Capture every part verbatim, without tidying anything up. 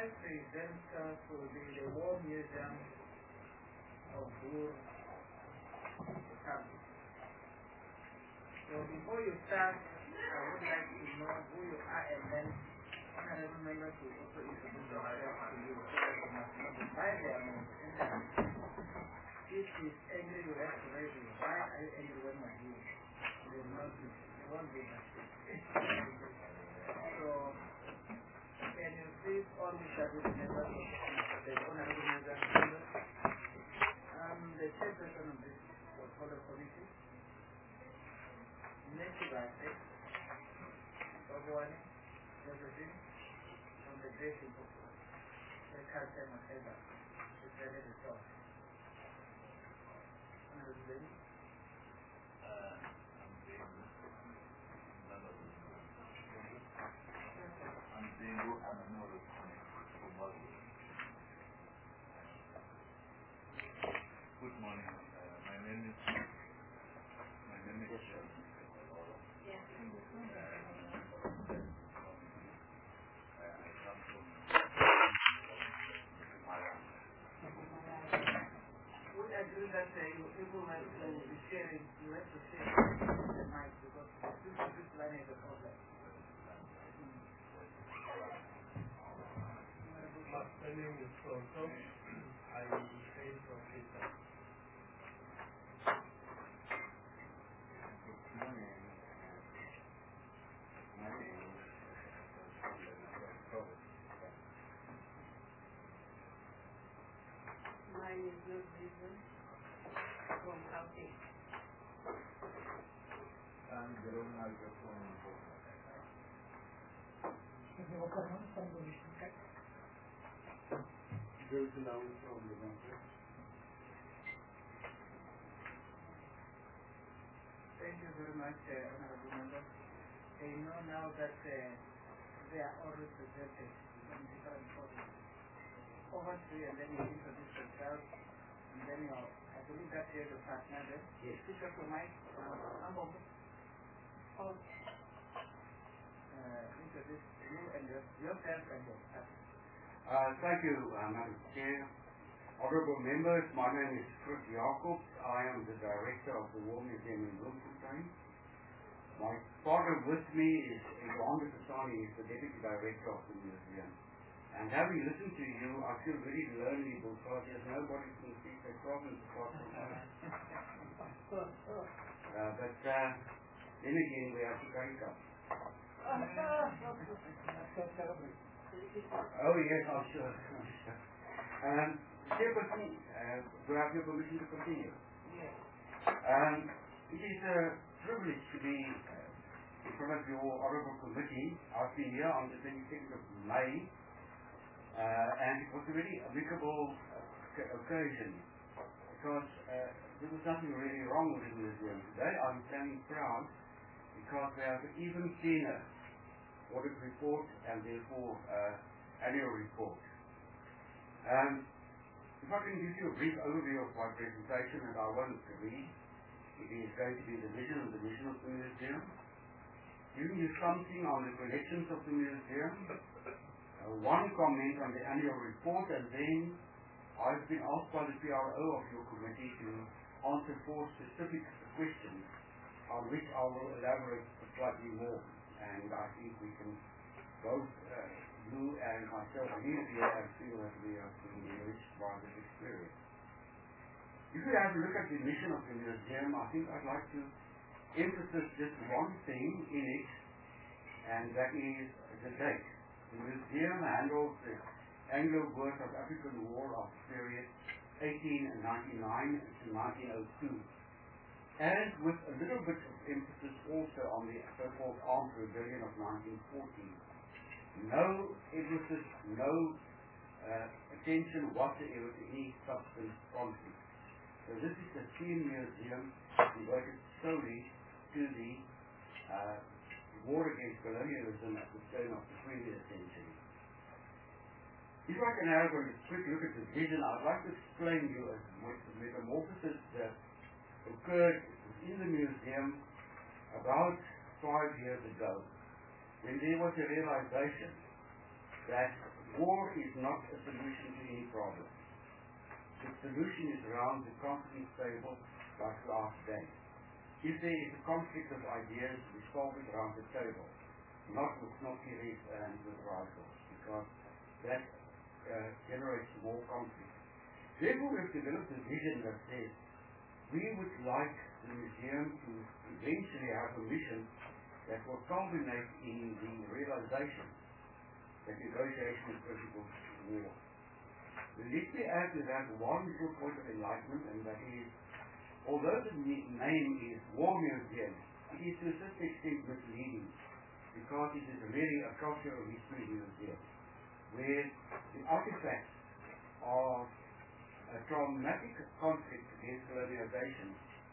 vice president uh, to the, the War Museum of Bur, Mozambique. So before you start, I would like to know who you are, and then honorable members will also introduce themselves to you so that you must know why they are not. If he's angry, you have to raise him. Why are you angry when you're here? It will not be, it won't be that. So, can you please all start with the members of the honorable members? Um, the chairperson of this portfolio committee, Nancy Bate, Obwane, Josephine, from the Great People, the Carter Mateba, the President of the South. Honorable Lady. Good morning. Uh, my name is my name is Sean. Yeah. Uh, I come from Mara. Would I do that? Uh, you people have to be sharing. You have to share the mic because this this line is a problem. My name is Tonto. I hail from Cape. Mine is not business from Caltech. I'm Jerome Marga from Joyce Lau from the market. Thank you very much, uh, honorable member. They know now that uh, they are all represented in different bodies. Over to you, and then you introduce yourself, and then you, I believe that you're the partner there. Yes. Speak up your mic. Uh, I'm over. Oh. Uh, introduce you and your, yourself and your partner. Uh, thank you, uh, Madam Chair. Honorable members, my name is Chris Jacobs. I am the Director of the War Museum in Bloemfontein. My partner with me is Johannes Asani, is the Deputy Director of the museum. And having listened to you, I feel very lonely because there's nobody who can speak their problems apart from us. Uh, but uh, then again, we have to break up. Oh yes, I'm sure. Um, Chairperson, uh, do I have your permission to continue? Yes. Um, it is a privilege to be uh, in front of your honourable committee. I've been here on the twenty-second of May, uh, and it was a very amicable uh, occasion because uh, there was nothing really wrong with the museum. Today I'm standing proud because we have an even cleaner audit report and therefore uh, annual report. Um, if I can give you a brief overview of my presentation, and I won't read, it is going to be the vision and the mission of the museum, giving you something on the collections of the museum, uh, one comment on the annual report, and then I've been asked by the P R O of your committee to answer four specific questions on which I will elaborate slightly more. And I think we can both, uh, you and myself, live here and feel that we are being enriched by this experience. If we have a look at the mission of the museum, I think I'd like to emphasize just one thing in it, and that is the date. The museum handles the Anglo-Boer South African War of the period eighteen ninety-nine to nineteen oh two. And with a little bit of emphasis also on the so-called armed rebellion of nineteen fourteen. No emphasis, no uh, attention whatsoever to any substance conflict. So this is a theme museum devoted solely to the uh, war against colonialism at the turn of the twentieth century. If I can have a quick look at the vision, I'd like to explain to you a metamorphosis that occurred in the museum about five years ago, when there was a realization that war is not a solution to any problem. The solution is around the conflict table like last day. If there is a conflict of ideas, we solve it around the table, not with knockeries and with rifles, because that uh, generates more conflict. Therefore, we've developed a vision that says we would like the museum to eventually have a mission that will culminate in the realization that negotiation is critical to war. Let me add to that one little point of enlightenment, and that is, although the name is War Museum, it is to a certain extent misleading, because it is really a cultural history museum, where the artifacts of a traumatic conflict against colonization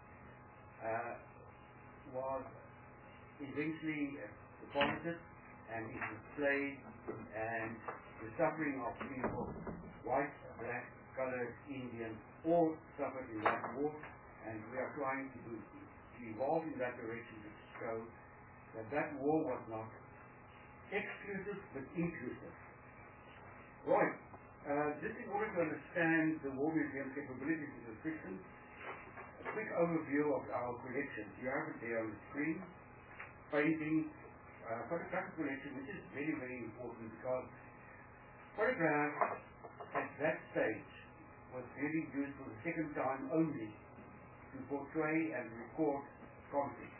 uh, was eventually deposited and is displayed, and the suffering of people, white, black, colored, Indian, all suffered in that war, and we are trying to, do, to evolve in that direction to show that that war was not exclusive but inclusive. Right. Uh, just in order to understand the War Museum capabilities and restrictions, a quick overview of our collections. You have it there on the screen. Painting, uh, photographic collection, which is very, very important, because photographs at that stage was really used for the second time only to portray and record conflict.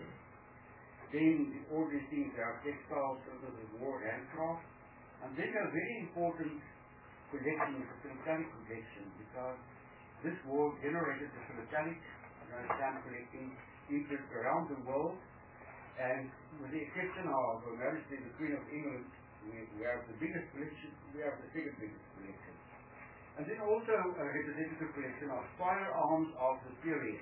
Then all these things are textiles, photos of war, handcraft, and then a very important collection is the philatelic collection, because this war generated the philatelic and stamp collecting interest around the world, and with the exception of Her Majesty the Queen of England, we, we have the biggest collection, we have the second biggest collection. And then also a representative collection of firearms of the period.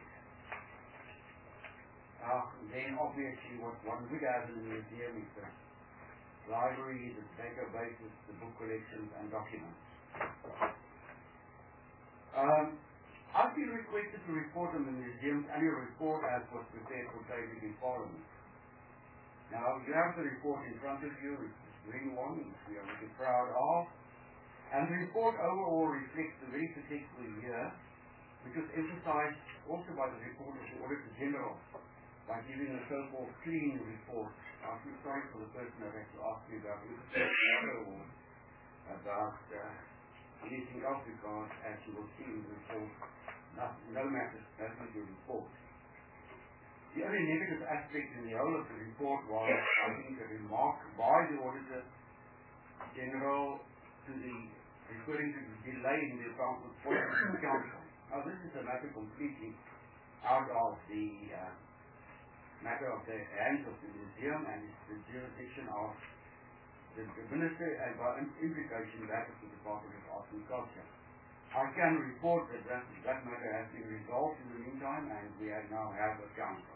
Uh, then obviously what one would have in the museum is the library, the databases, the book collections and documents. Um, I've been requested to report on the museum's annual report as was prepared for tabling in Parliament. Now, you have the report in front of you, it's the green one, which we are really proud of. And the report overall reflects a very successful year, which was emphasized also by the report of the Auditor General, by giving a so-called clean report. I feel sorry for the person that has to ask me about it, or about uh, anything else, because as you will see in the report, no, no matters, that's not your report. The only negative aspect in the whole of the report was, I think, a remark by the Auditor General to the referring to the delay in the appointment of the Council. Now, this is a matter completely out of the uh, matter of the hands of the museum, and it's the jurisdiction of the, the Minister, and by implication that of the Department of Arts and Culture. I can report that that, that matter has been resolved in the meantime, and we have now have a council.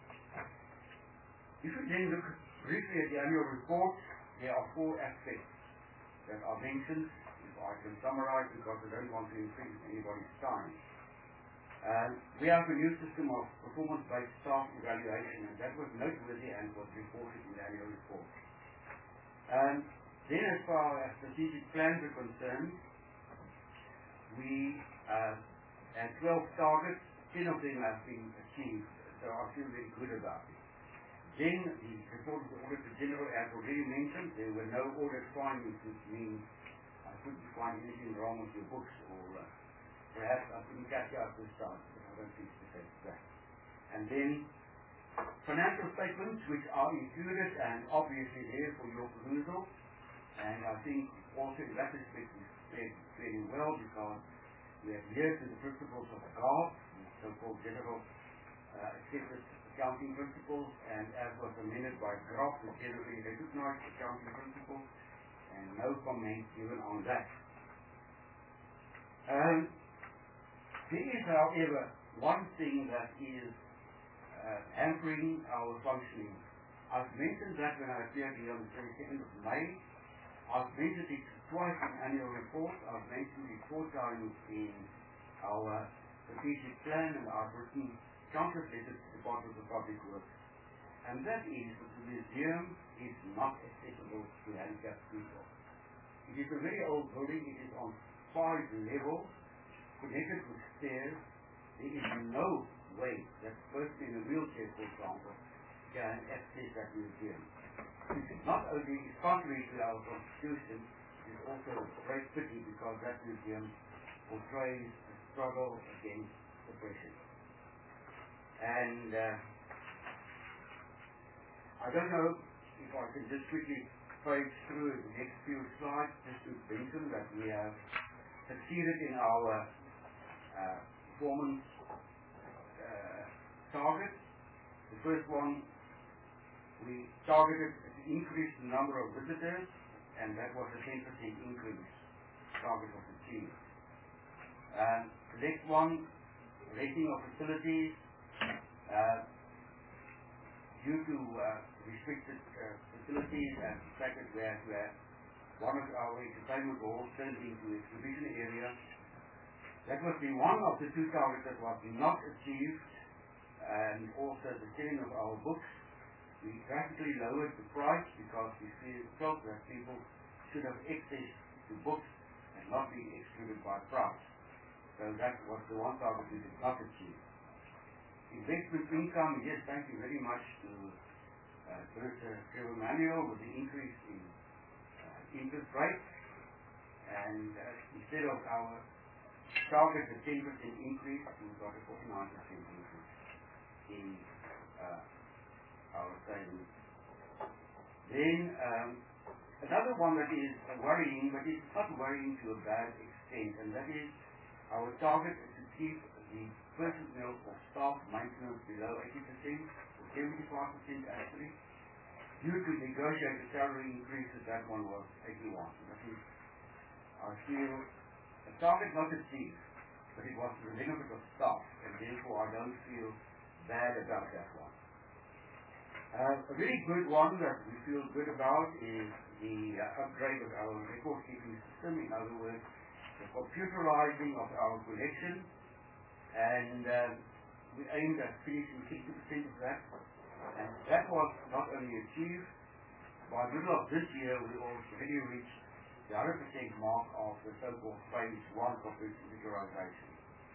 If we then look briefly at the annual report, there are four aspects that are mentioned. If I can summarize, because I don't want to infringe anybody's time. Uh, we have a new system of performance-based staff evaluation, and that was noteworthy and was reported in the annual report. Um, then as far as strategic plans are concerned, we uh, had twelve targets, ten of them have been achieved, so I feel very good about it. Then the report of the Auditor General, as already mentioned, there were no audit findings, which means I couldn't find anything wrong with your books, or uh, perhaps I couldn't catch you up this time, but I don't think to say that. And then financial statements, which are included and obviously there for your perusal, and I think also in that respect is fairly, fairly well, because we adhere to the principles of GAAP, the so-called General uh, Accepted Accounting Principles, and as was amended by G R A F, the generally recognized accounting principles, and no comment given on that. Um, there is, however, one thing that is uh, hampering our functioning. I've mentioned that when I appeared here on the twenty-second of May. I've mentioned it twice in annual reports. I've mentioned it four times in our strategic plan, and I've written countless letters to the Department of Public Works. And that is that the museum is not accessible to handicapped people. It is is a very old building. It is on five levels, connected with stairs. There is no way that a person in a wheelchair, for example, can access that museum. This is not only contrary to our constitution, it is also a great pity because that museum portrays the struggle against oppression. And uh, I don't know if I can just quickly page through the next few slides just to mention that we have succeeded in our uh, performance uh, targets. The first one, we targeted to increase the number of visitors, and that was a ten percent increase. Target was achieved. And the next one, rating of facilities. Uh, due to uh, restricted uh, facilities and the fact that we have, we have one of our entertainment halls turned into an exhibition area. That was the one of the two targets that was not achieved, and also the selling of our books. We drastically lowered the price because we felt that people should have access to books and not be excluded by price. So that was the one target we did not achieve. Investment income, yes, thank you very much to uh, Director Trevor Manuel with the increase in uh, interest rates. And uh, instead of our target, a ten percent increase, we got a forty-nine percent increase in uh, our savings. Then um, another one that is uh, worrying, but it's not worrying to a bad extent, and that is our target is to keep the personnel of staff maintenance below eighty percent, or seventy-five percent actually. Due to negotiated salary increases, that one was eighty-one. That is, I feel, a target not achieved, but it was for the benefit of staff, and therefore I don't feel bad about that one. Uh, a really good one that we feel good about is the uh, upgrade of our record-keeping system. In other words, the computerizing of our collection. And uh, we aimed at finishing sixty percent of that, and that was not only achieved, by the middle of this year we already reached the one hundred percent mark of the so-called phase one computerization.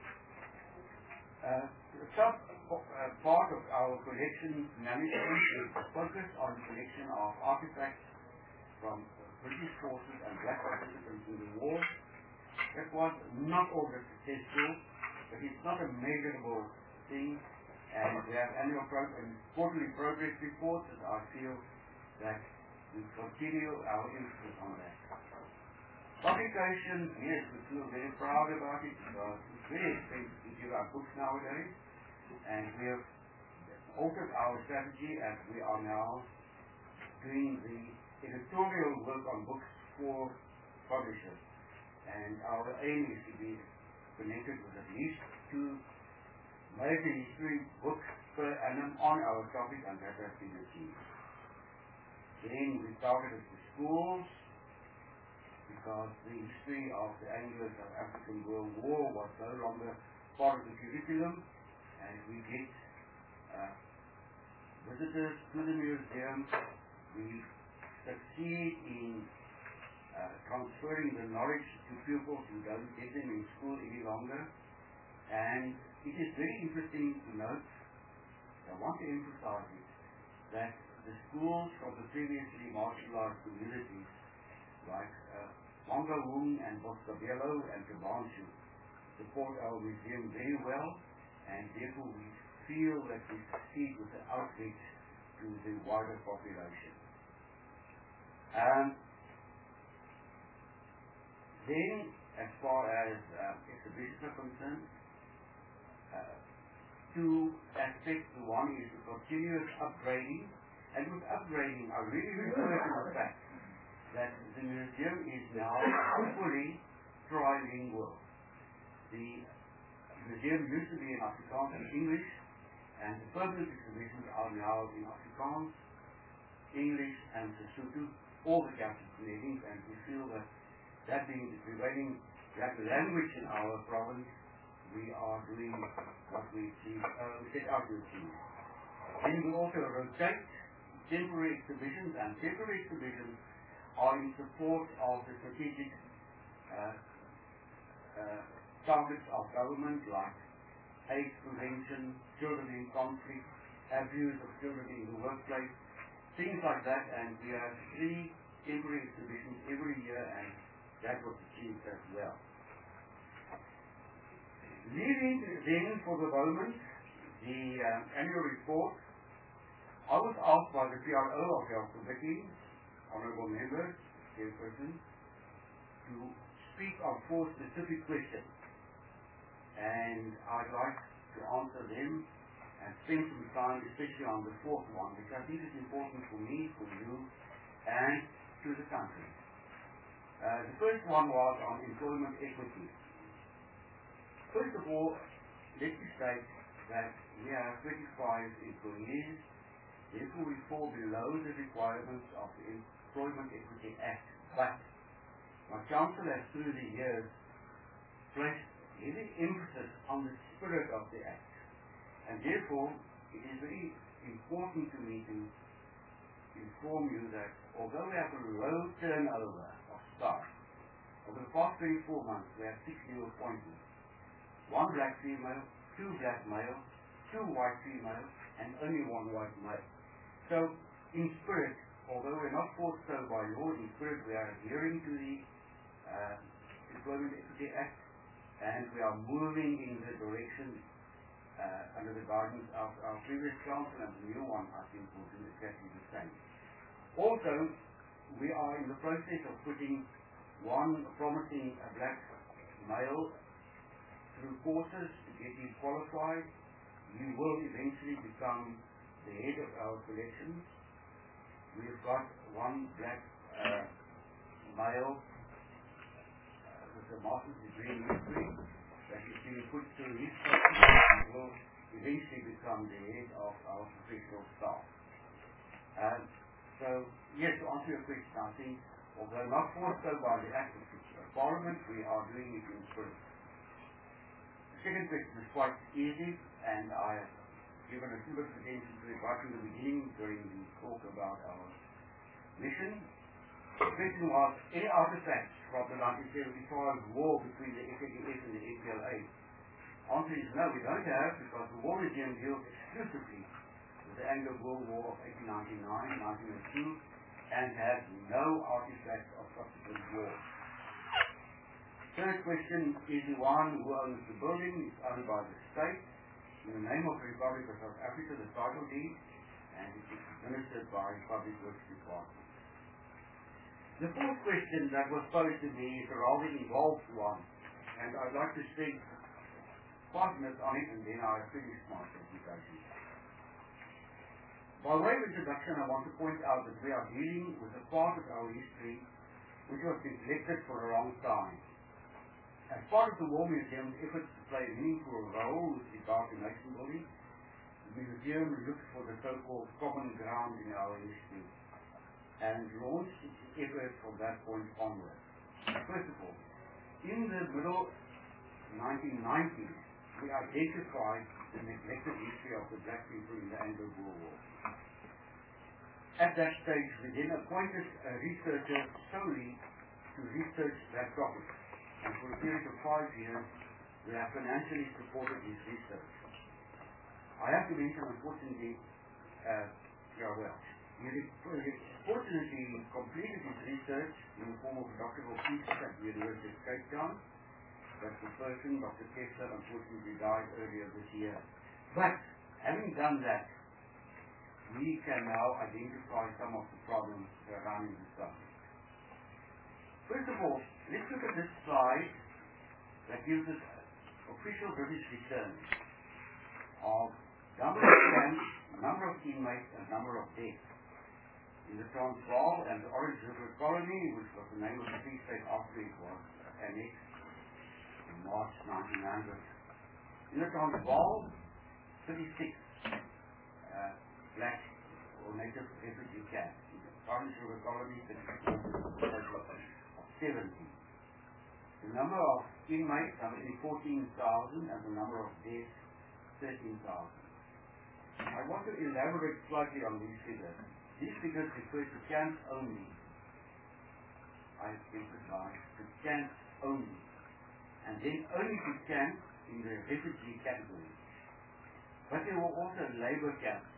Uh, the sub uh, part of our collection management is focused on the collection of artifacts from British forces and black participants in the war. That was not all that successful, but it's not a measurable thing, and we have annual pro and quarterly progress reports, and I feel that we continue our emphasis on that. Publications, yes, we feel very proud about it because it's very expensive to give our books nowadays, and we have altered our strategy as we are now doing the editorial work on books for publishers, and our aim is to be connected with at least two major history books per annum on our topic, and that has been achieved. Then we targeted the schools because the history of the Anglo-South African World War was no longer part of the curriculum, and we get uh, visitors to the museum. We succeed in Uh, transferring the knowledge to pupils who don't get them in school any longer. And it is very interesting to note, I want to emphasize it, that the schools from the previously marginalized communities like uh, Mangaung and Boscabello and Kabanchu support our museum very well, and therefore we feel that we succeed with the outreach to the wider population. Um, Then, as far as uh, exhibitions are concerned, uh, two aspects. One is the continuous upgrading, and with upgrading, I really refer to the fact that the museum is now fully trilingual. The museum used to be in Afrikaans and English, and the permanent exhibitions are now in Afrikaans, English, and Sesotho, all the captains meetings, and we feel that that being the prevailing language in our province, we are doing what we achieve, uh, we set out to achieve. Then we also rotate temporary exhibitions, and temporary exhibitions are in support of the strategic uh, uh, targets of government like AIDS prevention, children in conflict, abuse of children in the workplace, things like that, and we have three temporary exhibitions every year, and that was achieved as well. Leading then for the moment, the uh, annual report, I was asked by the P R O of your committee, honourable members, chairperson, to speak on four specific questions. And I'd like to answer them and spend some time especially on the fourth one, which I think is important for me, for you, and to the country. Uh, the first one was on employment equity. First of all, let me state that we have twenty-five employees, therefore we fall below the requirements of the Employment Equity Act. But my council has through the years placed heavy emphasis on the spirit of the Act. And therefore, it is very important to me to inform you that although we have a low turnover of staff, over the past twenty-four months we have six new appointments. One black female, two black male, two white female, and only one white male. So, in spirit, although we're not forced so by law, in spirit we are adhering to the uh, Employment Equity Act, and we are moving in the direction uh, under the guidance of our previous council, and the new one I think will do exactly the same. Also, we are in the process of putting one promising a black male through courses to get him qualified. He will eventually become the head of our collections. We've got one black uh, male uh, with a master's degree in history that is being put through his process and will eventually become the head of our professional staff. Um, so, yes, to answer your question, I think, although not forced so by the Act of Parliament, we are doing it in spirit. The second question is quite easy, and I have given a little bit of attention to it right from the beginning during the talk about our mission. The question was, any artifacts from the nineteen seventy-five war between the S A D S and the S P L A? Answer is no, we don't have, because the War Museum deals exclusively with the Anglo-Boer War of eighteen ninety-nine to nineteen oh two and has no artifacts of subsequent wars. Third question is the one who owns the building. It's owned by the state in the name of the Republic of South Africa, the title deed, and it is administered by the Public Works Department. The fourth question that was posed to me is a rather involved one, and I'd like to spend five minutes on it and then I finish my presentation. By way of introduction, I want to point out that we are dealing with a part of our history which was neglected for a long time. As part of the War Museum's efforts to play a meaningful role with regard to nation building, the museum looked for the so-called common ground in our history and launched its efforts from that point onwards. First of all, in the middle nineteen nineties, we identified the neglected history of the black people in the Anglo-Boer War. At that stage, we then appointed a researcher solely to research that topic. And for a period of five years, we have financially supported his research. I have to mention, unfortunately, uh, yeah, well, he fortunately completed his research in the form of a doctoral thesis at the University of Cape Town. But the person, Doctor Kessler, unfortunately died earlier this year. But, having done that, we can now identify some of the problems surrounding the subject. First of all, let's look at this slide that gives us official British returns of number of camps, number of inmates, and number of deaths. In the Transvaal and the Orange River Colony, which was the name of the Free State after it was annexed in March nineteen hundred. In the Transvaal, thirty-six uh, black or native refugee camps. In the Orange River Colony, thirty-four. seventy. The number of inmates, fourteen thousand, and the number of deaths, thirteen thousand. I want to elaborate slightly on these figures. These figures refer to camps only. I emphasize, to camps only, and then only to camps in the refugee category. But there were also labor camps.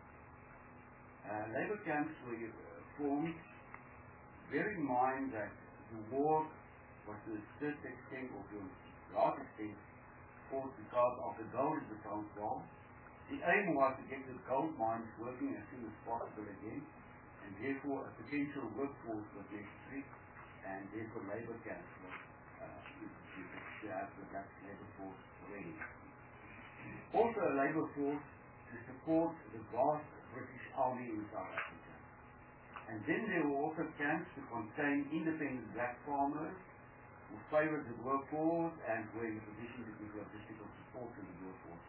Uh, labor camps were uh, formed, bear in mind that the war was to a certain extent, or to a large extent, fought because of the gold in the Transvaal. The aim was to get the gold mines working as soon as possible again, and therefore a potential workforce was necessary, and therefore labor camps were uh, instituted to have the black labor force ready. Also a labor force to support the vast British Army in South Africa. And then there were also camps to contain independent black farmers who favoured the workforce and were in a position to give logistical support to the workforce.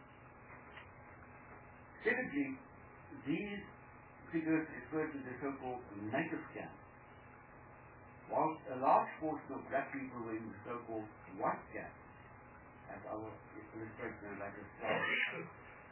Secondly, these figures refer to the so-called native camps. Whilst a large portion of black people were in the so-called white camps, as I will illustrate in a later slide.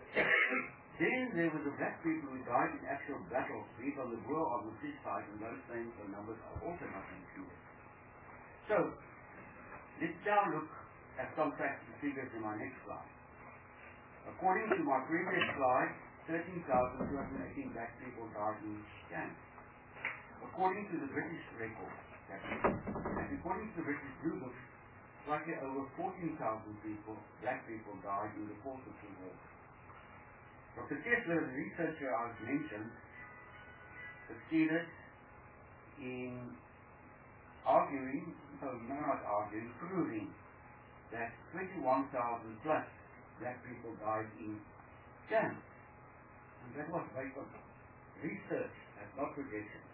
Then there were the black people who died in actual battles, be it on the Boer or the British side, and those names and numbers are also not included. So, let's now look at some practical figures in my next slide. According to my previous slide, thirteen thousand two hundred eighteen black people died in camps. According to the British record, and according to the British Blue Book, slightly over fourteen thousand people, black people, died in the course of the war. Doctor Kessler, the researcher I mentioned, succeeded in arguing, no, not arguing, proving that twenty-one thousand plus black people died in camps. And that was based on research and not projections.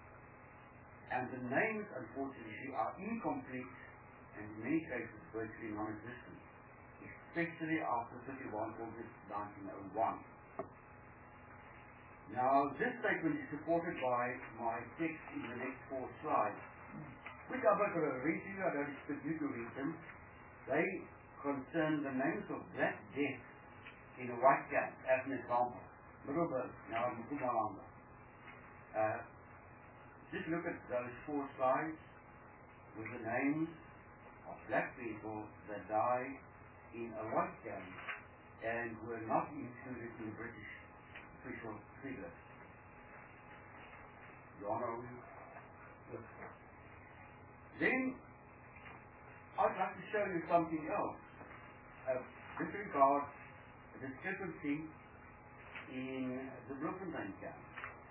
And the names, unfortunately, are incomplete and in many cases virtually non-existent, especially after thirty-first August nineteen oh one. Now, this statement is supported by my text in the next four slides, which I'm not going to read to you. I don't expect you to read them. They concern the names of black deaths in a white camp, as an example. Middelburg, now in Mpumalanga. Uh, just look at those four slides with the names of black people that died in a white camp and were not included in the British official figures. Your Honor, then I'd like to show you something else. Uh, with regard to the discrepancy in the Bloemfontein camp.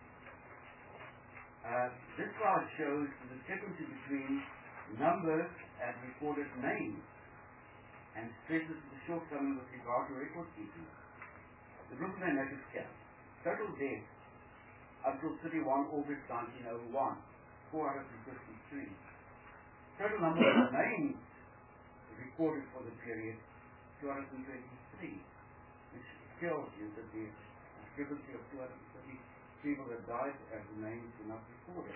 Uh, this slide shows the discrepancy between numbers and recorded names and stresses the shortcomings with regard to record keeping. The Bloemfontein native camp. Total deaths until thirty-first August nineteen oh one, four hundred fifty-three. Total number of names recorded for the period, two hundred twenty-three, which tells you that the discrepancy of two hundred thirty people that died as the names were not recorded.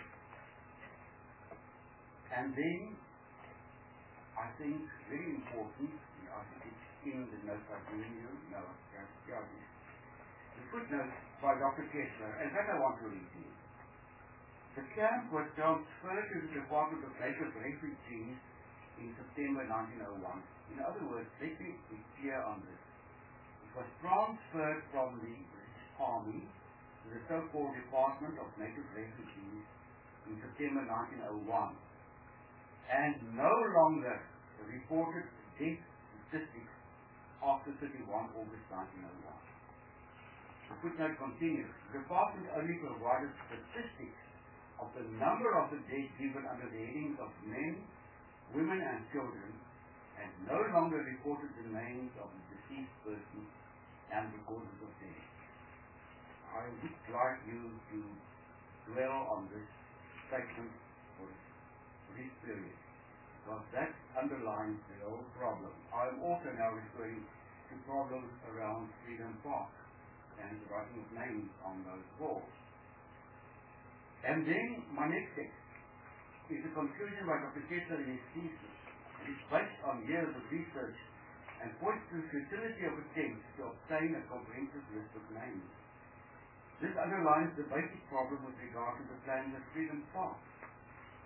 And then, I think, very important, I think it's in the notes I've given you, no, yeah, the footnote by Doctor Kessler, and that I want to read to you. The camp was transferred to the Department of Native Refugees in September nineteen oh one. In other words, let me be clear on this. It was transferred from the British Army to the so-called Department of Native Refugees in September nineteen oh one, and no longer reported death statistics after thirty-first August nineteen oh one. The footnote continues. The department only provided statistics of the number of the deaths given under the headings of men, women and children, and no longer reported the names of the deceased persons and the causes of death. I would like you to dwell on this statement for this period, because that underlines the whole problem. I am also now referring to problems around Freedom Park and the writing of names on those walls. And then my next text is a conclusion by Doctor Kessler in his thesis. It is based on years of research and points to the futility of attempts to obtain a comprehensive list of names. This underlines the basic problem with regard to the plans of Freedom Park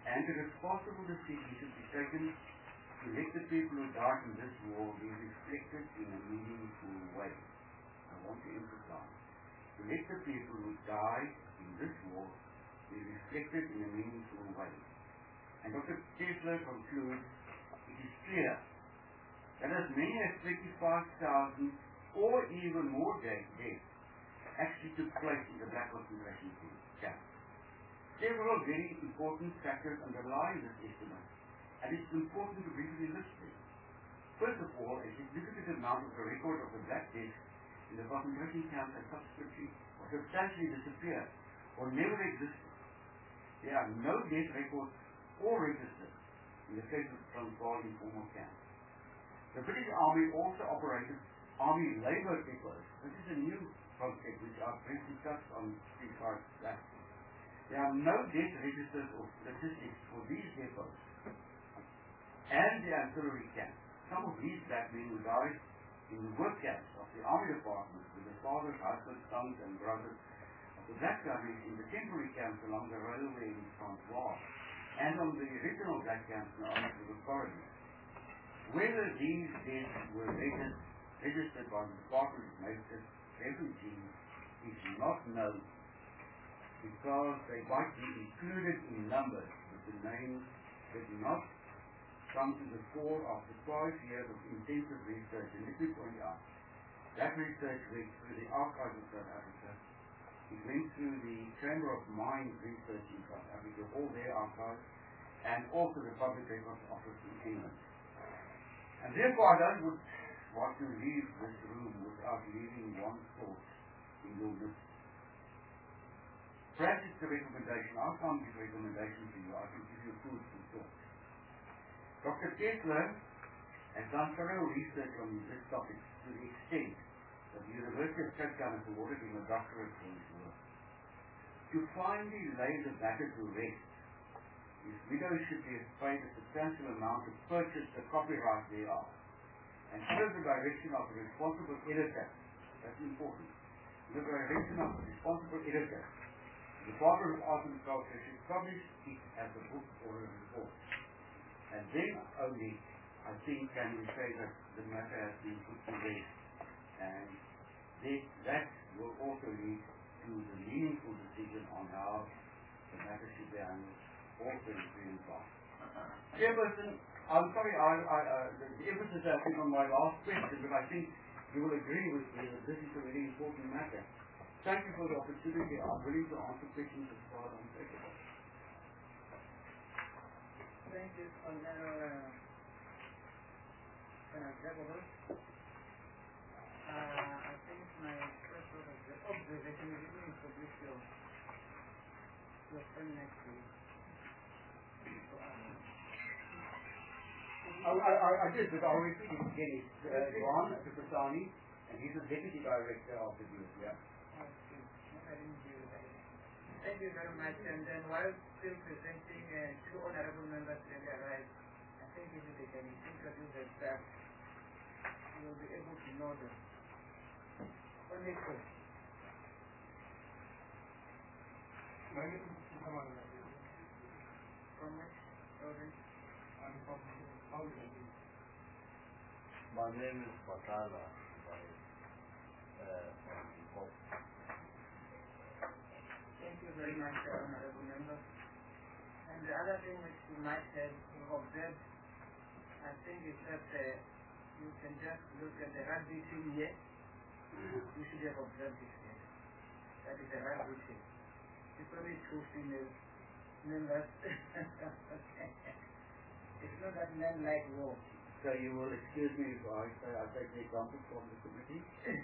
and the responsible decision should be taken to let the people who died in this war be reflected in a meaningful way. I want to emphasize, to let the people who died in this war be reflected in a meaningful way. And Doctor Tesler concludes, it is clear that as many as twenty-five thousand or even more deaths actually took place in the black concentration camp. Several very important factors underlie this estimate, and it's important to briefly list them. First of all, a significant amount of the record of the black deaths in the concentration camps has subsequently or substantially disappeared or never existed. There are no death records or registers in the case of the Transvaal informal camps. The British Army also operated Army labour depots. This is a new concept which I've briefly touched on three parts back. There are no death registers or statistics for these depots and the ancillary camps. Some of these black men who died in the work camps of the Army Department with the fathers, husbands, sons and brothers of the black guardians in the temporary camps along the railway in Transvaal and on the original black camps in the Army of the Colonies. Whether these deaths were registered registered by the Department of Native Refugees is not known because they might be included in numbers, but the names did not come to the fore after five years of intensive research. And let me point out, that research went through the Archives of South Africa, it went through the Chamber of Mines Research in South Africa, all their archives, and also the Public Records Office in England. And therefore I don't would want to leave this room without leaving one thought in your midst. Perhaps it's a recommendation. I can't give recommendations to you. I can give you food for thought. Doctor Tesler has done thorough research on this topic to the extent that the University of Cape Town has awarded him a doctorate for his work. To finally lay the matter to rest, his widow should be paid a substantial amount to purchase the copyright thereof, and under the direction of a responsible editor. That's important. Under the direction of a responsible editor, the Department of Art and Culture should publish it as a book or a report. And then only, I think, can we say that the matter has been put to rest. And this, that will also lead to the meaningful decision on how the matter should be handled, also in three and five. Chairperson, I'm sorry, I, I, uh, the, the emphasis has been on my last question, but I think you will agree with me that this is a very important matter. Thank you for the opportunity. I'm willing to answer questions as far as I'm capable. Thank you, Honorable Senator. Uh, I think my first observation is really to publish your, your friend next to you. I, I, I did, but I'll repeat it again. It's uh, Ron Tukusani, and he's the Deputy Director of the D O C. Yeah. Okay. I didn't do that. Thank you very much. And then while still presenting uh, two honorable members when they arrive, I think if they can introduce themselves, you will be able to know them. Only two. My name is Sukamana. From which province? I'm from Pauli. My name is Batala. Uh, from Hope. Thank you very much, uh, honorable members. And the other thing which you might have observed, I think, is that uh, you can just look at the rugby team here. You should have observed this here. That is a rugby team. It's only two female members. It's not that men like war. So you will excuse me if I say I take the example from the committee.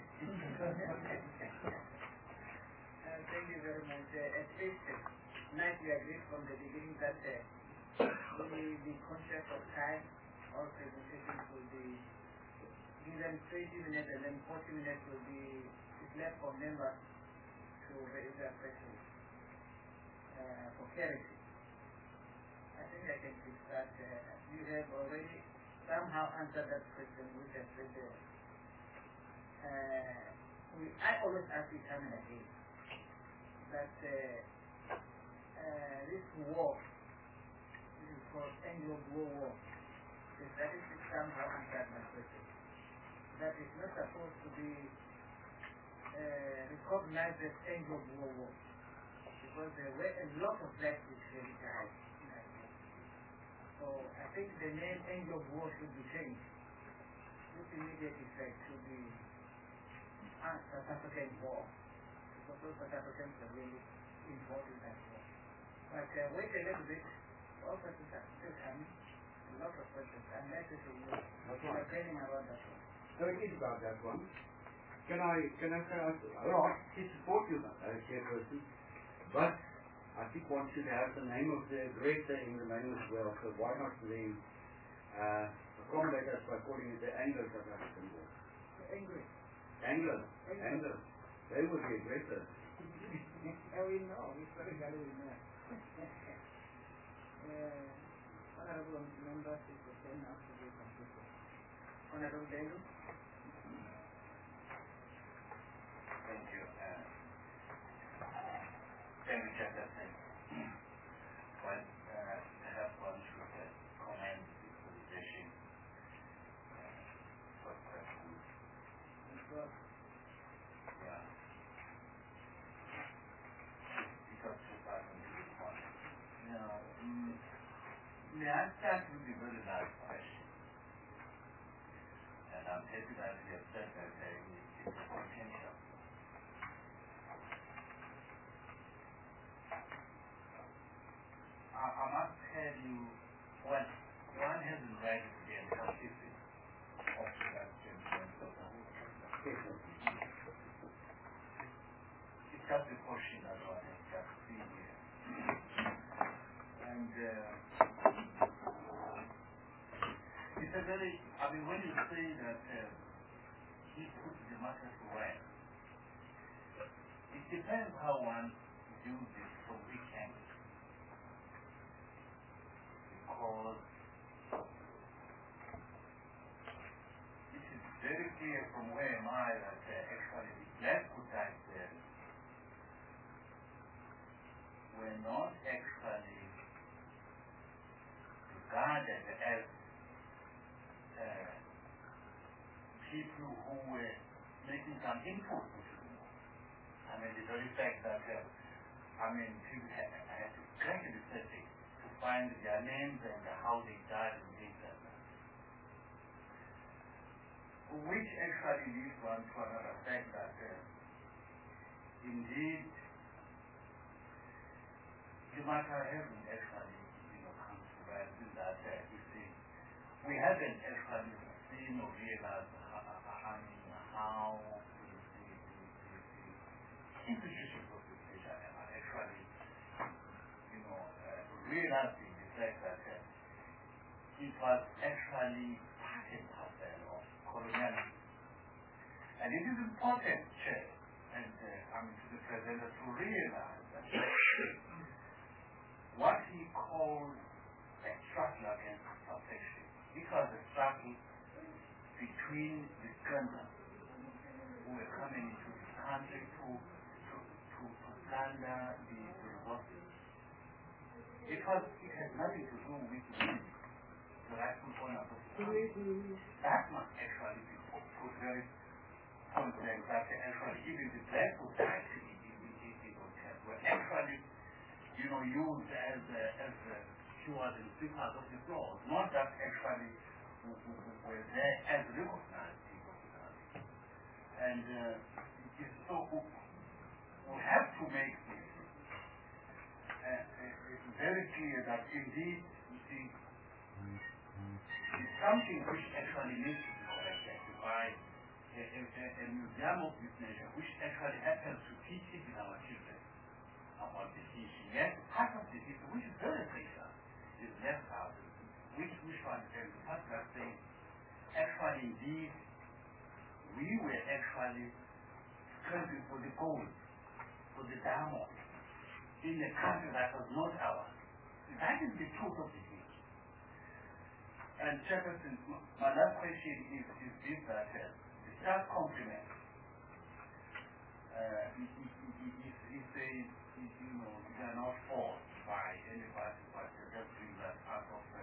Uh, thank you very much. Uh, at least uh, nice we agreed from the beginning that uh, we will be conscious of time. All presentations will be given twenty minutes and then forty minutes will be left for members to raise their questions uh, for clarity. I think I can fix that. Uh, you have already somehow answered that question which I said there. Uh, we, I always ask you time and again that uh, uh, this war for Anglo-Boer War. The statistics somehow answered my question. That is not supposed to be uh, recognized as Anglo-Boer War because there were a lot of blacks which really died in that war. So I think the name Anglo-Boer should be changed. With immediate effect should be uh, South African War. Because those South Africans are really involved in that war. But uh, wait a little bit. All questions are still coming. A lot of questions. I'm likely to use training around that one. So it is about that one. Can I can I say a lot to support you, uh, Chairperson, but I think one should have the name of the greater in the name as well. So why not the uh, accommodate us by calling it the Anglo-South African War? Angry. Anglo, Anglo. They would be greater. Oh, we know. We very well we know. uh, Honorable members, is the same now to be completed. Honorable David. Thank you. Uh, thank you, Chairperson. Well, uh, perhaps one should uh, comment the presentation. Uh, was quite good. Yeah. Because two thousand one. Now, um, may I start with a very large question? And I'm happy that you have said that there is potential. I, I must tell you, well, one hasn't read the entire history of that gentleman. It's just a question that one has just seen here. And uh, it's a very, I mean, when you say that uh, he put the matter to rest, it depends how one views it from which angle. Because it is very clear from where am I that uh, actually the black Kutite there were not actually regarded as uh, people who were making some input into the war. I mean, the very fact that, uh, I mean, people had, had to crack the setting to find their names and how they died and things like that. Which actually leads one to another fact that, uh, indeed, the matter hasn't actually, you know, come to rest in that, uh, you see, we haven't actually seen or realized how, I mean, how the, the, the, the, the institutions of the state are actually, you know, uh, realizing the fact that uh, it was actually part and parcel of colonialism. And it is important, Chair, and uh, I mean to the presenter to realize that what he called a struggle against subjection, it was a struggle between the Skanda who were coming into the country to to to, to plunder the, the resources. It was it had nothing to do with the, the rightful owners of the country. That must actually be put, put very point blank that actually even the black society in the hotel were actually, you know, used as uh, as uh, stewards and sweepers of the floors, not that actually who, who, who were there as recognized people of the country. And uh, it is so we, we have to make this uh, uh, very clear that indeed, you see, it's something which actually needs to be corrected by a, a, a museum of this nature, which actually happens to teach it in our children about the history. Yes, part of the history, which is very precious, is left out, which which one can be part of saying, actually indeed, we were actually scraping for the gold, for the diamond, in a country that was not ours. That is the truth of the history. And Jefferson, my last question is, is this that uh, the staff compliment uh, if, if, if, if they, if, you know, they are not forced by anybody, but they're just doing that out of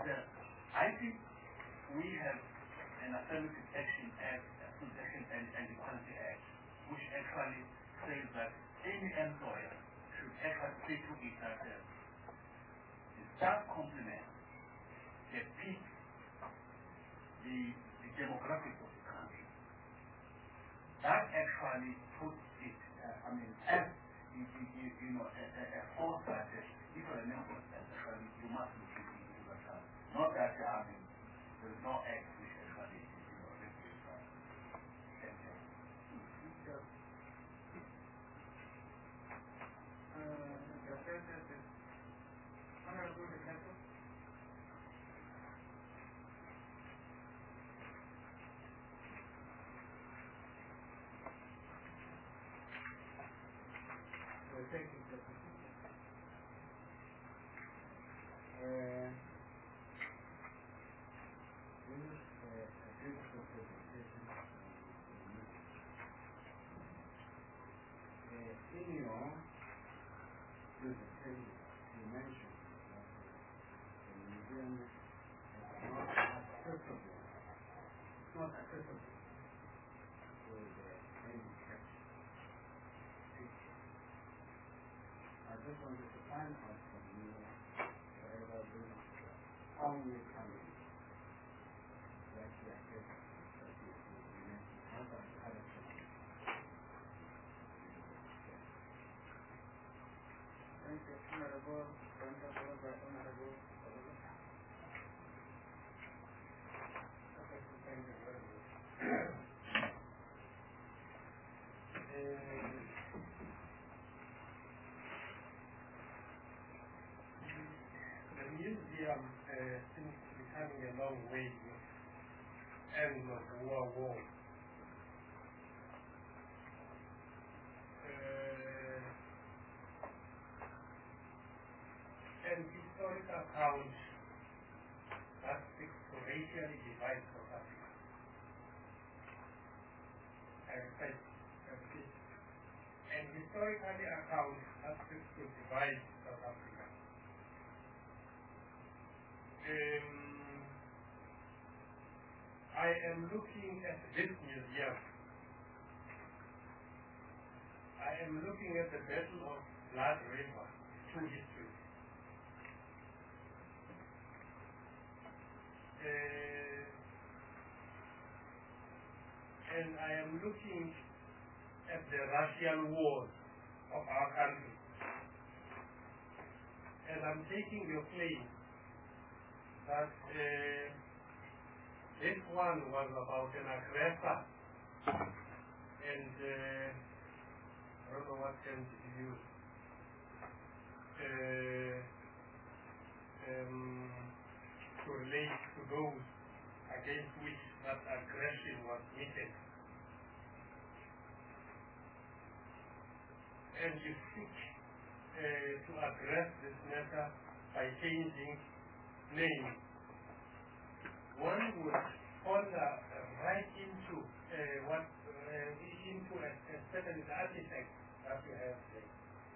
uh, I think we have an Affirmative Action Act, Affirmative Action and, and Equality Act, which actually says that any employer should actually say to it that uh, the staff complement the peak, the, the demographics of the country. That actually puts it, uh, I mean, as you, you, you know, a, a, a force that uh, if you're an employer, actually you must look into that. Not that, I mean, there is no act which actually, you know, regulates that. Honorable Defense. Thank you, President. Uh, this is uh, a beautiful presentation. Uh, in your presentation, you mentioned that uh, the museum is not accessible. It's not accessible to the handicapped people. I just wanted to find out from you whether this is only coming that you are able that you mentioned how about the other things. Thank you, Honorable. Honorable, Honorable. Thank you very much. Uh, the museum uh, seems to be coming a long way with end of the World War. Uh, and historical account that seeks to racially divide South Africa. I repeat, I repeat. And historically account that seeks to divide South Africa. Um, I am looking at this museum. I am looking at the Battle of Blood River, true history. Uh, and I am looking at the Russian wars of our country. And I'm taking your claim that uh, this one was about an aggressor, and uh, I don't know what term to use, uh, um, to relate to those against which that aggression was meted. And you seek uh, to address this matter by changing name. One would ponder uh, right into uh, what uh, into a, a certain artifact that you have there.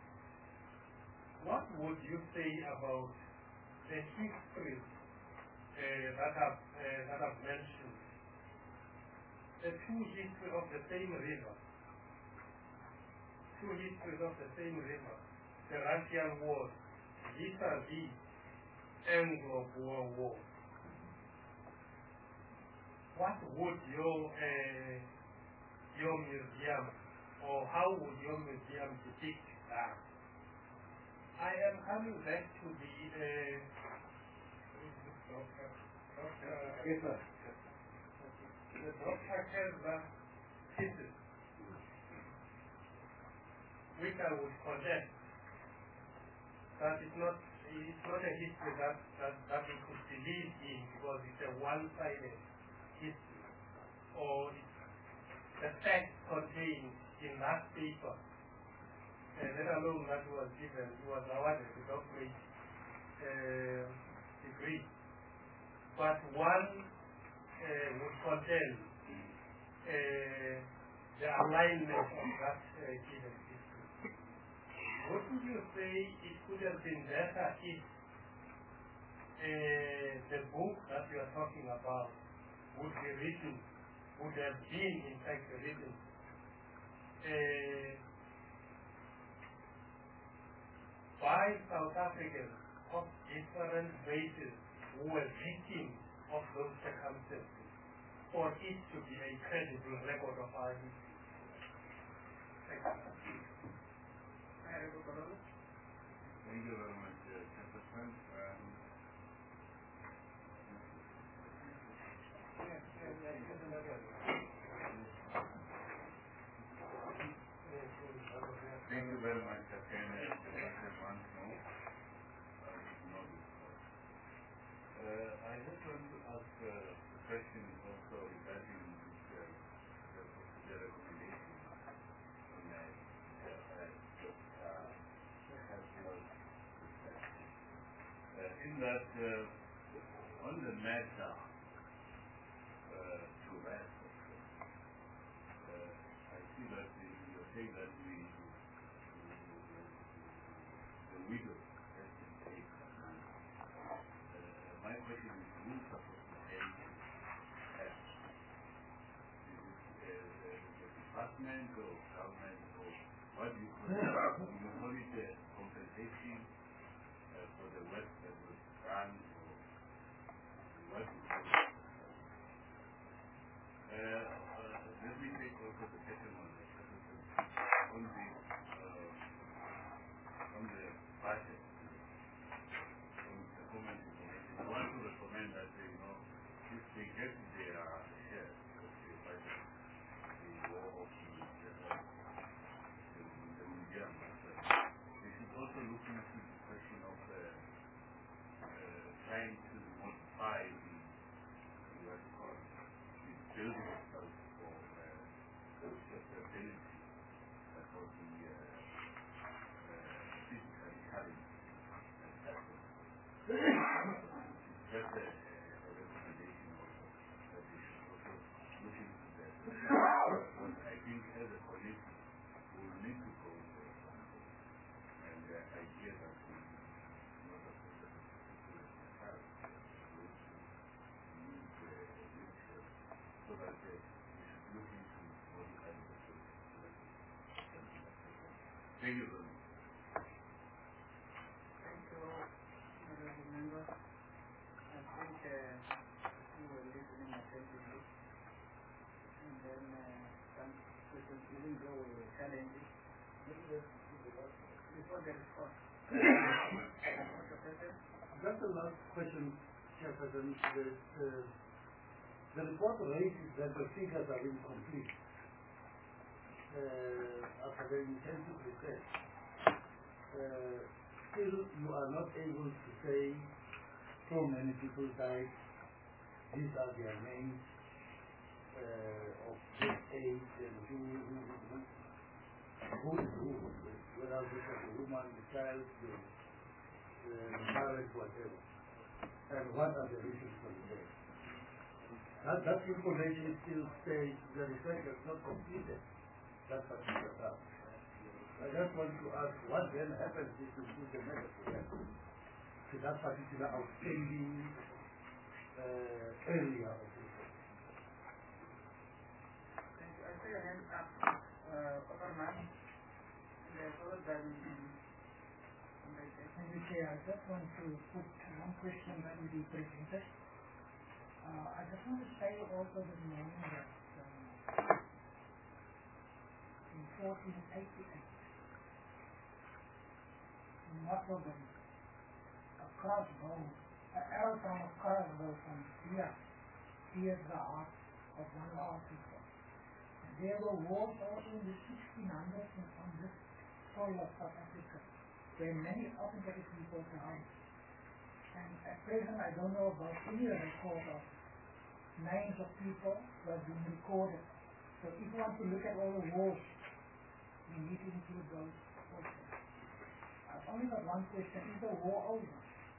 What would you say about the history uh, that I've uh, that I've mentioned? The true history of the same river. True history of the same river. The Russian wars. Vis-a-vis Anglo-Boer War. What would your uh, your museum, or how would your museum depict that? I am coming back to the uh, Doctor Doctor Yes, sir. the Doctor Kesler thesis, which I would contest that it's not it's not a history that, that, that we could believe in because it's a one-sided history, or the facts contained in that paper, uh, let alone that was given, he was awarded the doctorate uh, degree. But one uh, would contend uh, the alignment of that uh, given history. Wouldn't you say it could have been better if uh, the book that you are talking about would be written, would have been in fact written uh, by South Africans of different races who were victims of those circumstances for it to be a credible record of our history. Thank you. Thank you very much, uh, Chairperson. Um, Thank you very much, again, uh, once more. Uh, I just want to ask uh, a question also regarding this, uh, the, the recommendation on uh, uh, uh, uh, in that uh, on the matter uh, to rest, uh, I see that you saying that we, the widow has to pay some money. Uh, my question is, who is supposed to pay that? Is it uh, the department or government or what do you call it? You call it uh, compensation uh, for the work that was done or what do you call it? Uh, uh, let me take also the second one, the second one, on the uh, on the budget, on the comment information. I want to recommend that uh, you know if they get their share of the budget, the war of the the, the museum, they should also look into the question of uh, uh, trying to modify the what you call it, the building itself for uh, the accessibility that will be uh, uh, physically challenged and accessible. Just a, a recommendation also that we should also look into that. Because I think as a committee we will need to go for something. And the idea that we not a particular child will use the wheelchair so that uh, we should look into modifying the facility. Thank you very much. Thank you, honorable members. I think uh, you were listening attentively. And then uh, some questions, even though we were challenging, before the response. Just the last question, Chairperson. The, uh, the report raises that the figures are incomplete. Uh, after the intensive research, uh, still you are not able to say so many people died, these are their names, uh, of this age, and who, who, who, who is who, whether this is a woman, the child, the, the marriage, whatever, and what are the reasons for the death. That, that information still says the research is not completed. That particular time. I just want to ask what then happens if you do the medicine to that particular outstanding uh, area of it. Thank you. I see your hand up, uh, Overman. And then followed by the Thank you, Chair. I just want to put one question that will be presented. Uh, I just want to say also this morning that um, in fourteen eighty-eight, most of them, a crossbow, an arrow from a crossbow from here, pierced the heart of one of our people. And there were wars also in the sixteen hundreds and on this soil of South Africa, where many African people died. And at present, I don't know about any record of names of people that have been recorded. So if you want to look at all the wars, we need to include those also. I've only got one question. Is the war over?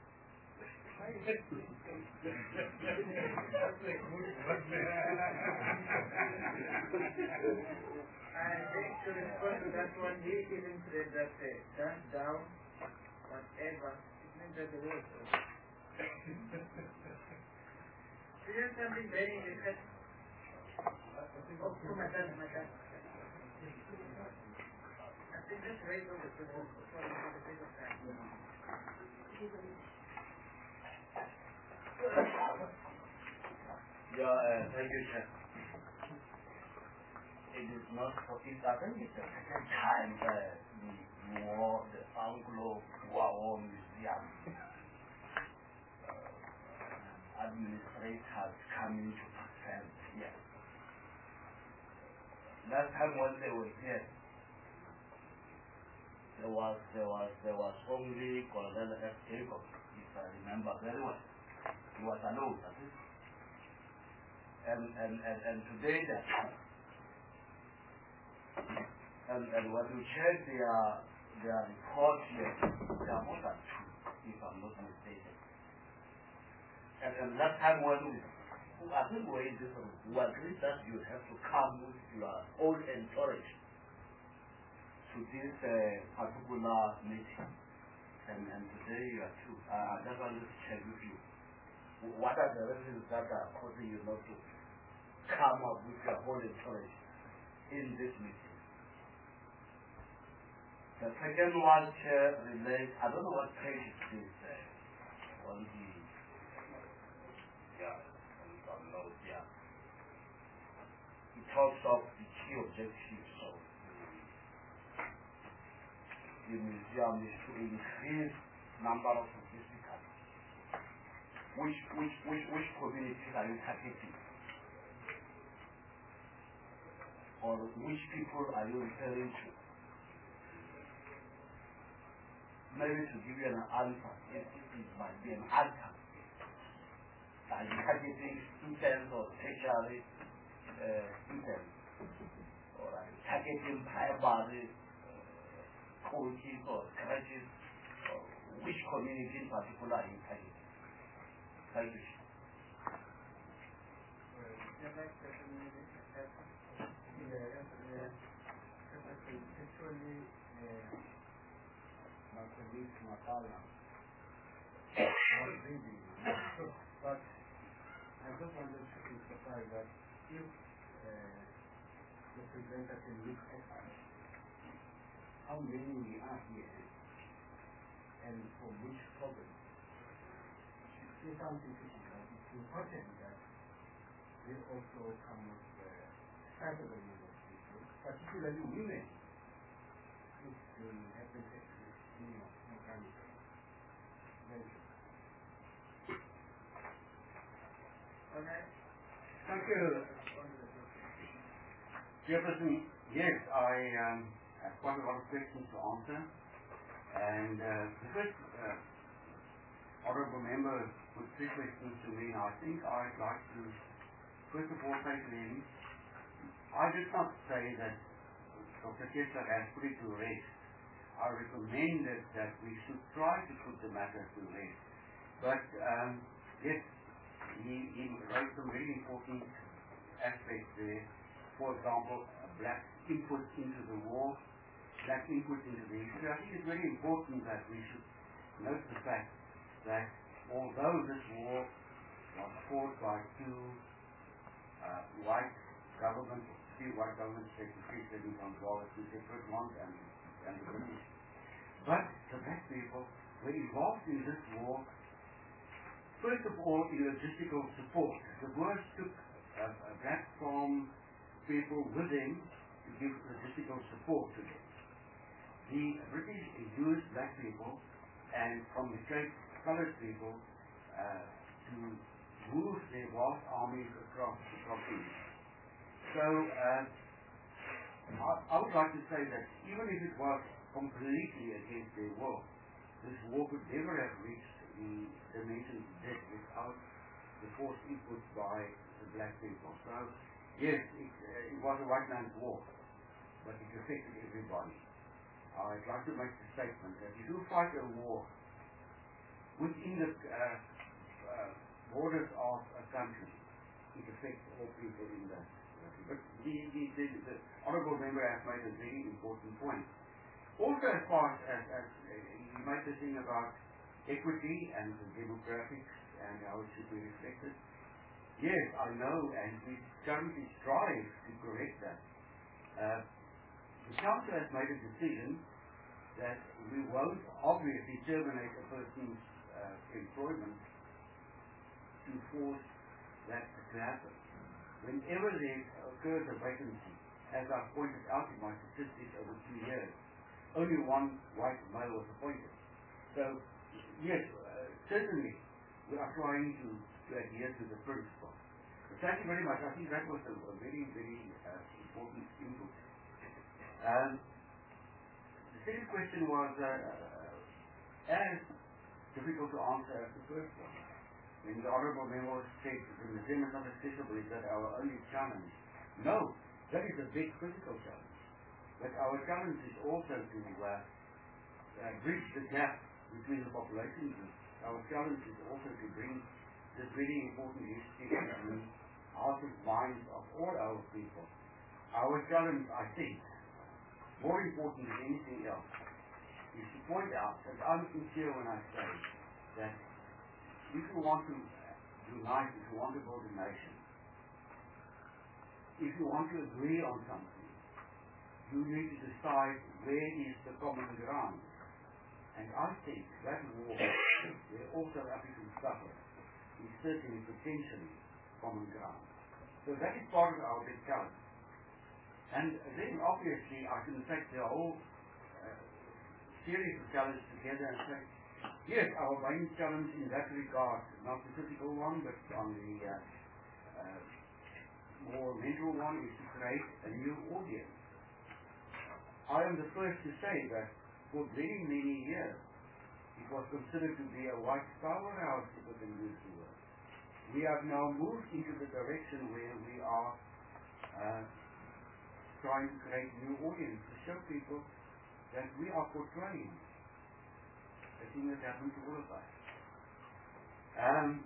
I think to respond to that one, he even said that uh, done down, whatever, it means that the war is over. Here's something very interesting. Oh, oh, my God, my God. I think just right over to the for the sake of time. Yeah, uh, thank you, Chef. It is not for it, I think it's the second time that the war, the Anglo-Boer Museum uh, administrators coming to present here. Last time when they were here, there was there was there was only Colonel F. Jacob, if I remember very well. He was alone, I think. And and, and, and today they're two. And and when you check their their report here, they are more than two, if I'm not mistaken. And, and last time when we I think we in this room, we agreed that you have to come with your own entourage to this uh, particular meeting. And, and today you are two. Uh, I just want to check with you. What are the reasons that are causing you not to come up with your whole entourage in this meeting? The second one here relates, I don't know what page it is uh, on the, yeah, on some notes, yeah. It talks of the key objectives of the, the museum is to increase number of visitors. Which, which, which, which communities are you targeting? Or which people are you referring to? Maybe to give you an answer, it, it might be an answer. Are you targeting students or tertiary uh, students? Or are you targeting primary uh, coaches or crèches? Or which community in particular are you targeting? Thank you. Actually, my colleague Matala was reading, but I just wanted to emphasize that if uh, the presenter can look at us, how many we are here, and for which problem, it's something critical. It's important that they also come with the sizable number of people, particularly women, if they happen to exist, you know, organically. Thank you. Thank you. Jefferson, yes, I um, have quite a lot of questions to answer. And uh, the first uh, honorable member put three questions to me. I think I'd like to, first of all, say to him, I did not say that Doctor Kessler has put it to rest. I recommended that we should try to put the matter to rest. But, um, yes, he, he raised some very important aspects there. For example, black input into the war, black input into the history. I think it's very important that we should note the fact that although this war was fought by two uh, white governments, three white governments, technically taking control of two separate ones and, and the British, but the black people were involved in this war, first of all, in logistical support. The Boers took a, a black farm people with them to give logistical support to them. The British used black people and from the Cape colored people uh, to move their vast armies across the province. So uh, I, I would like to say that even if it was completely against their will, this war could never have reached the dimensions it did without the forced input by the black people. So yes, it, uh, it was a white man's war, but it affected everybody. I'd like to make the statement that if you fight a war within the uh, uh, borders of a country, it affects all people in that country. But the, the, the, the honourable member has made a very important point. Also, as far as, as uh, you made the thing about equity and the demographics and how it should be reflected. Yes, I know, and we currently strive to correct that. Uh, the council has made a decision that we won't obviously terminate a person's uh, employment to force that to happen. Whenever there occurs a vacancy, as I've pointed out in my statistics over two years, only one white male was appointed. So, yes, uh, certainly we are trying to, to adhere to the principle. But thank you very much. I think that was a, a very, very uh, important input. Um, the second question was uh, as difficult to answer as the first one. When the Honourable Member said the museum is not accessible, is that our only challenge? No, that is a big physical challenge. But our challenge is also to uh, uh, bridge the gap between the population groups. Our challenge is also to bring this really important history into out of minds of all our people. Our challenge, I think, more important than anything else, is to point out that I'm sincere when I say that if you want to unite, if you want to build a nation, if you want to agree on something, you need to decide where is the common ground. And I think that war, where all South Africans suffer, is certainly potentially common ground. So that is part of our big challenge. And then obviously I can take the whole uh, series of challenges together and say, yes, our main challenge in that regard, not the physical one, but on the uh, uh, more mental one, is to create a new audience. I am the first to say that for many, many years, it was considered to be a white powerhouse if we can use the word. We have now moved into the direction where we are uh, trying to create new audience to show people that we are portraying a thing that happened to all of us. Um,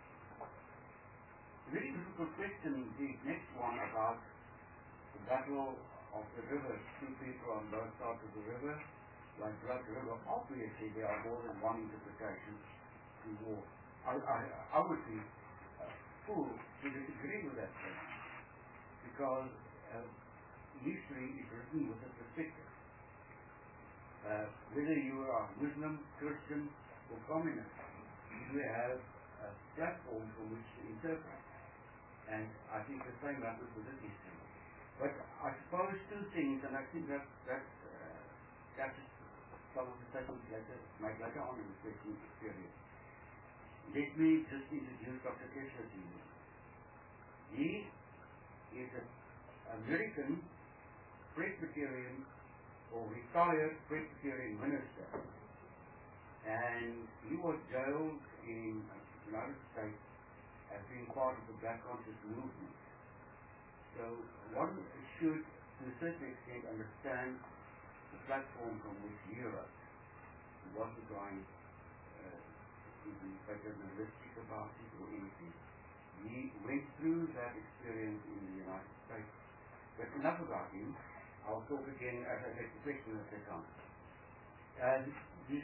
really difficult question, the next one about the battle of the river, two people on both sides of the river, like Blood River. Obviously there are more than one interpretation to war. I, I, I would be uh, fool to disagree with that thing, because uh, history is written with a perspective. Uh, whether you are Muslim, Christian, or communist, you have a platform from which to interpret. And I think the same happens with this history. But I suppose two things, and I think that that uh, captures some of the statements later, made later on in the question period. Let me just introduce Doctor Kessler to you. He is an American Presbyterian or retired Presbyterian minister, and he was jailed in the United States as being part of the Black Conscious movement. So one should, to a certain extent, understand the platform from which he wrote. He wasn't trying uh, to be paternalistic about it or anything. He went through that experience in the United States. But enough about him. I'll talk again as I take the question as they come. And this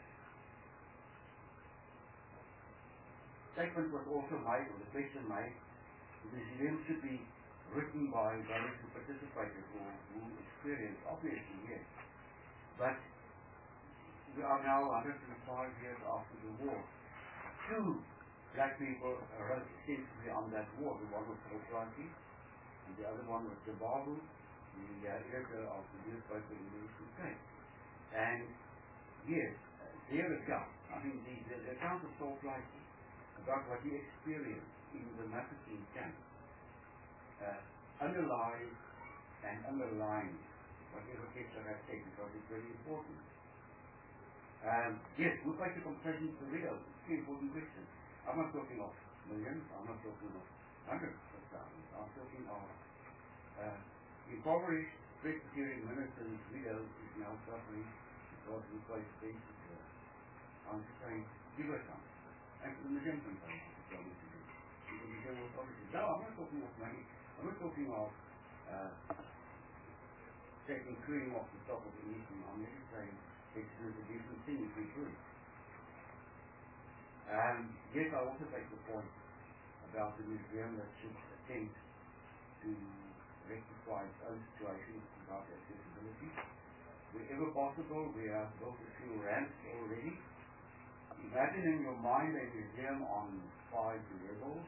statement was also made, or the question made, the museum should be written by those who participated or who experienced, obviously, yes. But we are now one hundred five years after the war. Two black people wrote extensively on that war. The one was Roswati, and the other one was Jababu, the uh, editor of the newspaper in the U K. And yes, uh, their account, I mean the, the, the account of Saul Fleischman about what he experienced in the Mafeking camp uh, underlies and underlines whatever Kessler has said, because it's very important. Um, yes, we'll take the conversation to Rio. It's an important question. I'm not talking of millions, I'm not talking of hundreds of thousands, I'm talking of uh, impoverished Presbyterian ministers' widows is now suffering because we place basis there. I'm just saying, give us some. And the museum can pay what it's going to do. Because the museum will obviously, no, I'm not talking of money, I'm not talking of uh, taking cream off the top of the eating. I'm just saying it's a different thing if we do. Um, yes, I also take the point about the museum that should attempt to rectify its own situation about accessibility. Wherever possible, we have built a few ramps already. Imagine in your mind a museum on five levels.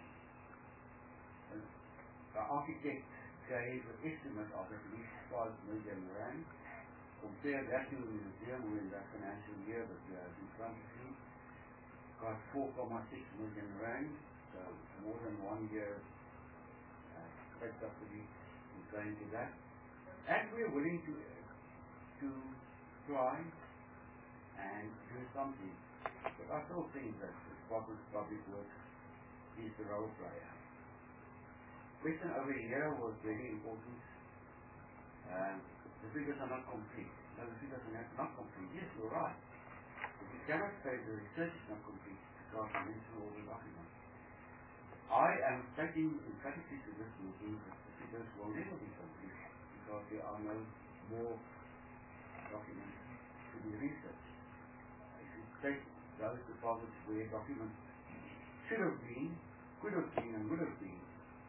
And the architect gave an estimate of at least five million rand. Compare that to the museum in that financial year that we have in front of you. Got four point six million rand, so more than one year uh, spent up to be going to that. And we're willing to to try and do something. But I still think that the Department of Public Works is the role player. Question over here was very important. Um, the figures are not complete. No, the figures are not, not complete. Yes, you're right. But you cannot say the research is not complete because you mentioned all the documents. I am taking emphatically to this meeting that the figures will never be complete because there are no more documents to be researched. If you take those deposits where documents should have been, could have been, and would have been,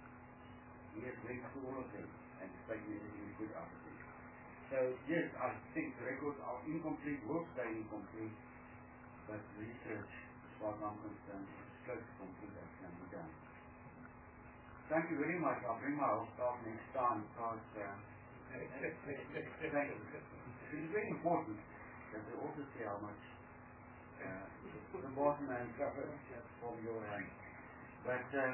we have linked to all of them and taken everything good out of them. So, yes, I think the records are incomplete, will stay incomplete, but research, as far as I'm concerned, is close to complete as can be done. Thank you very much. I'll bring my old staff next time because uh, thank you. It is very important that they also see how much uh, the bottom man suffered from your hand. But uh,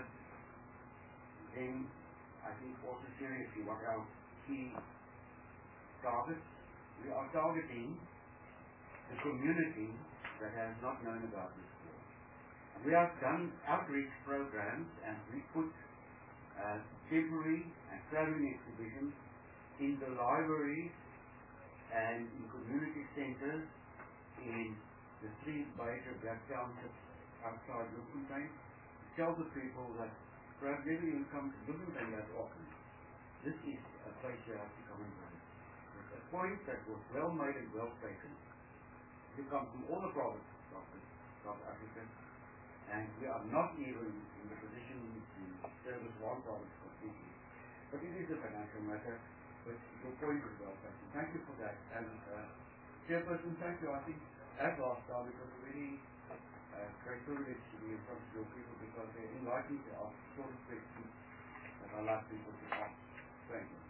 then I think also seriously what our key targets, we are targeting the community that has not known about this before. We have done outreach programs and we put uh, temporary and traveling exhibitions in the libraries and in community centers in the three major black townships outside Bloemfontein to tell the people that perhaps never even come to Bloemfontein that often. This is a place you have to come and visit. It's a point that was well made and well taken. You come from all the provinces of South Africa, and we are not even in the position to service one province completely. But it is a financial matter, but your point is well taken. Thank you for that. And uh, Chairperson, thank you. I think as last time it was a really uh, great privilege to be in front of your people because they invite me to ask sort of questions that I like people to ask. Thank you.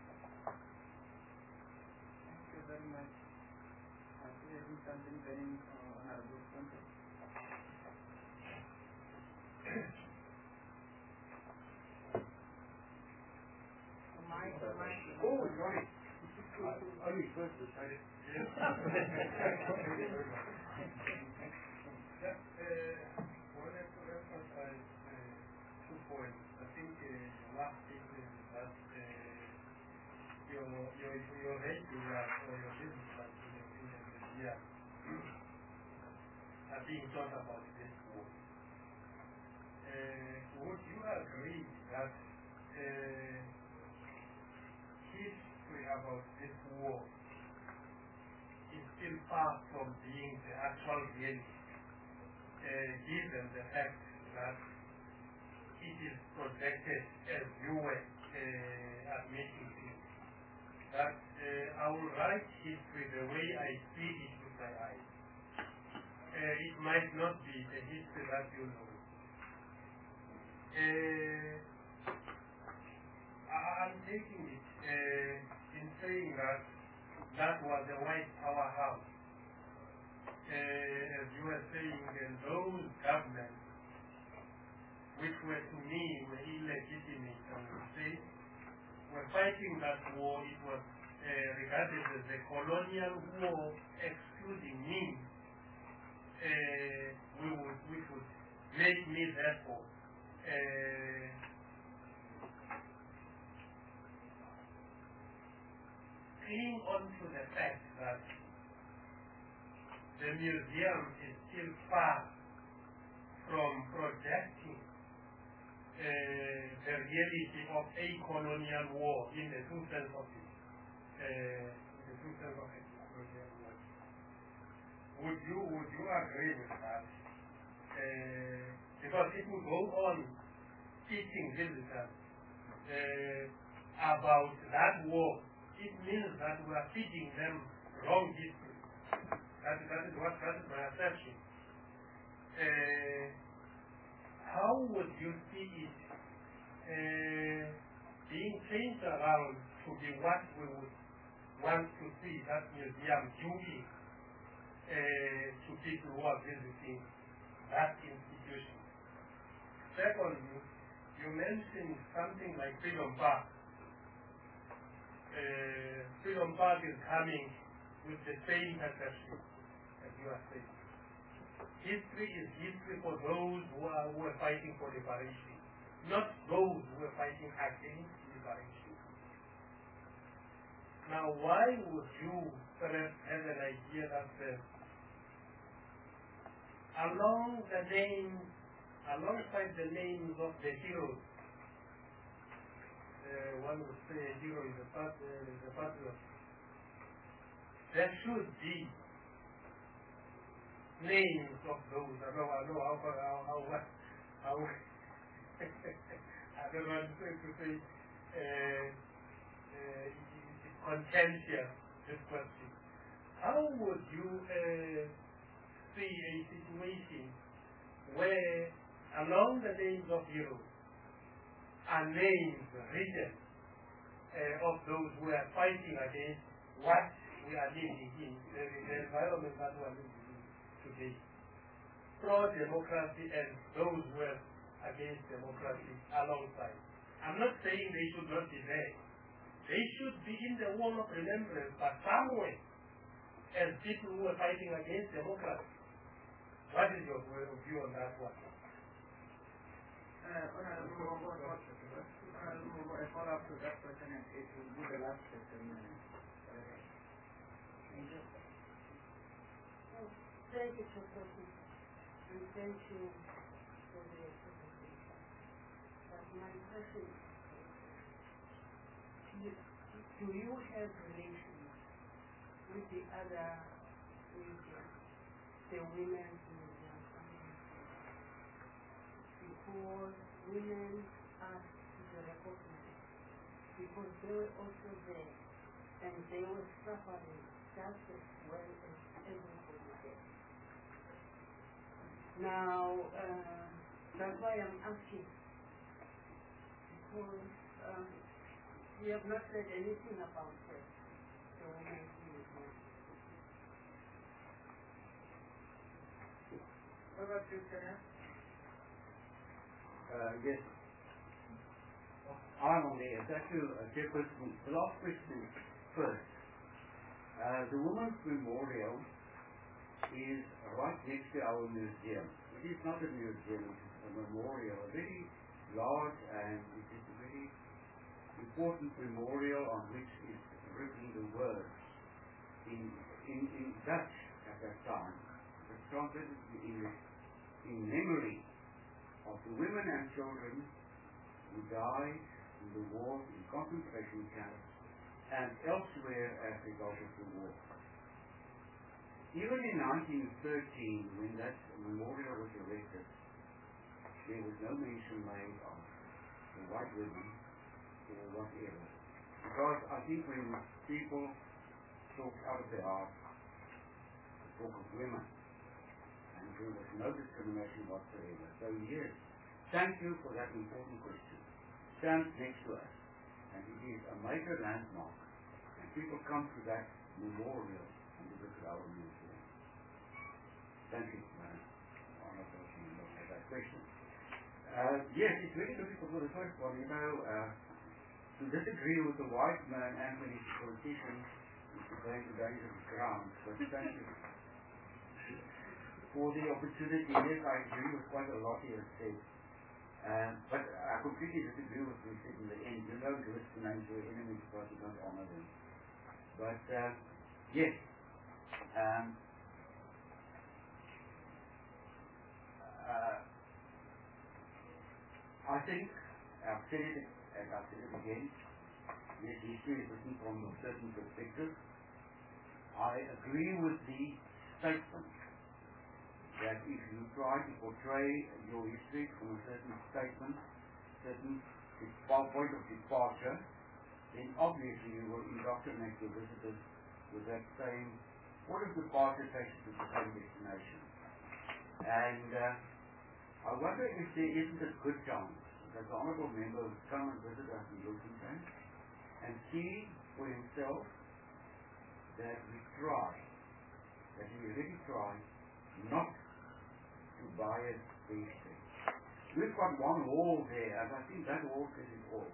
Thank you very much. Uh, we have something very uh, honorable sponsor. My, my, Oh, sorry. I only first decided. Yes. Just uh, wanted to emphasize uh, two points. I think uh, the last thing is that uh, your your your rating that or your business plan in your opinion this year are being thought about this war. Uh, would you agree that uh, history about this war is still far from being the actual reality, uh, given the fact that it is projected as you were uh, admitting to, that uh, I will write history the way I see it with my eyes. Uh, it might not be the history that you know. Uh, I'm taking it uh, in saying that that was the white power house. Uh, as you were saying, and those governments, which were to me were illegitimate, I would say, were fighting that war. It was uh, regarded as a colonial war, excluding me. Uh, we would, which would make me therefore uh, cling on to the fact that the museum is still far from projecting uh, the reality of a colonial war in the true sense of it. Uh, in the true sense of a colonial war. Would you would you agree with that? Uh, because if we go on teaching visitors uh, about that war, it means that we are feeding them wrong history. That, that is what that is my assumption. Uh, how would you see it uh, being changed around to be what we would want to see that museum doing uh, to people who are visiting that institution? Secondly, you mentioned something like Freedom Park. Uh, Freedom Park is coming with the same perception as you are saying. History is history for those who are, who are fighting for liberation, not those who are fighting against liberation. Now, why would you perhaps have an idea that uh, along the names, alongside the names of the heroes, uh, one would say a hero is a, pat, uh, is a patriot, there should be names of those. I know, I know how, how, how, how I don't want to say, uh, uh, it's contentious, this question. How would you uh, see a situation where along the names of heroes are names written uh, of those who are fighting against what we are living in, the, the environment that we are living in today? Pro-democracy and those who are against democracy alongside. I'm not saying they should not be there. They should be in the wall of remembrance, but somewhere, as people who are fighting against democracy. What is your view on that one? Uh, Honorable Mobo, a follow-up to that question, and it will be the last question. Thank you. Well, thank you for talking, and thank you for the presentation. But my question is, do, do you have relations with the other museums, the women's museum? Because women asked to be recognized, because they were also there, and they were suffering just as well as everybody else. Now, uh, that's why I'm asking, because um, we have not said anything about uh, the women's museum. What about you, Kenneth? Uh, yes. I'm on the attack to uh, your question. The last question first. Uh, the Women's Memorial is right next to our museum. It is not a museum, it is a memorial, a very large and it is a very important memorial on which is written the words in, in, in Dutch at that time. It's translated to English, in memory of the women and children who died in the war, in concentration camps, and elsewhere as a result of the war. Even in nineteen thirteen, when that memorial was erected, there was no mention made of the white women or whatever. Because I think when people talk out of their heart, they talk of women, and there was no discrimination whatsoever. So yes, thank you for that important question. Stands next to us, and it is a major landmark, and people come to that memorial and to look at our museum. Thank you, Madam Honourable Member, for that question. Uh, yes, it's very difficult for the first one, you know, uh, to disagree with the white man and with his politician is to claim the danger of the ground, but thank you for the opportunity. Yes, I agree with quite a lot he has said. Um, but I completely disagree with what he said in the end. You don't list the names of your enemies because you don't honor them. But, uh, yes. Um, uh, I think, I've said it, and I've said it again, yes, history is written from a certain perspective. I agree with the statement that if you try to portray your history from a certain statement, certain point of departure, then obviously you will indoctrinate your visitors with that same point of departure takes you to the same destination. And uh, I wonder if there isn't a good chance that the honourable member would come and visit us in Bloemfontein and see for himself that we try, that we really try not to bias the history. We've got one wall there, and I think that wall says it all.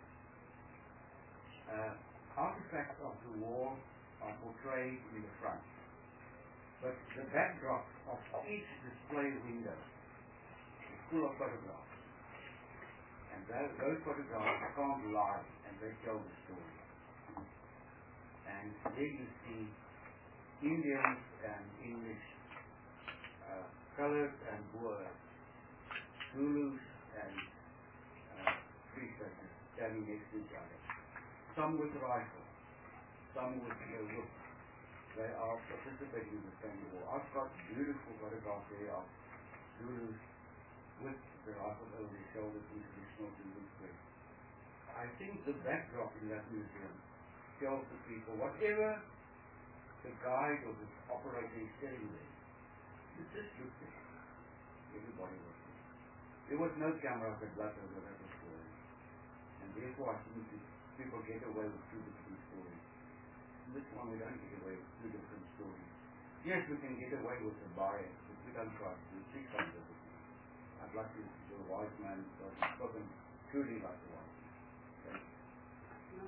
Uh, artifacts of the war are portrayed in the front, but the backdrop of each display window is full of photographs, and those, those photographs can't lie, and they tell the story. And there you see Indians and English, uh, colored and Boers, Zulus and uh, Free Staters standing next to each other. Some with rifles, some with uh, whips. They are participating in the same war. I've got beautiful photographs there of Zulus with the rifle over their shoulders in traditional Zulu dress. I think the backdrop in that museum tells the people, whatever the guide or the operator is telling them, you just look there. Everybody was there. There was no camera that blood over that was story. And therefore I think people get away with two different stories. In this one we don't get away with two different stories. Yes, we can get away with the bias, but we don't try to do six hundred. I'd like to be a wise man because he's spoken truly like the wise man. Thank you.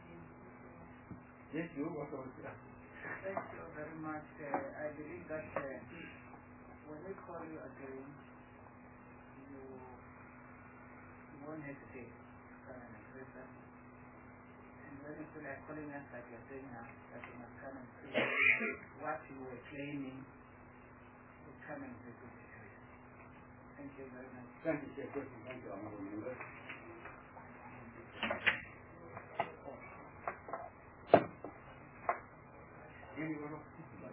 Yes, you what was that? Thank you very much. Uh, I believe that uh, when we call you again, you, you won't hesitate to come and address us. And when you feel like calling us like you're saying now, that you must come and say what you were claiming, to come and visit the place. Thank you very much. Thank you, Chairperson. Thank you, Honourable Member. Anyone else?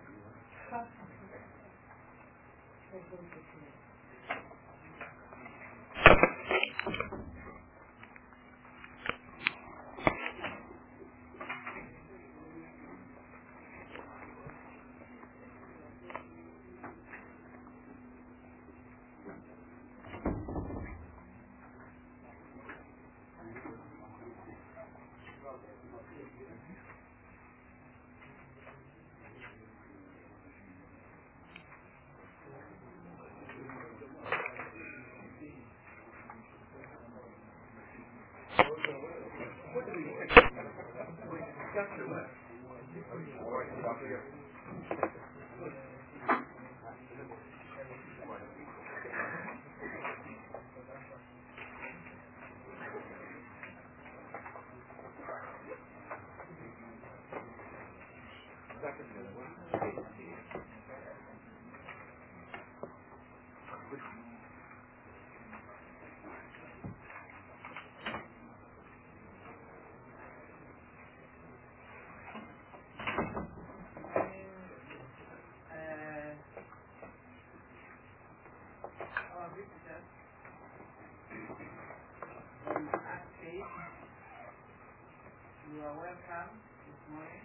You are welcome this morning.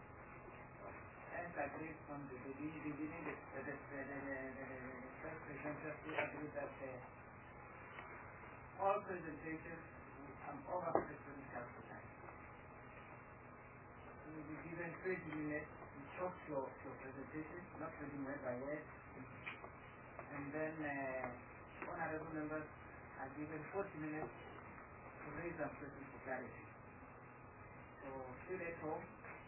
As agreed from the beginning, beginning the, the, the, the, the, the first presenters, we agreed that uh, all presentations um, over twenty time. You will be given twenty minutes to talk your, your presentation, not reading word by word. And then uh, honorable members are given forty minutes to raise some questions for clarity. So, still at home,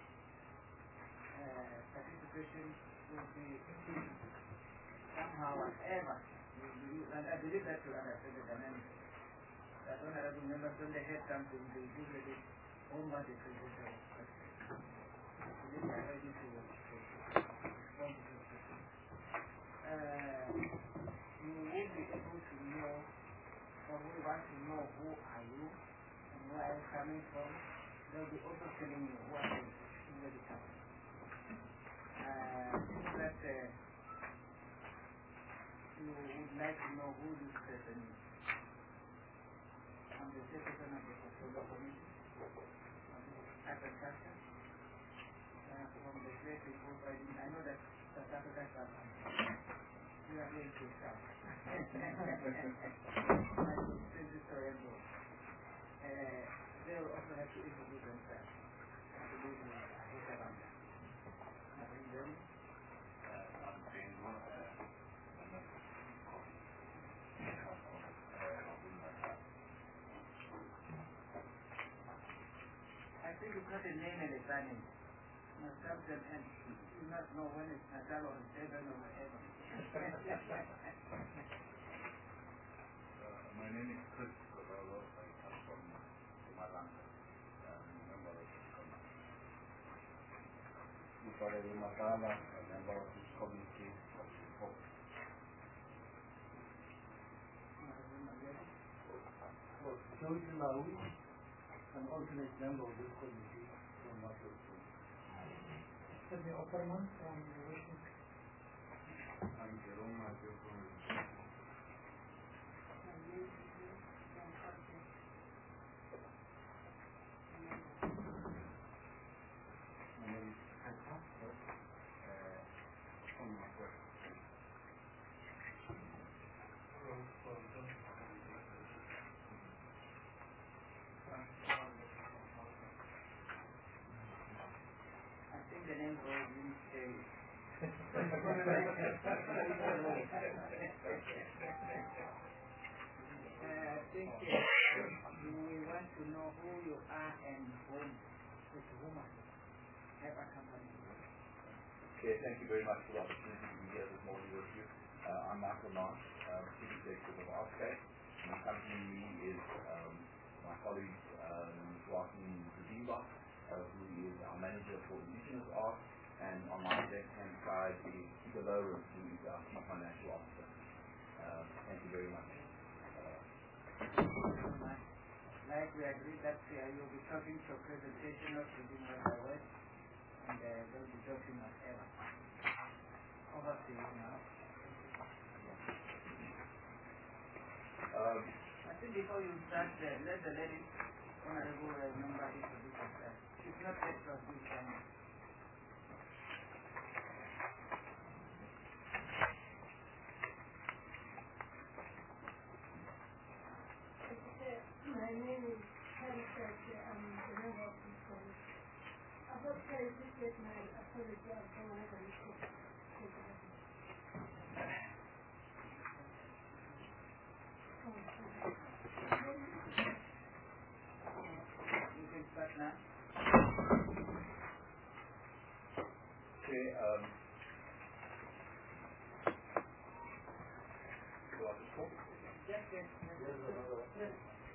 uh, participation will be somehow, whatever. And I believe that will understand the dynamics. That honorable members, when they hear something, they usually own what they present. So, they are ready to respond to this question. Uh, you will be able to know, or we want to know who are you and where are you coming from. They'll be also telling you what is really happening. Uh, that uh, you would like to know who this person is. I'm the secretary of the Portfolio Committee on Agriculture. Uh, from the great report I did, I know that South Africa is our country. We are going to start. This is Toronto. Uh, they will also have to introduce themselves. I believe we are around that. I think them. I'm saying one of the I think you've got a name and a surname. You must come to an end. You must know when it's Natal or Seven or whatever. Uh, my name is Chris Kodolo. I come from Mpumalanga. I'm a member of this committee. Mufaleli Matala, a member of this committee of support. George Lau, an alternate member of this committee from Marshall. Sylvia Opperman from the Western. I'm Jerome Matthew from my name is Kaka, uh, from Marshall. I think the name was really scary. uh, I think uh, we want to know who you are and whom, with whom I have a company. Okay, thank you very much for the opportunity to be here this morning with you. Uh, I'm Michael Marsh, uh, Chief Executive of ArtScape, and accompanying me is um, my colleague um, Joaquin Zimba, uh, who is our Manager for Indigenous Art, and on my left-hand side is Peter Lawrence, who is our Chief Financial Officer. Uh, thank you very much. Like we agreed that uh, you'll be talking to a presentation of reading word by word, and uh, they'll be talking whatever. Over to you now. Um, I think before you start, uh, let the lady, honorable uh, member, introduce herself. She's not yet from this time. My name is Harry Church. I'm the member of this committee. I hope I appreciate my apology for whatever mistake. You can start now. okay, um, so I'll just talk. Yes, yes, yes. Yes.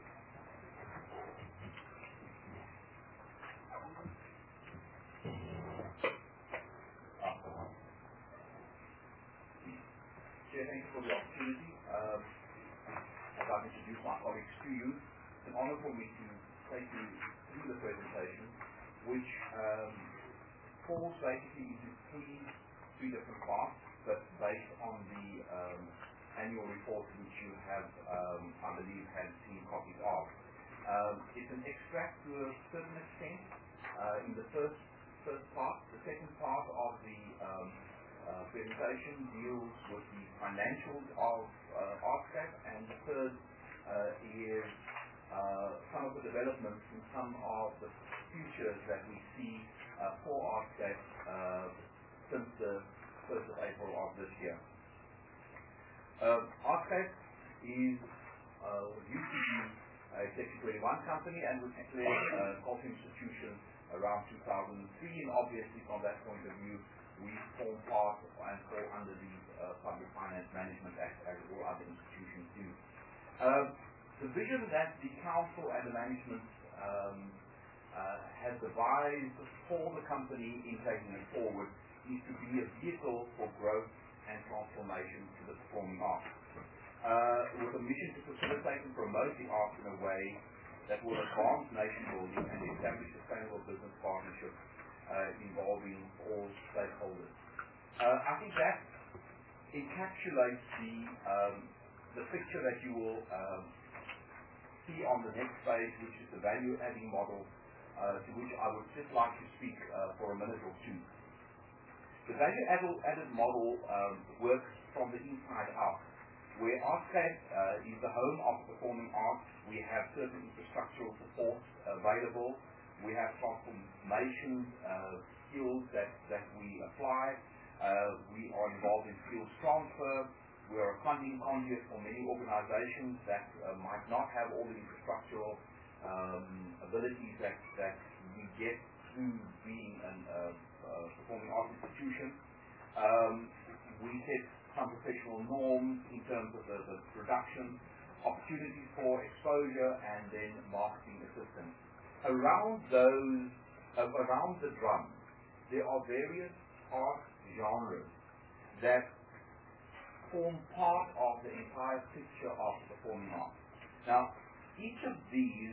Chair, thank you for the opportunity. Um, I'd like to introduce my colleagues to you. It's an honor for me to take you through the presentation, which um, falls basically into three, three different parts, but based on the um, annual report which you have, um, I believe, had seen copies of. Um, it's an extract to a certain extent uh, in the first first part. The second part of the um, uh, presentation deals with the financials of uh, ArtScape, and the third uh, is uh, some of the developments and some of the futures that we see uh, for ArtScape uh, since the first of April of this year. Um, ArtScape is uh, used to be a Section twenty-one company and was declared a health institution around two thousand three, and obviously from that point of view we form part and fall under the uh, Public Finance Management Act as all other institutions do. Um, the vision that the Council and the management um, uh, has devised for the company in taking it forward is to be a vehicle for growth and transformation to the performing arts, uh, with a mission to facilitate and promote the arts in a way that will advance nation building and establish sustainable business partnerships uh, involving all stakeholders. Uh, I think that encapsulates the um, the picture that you will um, see on the next page, which is the value-adding model, uh, to which I would just like to speak uh, for a minute or two. The value-added model um, works from the inside out. Where Artscape uh, is the home of performing arts, we have certain infrastructural support available. We have transformation uh, skills that, that we apply. Uh, we are involved in skills transfer. We are a funding conduit for many organizations that uh, might not have all the infrastructural um, abilities that, that we get through being a uh, uh, performing arts institution. Um, we set some professional norms in terms of the, the production, opportunities for exposure, and then marketing assistance. Around those, uh, around the drum, there are various art genres that form part of the entire picture of performing arts. Now, each of these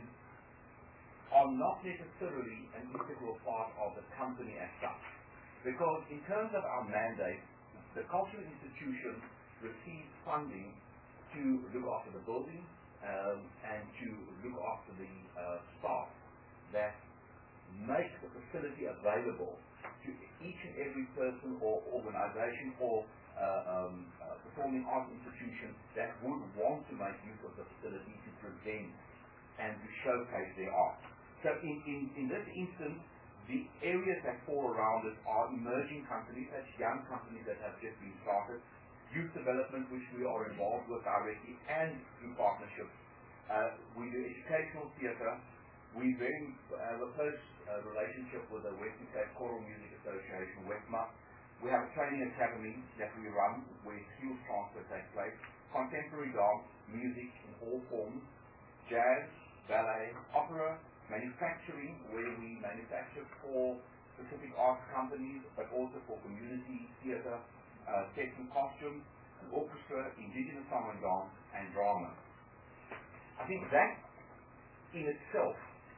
are not necessarily an integral part of the company as such, because in terms of our mandate, the cultural institution receives funding to look after the building um, and to look after the uh, staff that make the facility available to each and every person or organization or uh, um, uh, performing arts institution that would want to make use of the facility to present and to showcase their art. So in, in, in this instance, the areas that fall around it are emerging companies, that's young companies that have just been started, youth development, which we are involved with directly and through partnerships. Uh, we do educational theatre. We very have a close uh, relationship with the Western Cape Choral Music Association, WECMA. We have a training academy that we run where skills transfer takes place, contemporary dance, music in all forms, jazz, ballet, opera, manufacturing, where we manufacture for specific arts companies, but also for community theatre, uh, sets and costumes, an orchestra, indigenous song and dance, and drama. I think that in itself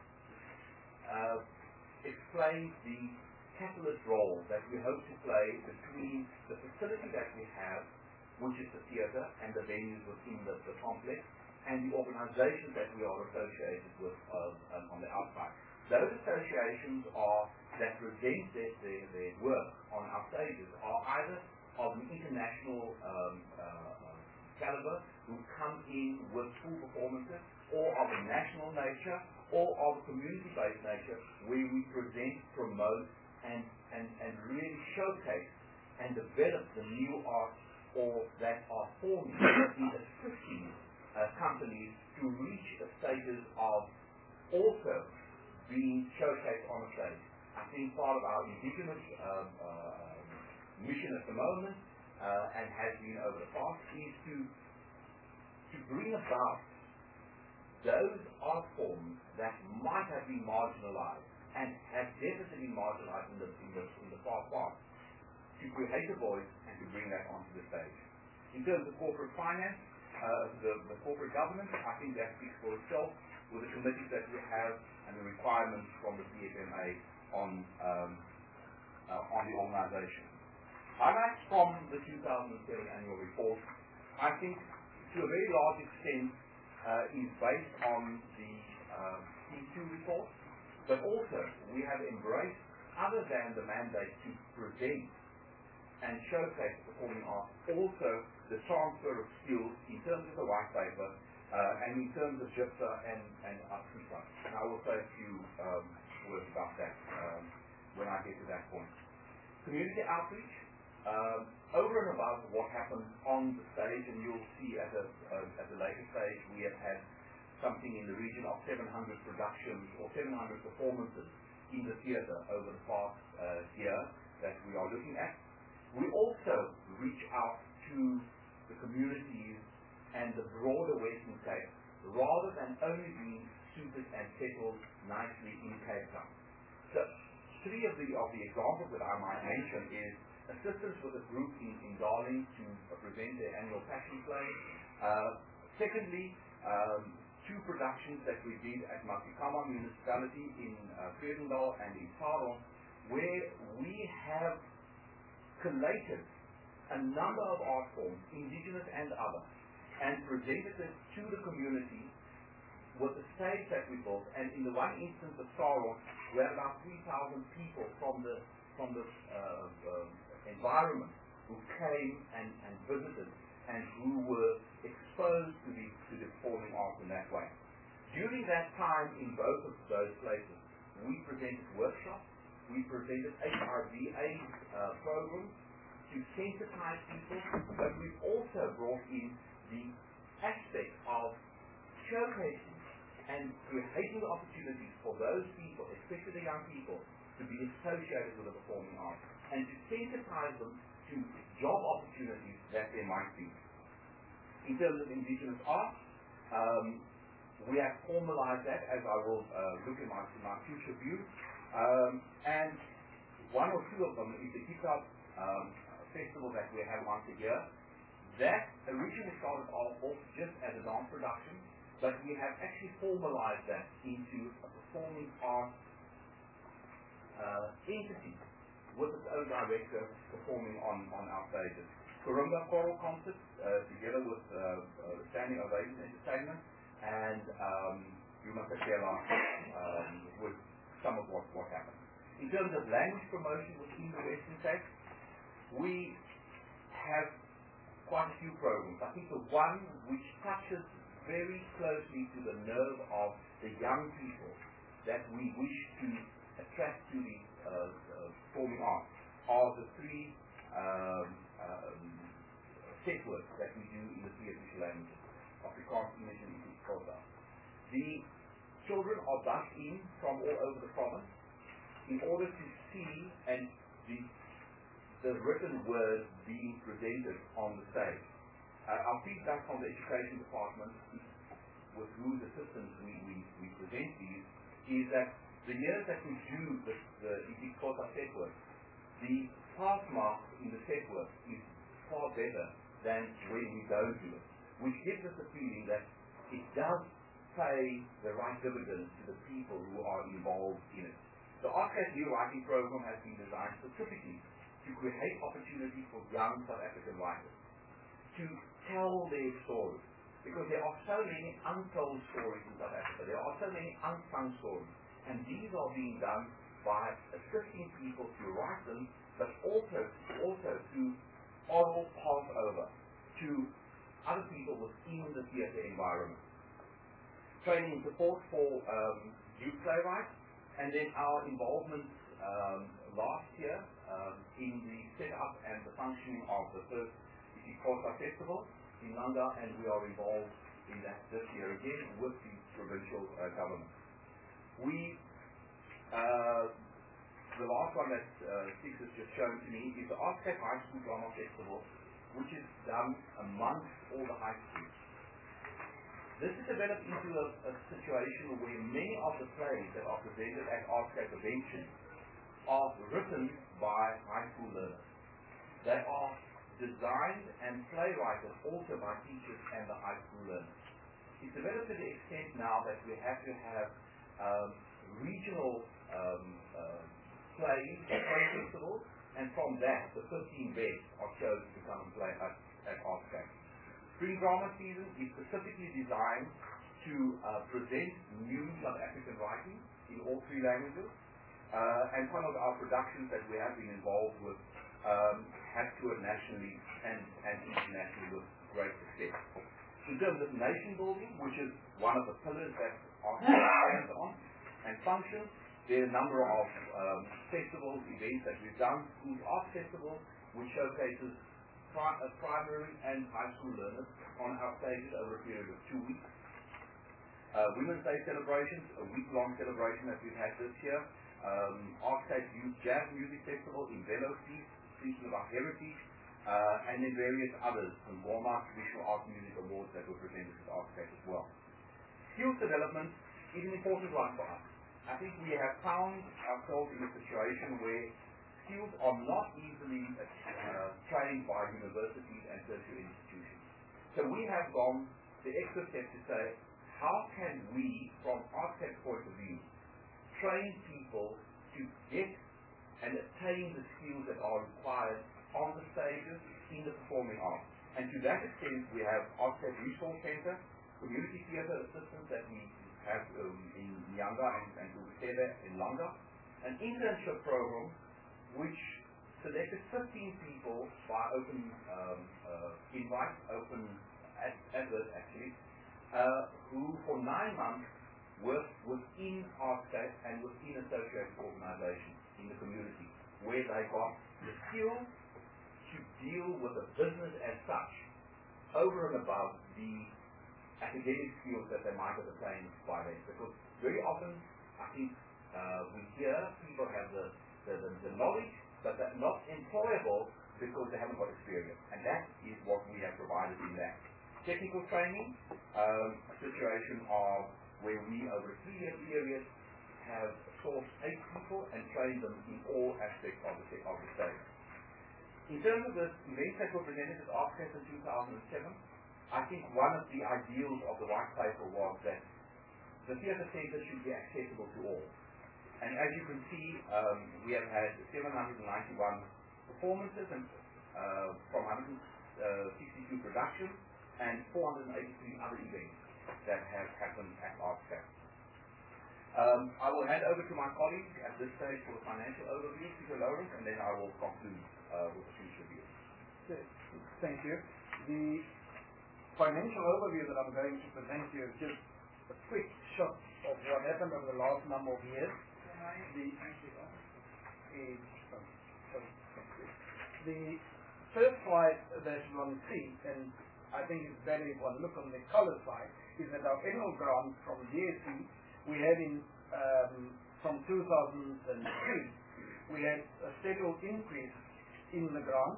uh, explains the catalyst role that we hope to play between the facility that we have, which is the theatre and the venues within the, the complex, and the organizations that we are associated with uh, um, on the outside. Those associations are that present their, their, their work on our stages are either of an international um, uh, caliber, who come in with full performances, or of a national nature, or of a community-based nature, where we present, promote, and, and, and really showcase and develop the new art or that are forming in assisting Uh, companies to reach a status of also being showcased on a stage. I think part of our indigenous uh, uh, mission at the moment uh, and has been over the past is to to bring about those art forms that might have been marginalized and have definitely been marginalized in the in the, in the past past, to create a voice and to bring that onto the stage. In terms of corporate finance, Uh, the, the corporate governance, I think that speaks for itself with the committees that we have and the requirements from the C F M A on um, uh, on the organization. Highlights from the two thousand seven annual report, I think to a very large extent uh, is based on the uh, C two report, but also we have embraced, other than the mandate to present and showcase performing arts, also the transfer of skills in terms of the white paper uh, and in terms of JIPSA and, and ASIPA. And I will say a few um, words about that um, when I get to that point. Community outreach, um, over and above what happens on the stage, and you'll see at a, uh, at a later stage, we have had something in the region of seven hundred productions or seven hundred performances in the theatre over the past uh, year that we are looking at. We also reach out to the communities and the broader Western Cape, rather than only being suited and settled nicely in Cape Town. So, three of the of the examples that I might mention is assistance with a group in, in Darling to uh, present their annual fashion play. Uh, secondly, um, two productions that we did at Matikama Municipality in uh, Vredendal and in Taron, where we have collated a number of art forms, indigenous and other, and presented it to the community with the stage that we built. And in the one instance of Saron, we had about three thousand people from the from the uh, uh, environment who came and, and visited and who were exposed to the to the performing arts in that way. During that time in both of those places, we presented workshops, we presented H I V AIDS uh, programs to sensitize people, but we've also brought in the aspect of showcasing and creating the opportunities for those people, especially the young people, to be associated with the performing arts and to sensitize them to job opportunities that there might be. In terms of indigenous art, um, we have formalized that, as I will uh, look in my, in my future view. Um, and one or two of them is the Hip-Hop um, festival that we have once a year. That originally started off just as a dance production, but we have actually formalized that into a performing art uh, entity with its own director performing on, on our stages. Karimba Choral Concert, uh, together with uh, uh, Standing Ovation Entertainment, and um, Yuma Kakela um, with some of what, what happened. In terms of language promotion within the Western Cape, we have quite a few programs. I think the one which touches very closely to the nerve of the young people that we wish to attract to the uh, uh, performing arts are the three um, um, set works that we do in the three official languages, Afrikaans, English, and Xhosa. The children are bused in from all over the province in order to see and the the written word being presented on the stage. Uh, our feedback from the education department, with whose assistance we, we, we present these, is that the years that we do the, the Xhosa set work, the pass mark in the set work is far better than when we don't do it, which gives us the feeling that it does pay the right dividends to the people who are involved in it. The ArtCat New Writing Program has been designed specifically to create opportunities for young South African writers to tell their stories, because there are so many untold stories in South Africa. There are so many unsung stories, and these are being done by assisting people to write them, but also also to oral pass over to other people within the theatre environment. Training and support for um, youth playwrights, and then our involvement um, last year um, in the setup and the functioning of the first Xhosa Festival in Langa, and we are involved in that this year again with the provincial uh, government. We, uh, the last one that uh, Six has just shown to me is the ArtCat High School Drama Festival, which is done amongst all the high schools. This has developed into a, a situation where many of the plays that are presented at ArtCat conventions are written by high school learners. They are designed and playwrited also by teachers and the high school learners. It's developed to the extent now that we have to have um, regional um, uh, plays, play festivals, and from that, the fifteen best are chosen to come and play at, at ArtCat. Spring Drama Season is specifically designed to uh, present new South African writing in all three languages, uh, and some of our productions that we have been involved with um, have toured nationally and, and internationally with great success. In terms of nation building, which is one of the pillars that ArtCat stands on and functions, there are a number of um, festivals, events that we've done. Schools Art Festival, which showcases pri- uh, primary and high school learners on our stages over a period of two weeks. Uh, Women's Day celebrations, a week-long celebration that we've had this year. Um, ArtCat Youth Jazz Music Festival in Velo Feast, speaking about heritage, uh, and then various others, and Walmart Traditional Art Music Awards that were presented at ArtCat as well. Skills development is an important one for us. I think we have found ourselves in a situation where skills are not easily uh, trained by universities and tertiary institutions. So we have gone the extra step to say, how can we, from ArtCat's point of view, train people to get and attain the skills that are required on the stages, in the performing arts. And to that extent, we have Artscape Resource Center, community theatre assistants that we have um, in Nyanga and, and Ubukele in Langa, an internship program which selected fifteen people by open um, uh, invite, open ad- advert actually, uh, who for nine months worked within Artscape and within associated organizations in the community, where they got the skills to deal with the business as such, over and above the academic skills that they might have attained by then. Because very often, I think, uh, we hear people have the, the, the, the knowledge, but they're not employable because they haven't got experience. And that is what we have provided in that. Technical training, um, a situation of where we, over a three-year period, have sourced eight people and trained them in all aspects of the, of the state. In terms of the events that were presented at Artscape in two thousand seven, I think one of the ideals of the white paper was that the theatre centre should be accessible to all. And as you can see, um, we have had seven hundred ninety-one performances and, uh, from one hundred sixty-two productions and four hundred eighty-three other events that have happened at Artscape. Um, I will hand over to my colleague at this stage for the financial overview, Peter Lawrence, and then I will conclude uh, with the future view. Okay. Thank you. The financial overview that I'm going to present to you is just a quick shot of what happened over the last number of years. The, the first slide that one sees, and I think it's better if one look on the color side, is that our annual grant from G S C, we had in, um, from two thousand three, we had a scheduled increase in the grant,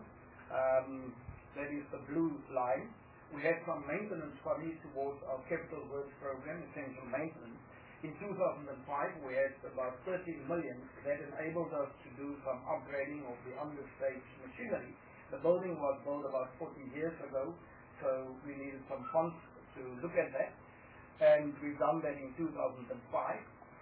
um, that is the blue line. We had some maintenance funding towards our capital works program, essential maintenance. In two thousand five, we had about thirteen million that enabled us to do some upgrading of the understage machinery. The building was built about forty years ago, so we needed some funds to look at that, and we've done that in two thousand five.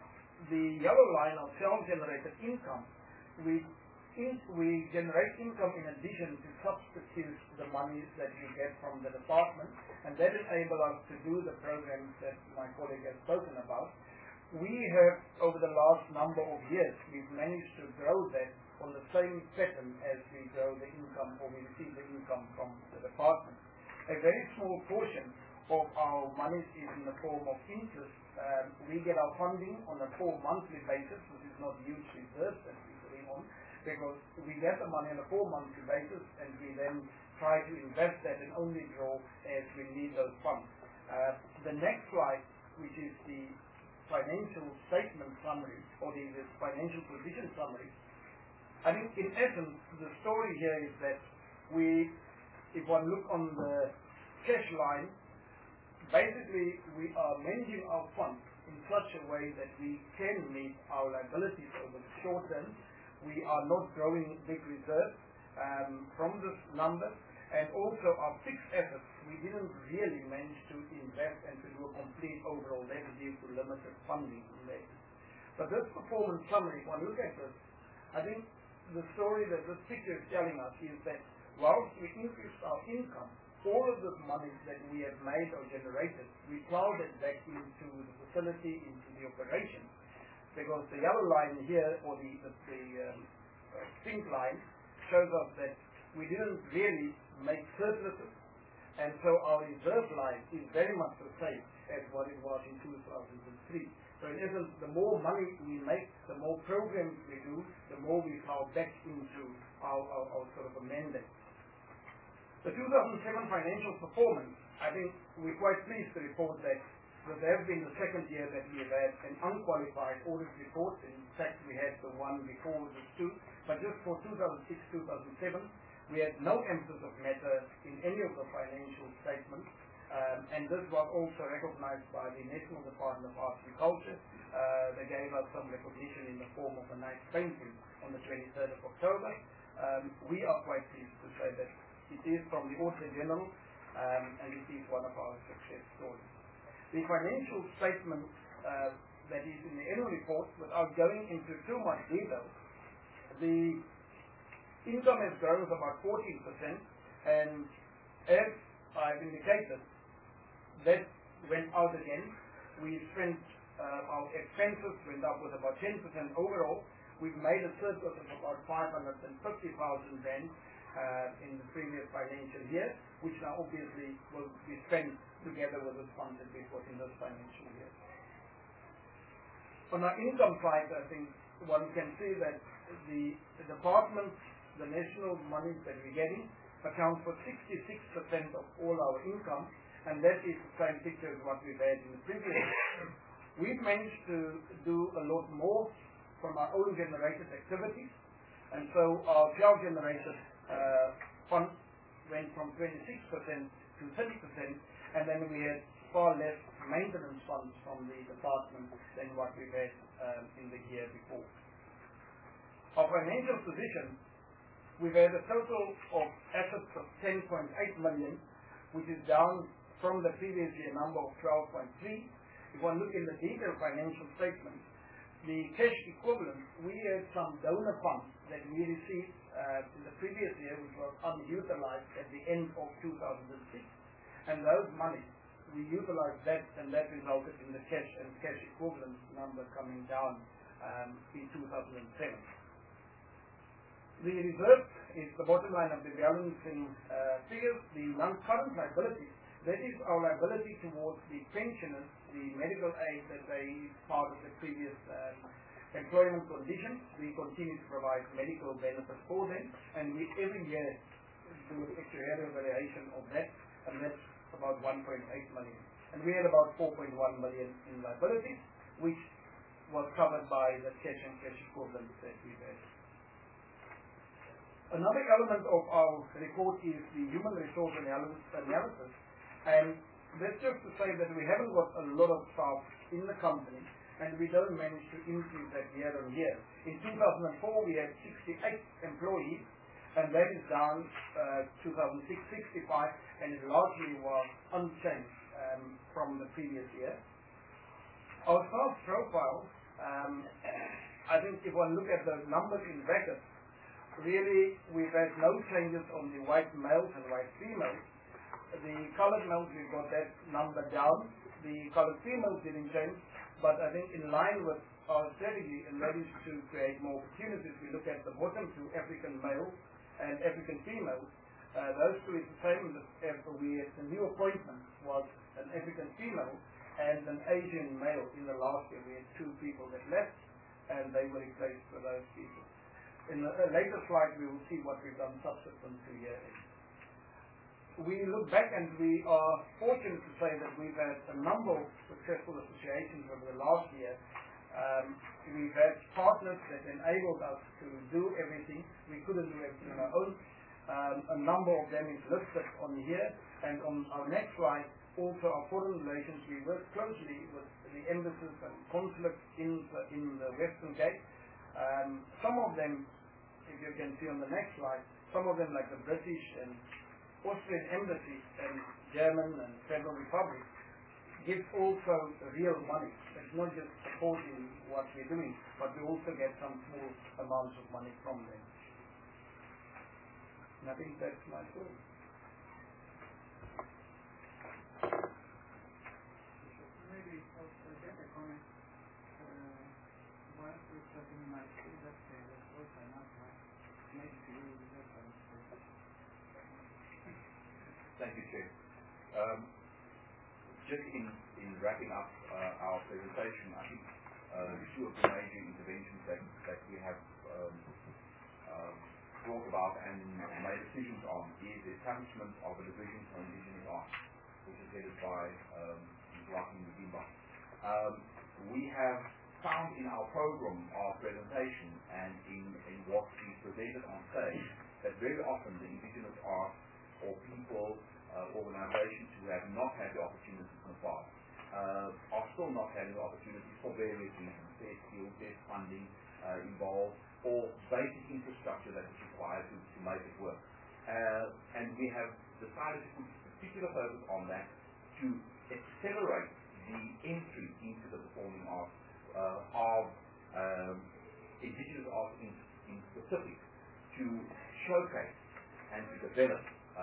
The yellow line of self-generated income, we in, we generate income in addition to substitute the monies that we get from the department, and that enables us to do the programs that my colleague has spoken about. We have, over the last number of years, we've managed to grow that on the same pattern as we grow the income, or we receive the income from the department. A very small portion of our money is in the form of interest. Um, we get our funding on a four monthly basis, which is not huge reserves that we put in on, because we get the money on a four monthly basis and we then try to invest that and only draw as we need those funds. Uh, the next slide, which is the financial statement summary, or the, the financial position summary, I think in essence the story here is that we, if one look on the cash line, basically we are managing our funds in such a way that we can meet our liabilities over the short term. We are not growing big reserves um, from this number, and also our fixed assets, we didn't really manage to invest and to do a complete overall level due to limited funding in there. But this performance summary, when you look at this, I think the story that this picture is telling us is that whilst we increased our income, all of this money that we have made or generated, we plowed it back into the facility, into the operation. Because the yellow line here, or the, the, the um, uh, pink line, shows us that we didn't really make surpluses, and so our reserve line is very much the same as what it was in two thousand three. So in essence, the more money we make, the more programs we do, the more we plow back into our, our, our sort of a mandate. The two thousand seven financial performance, I think we're quite pleased to report that this has been the second year that we have had an unqualified audit report. In fact, we had the one before this too, but just for two thousand six to two thousand seven, we had no emphasis of matter in any of the financial statements, um, and this was also recognized by the National Department of Arts and Culture. Uh, they gave us some recognition in the form of a nice painting on the twenty-third of October. Um, we are quite pleased to say that it is from the Auditor General, um, and it is one of our success stories. The financial statement uh, that is in the annual report, without going into too much detail, the income has grown about fourteen percent, And as I've indicated, that went out again. We spent, uh, our expenses went up with about ten percent overall. We've made a surplus of about five hundred fifty thousand then uh, in the previous financial year, which now obviously will be spent together with the funds that we put in this financial year. On our income side, I think one can see that the, the departments, the national monies that we're getting, account for sixty-six percent of all our income, and that is the same picture as what we've had in the previous year. We've managed to do a lot more from our own generated activities, and so our self-generated uh, funds went from twenty-six percent to thirty percent, and then we had far less maintenance funds from the department than what we've had um, in the year before. Our financial position, we've had a total of assets of ten point eight million, which is down from the previous year number of twelve point three. If one look in the detailed financial statement, the cash equivalent, we had some donor funds that we received uh, in the previous year, which was unutilized at the end of two thousand six, and those monies, we utilized that, and that resulted in the cash and cash equivalent number coming down um, in two thousand seven. The reserve is the bottom line of the balancing uh, figures. The non-current liabilities, that is our liability towards the pensioners, the medical aid that they part of the previous um, employment conditions. We continue to provide medical benefits for them, and we every year do an actuarial valuation of that, and that's about one point eight million. And we had about four point one million in liabilities, which was covered by the cash and cash equivalents that we've had. Another element of our report is the human resource analysis, and that's just to say that we haven't got a lot of staff in the company, and we don't manage to increase that year on year. In two thousand four, we had sixty-eight employees, and that is down uh, two thousand six, sixty-five, and it largely was unchanged um, from the previous year. Our staff profile, um, I think if one look at the numbers in brackets, really we've had no changes on the white males and white females. The colored males, we've got that number down. The colored females didn't change, but I think in line with our strategy, and that is to create more opportunities, we look at the bottom two, African males and African females. Uh, those two is the same as we had. The new appointment was an African female and an Asian male. In the last year, we had two people that left, and they were replaced for those people. In a later slide, we will see what we've done subsequent to year end. We look back, and we are fortunate to say that we've had a number of successful associations over the last year. Um, we've had partners that enabled us to do everything. We couldn't do everything on our own. Um, a number of them is listed on here, and on our next slide, also our foreign relations. We work closely with the embassies and consulates in the, in the Western Cape. Um, some of them, if you can see on the next slide, some of them like the British and Austrian embassies and German and Federal Republic give also real money. It's not just supporting what we're doing, but we also get some small amounts of money from them. And I think that's my story. Maybe I'll get a comment. Whilst we're talking, you might see that the votes are not right. Maybe to you, that's a mistake. Thank you, Chair. Um, just in, in wrapping up uh, our presentation, I think uh, two of the major interventions that, that we have um, um, thought about and made decisions on is the establishment of a division for Indigenous Art, which is headed by um, Joaquin Mugimba. Um, we have found in our program, our presentation, and in, in what is presented on stage, that very often the Indigenous art or people, uh, organizations who have not had the opportunities in the past uh, are still not having the opportunities for various reasons. There's skills, there's funding uh, involved, or basic infrastructure that is required to, to make it work. Uh, and we have decided to put particular focus on that to accelerate the entry into the performing arts uh, of um, Indigenous art in, in specific, to showcase and to develop uh,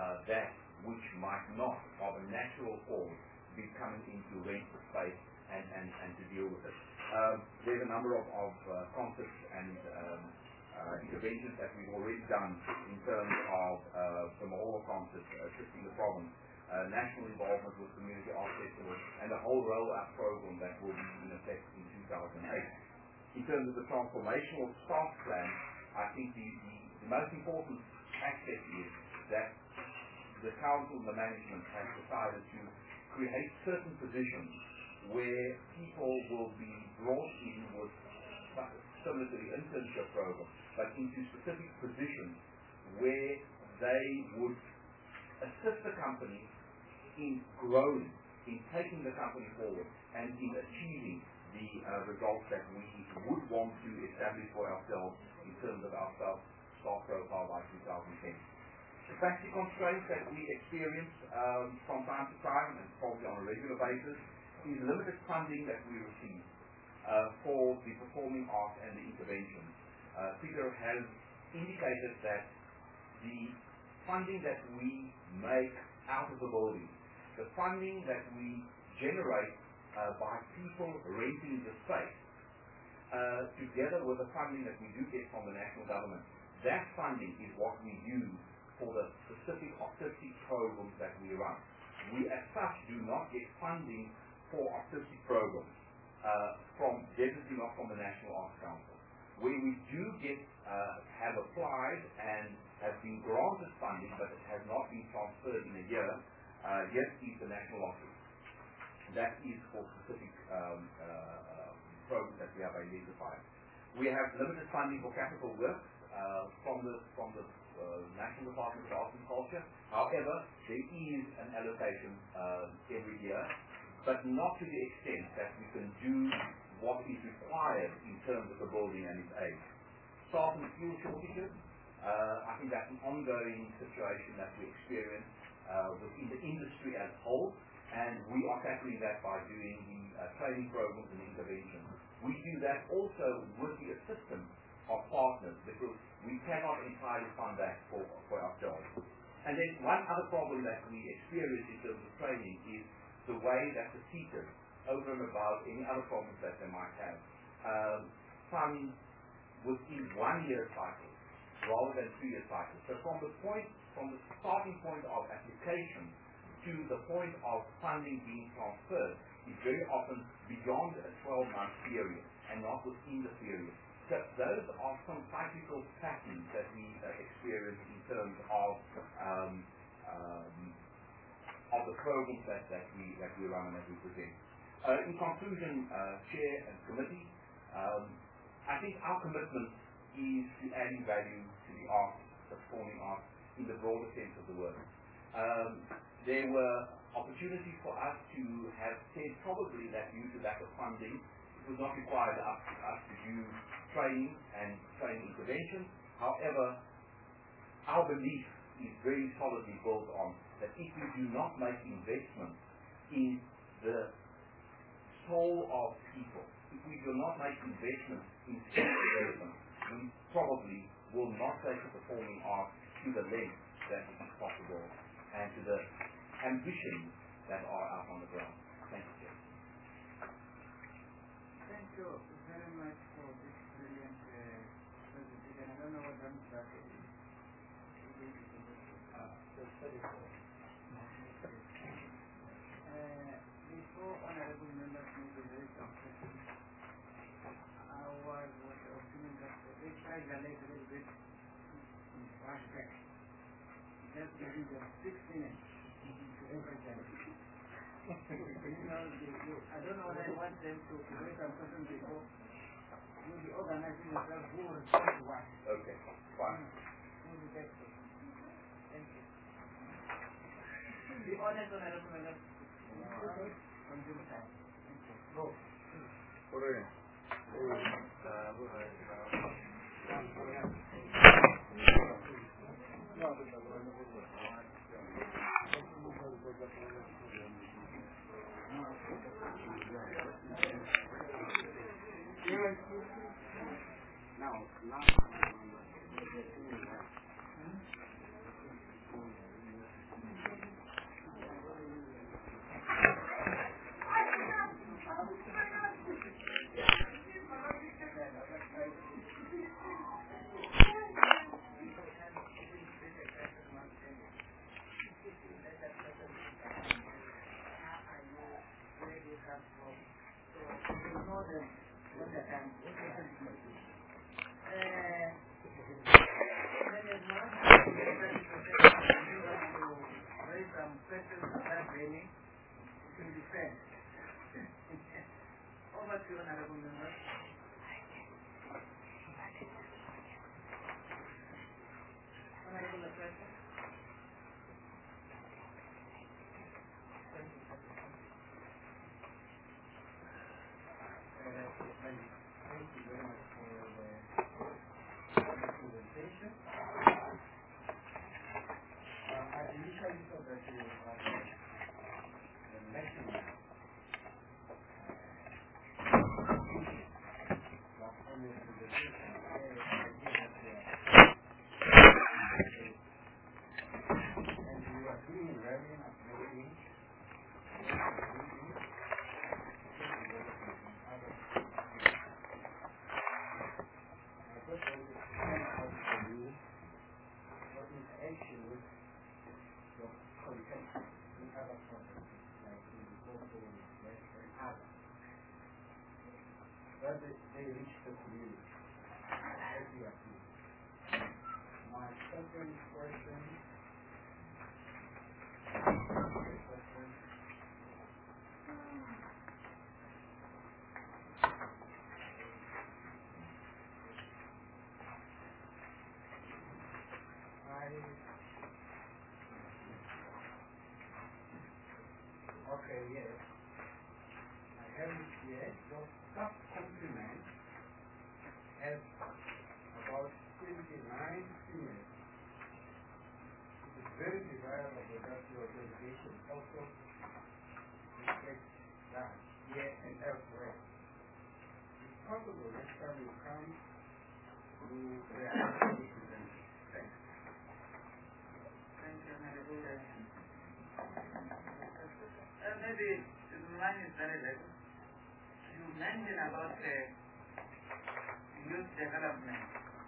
uh, that which might not, of a natural cause, be coming into rent the space and, and, and to deal with it. Um, there's a number of, of uh, concepts and um, uh, interventions that we've already done in terms of uh, the Mahoro concept, uh, assisting the province, uh, national involvement with community architecture, and the whole roll-up program that will be in effect in two thousand eight. In terms of the transformational staff plan, I think the, the, the most important aspect is that the council and the management has decided to create certain positions where people will be brought in with, similar to the internship program, but into specific positions where they would assist the company in growing, in taking the company forward, and in achieving the uh, results that we would want to establish for ourselves in terms of our staff profile by two thousand ten. Capacity constraints that we experience um, from time to time, and probably on a regular basis, is limited funding that we receive uh, for the performing arts and the intervention. Uh, Peter has indicated that the funding that we make out of the building, the funding that we generate uh, by people renting the space, uh, together with the funding that we do get from the national government, that funding is what we use for the specific artistic programs that we run. We as such do not get funding for artistic programs uh, from, definitely not from the National Arts Council. Where we do get, uh, have applied and have been granted funding, but it has not been transferred in a year, uh, yes, is the National Office. That is for specific um, uh, programs that we have identified. We have limited funding for capital works uh, from the from the uh, National Department of Arts and Culture. However, there is an allocation uh, every year, but not to the extent that we can do what is required in terms of the building and its age. Staff and fuel shortages, uh, I think that's an ongoing situation that we experience uh, within the industry as a whole, and we are tackling that by doing the uh, training programs and interventions. We do that also with the assistance of partners, because we cannot entirely fund that for, for ourselves. And then one other problem that we experience in terms of training is the way that the teachers, over and above any other problems that they might have, um, fund within one year cycles rather than two year cycles. So from the point, from the starting point of application to the point of funding being transferred is very often beyond a twelve month period and not within the period. So those are some cyclical patterns that we uh, experience in terms of um, um, of the programs that, that we that we run and that we present. Uh, in conclusion, uh, Chair and Committee, um, I think our commitment is to adding value to the arts, the performing arts, in the broader sense of the word. Um, there were opportunities for us to have said probably that due to lack of funding, it was not required us, us to do training and training intervention. However, our belief is very solidly built on that if we do not make investments in the soul of people, if we do not make investments in skill development, we probably will not take the performing arts to the length that it is possible and to the ambitions that are out on the ground. Thank you, Chair. Thank you very much for this brilliant uh, presentation. I don't know what I'm starting. Uh, before honorable members move to raise some questions, I was of the opinion that they try to relate a little bit in flashback. Just giving them six minutes to everybody. You know, the, the, I don't know whether I want them to raise some questions before you'll be organizing yourself who will respond to what. Okay, fine. Who will get it. Thank you. Be honest on honorable members. From the side. Thank you. Go. Correct. Now, now, have for. So you know them what they can what they can do. Uh, then there's one thing to raise some questions about training to defend. Over to you, Honorable Member. Honorable President. Thank you very much for the presentation. Uh, I initially thought that you were the lecturer. But on your presentation, I did that you and you are doing learning and making but they, they reach the community. My second question, question I, okay, yes. I have it here. Your sub-complement has about twenty-nine females. It is very desirable that your delegation also reflects that here and elsewhere. If possible, next time you come to the representation. Thanks. Thank you, Honorable. Uh, maybe mine is very little. You mentioned about uh, youth development.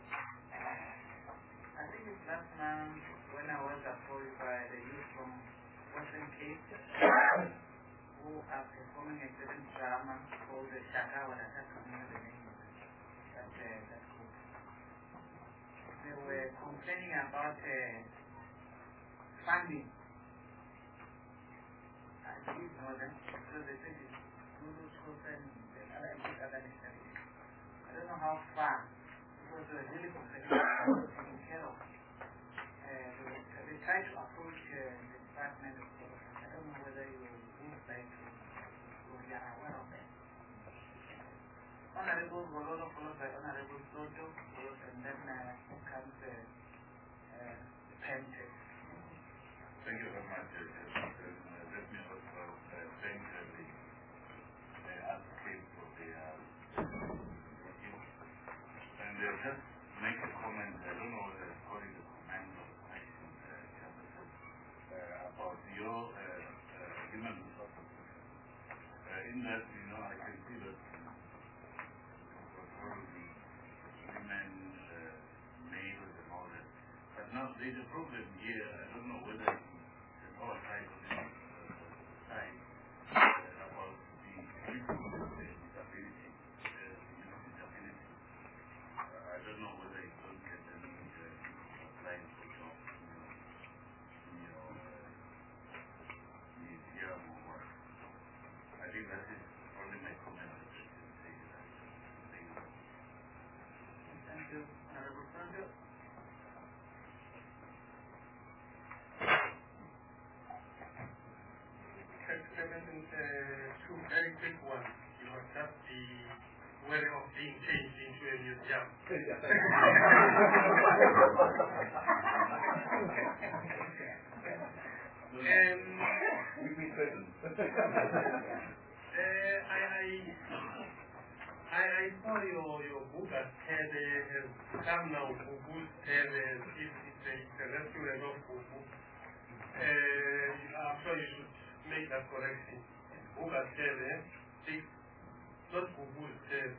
I think it's last month when I was approached by the youth from Western Cape who are performing a certain drama called the Shakawa, that I can't remember the name of it, that, uh, that group. They were complaining about uh, funding. I believe Northern, so they said it's Lulu Chosen and other organizations. I don't know how far, because they were really complaining about taking care of. Uh, they, they tried to approach uh, the Department of Police. I don't know whether you would like to, or you are aware of that. Honorable Gololo followed by Honorable Soto, and then uh, comes the uh, pen test. Thank you very much. Uh, let me also uh, thank uh, the uh, advocate for the uh, working. And uh, just make a comment, I don't know whether it's calling the comment or the question, uh, uh, about your uh, uh, human resources. Uh, in that, you know, I can see that probably women, uh, males and all that. But now there's a problem here, I don't know whether it's our side or the side uh, about the people with disability, uh, you know, disability. Uh, I don't know whether you don't get any uh, people applying for jobs, you know, in your uh, museum or work. I think that is only my comment that I can say that. Thank you. Thank you, Honorable Sandra. Uh, two very quick ones. You know, just the way of being changed into a museum. and We be present. uh, I, I, I, I saw your, your book at Tele has come now, Bubu Tele, it's, it's, a, it's a restaurant of Bubu. Uh, I'm sure you should make that correction. Buga Tele, it's not Bubu Tele.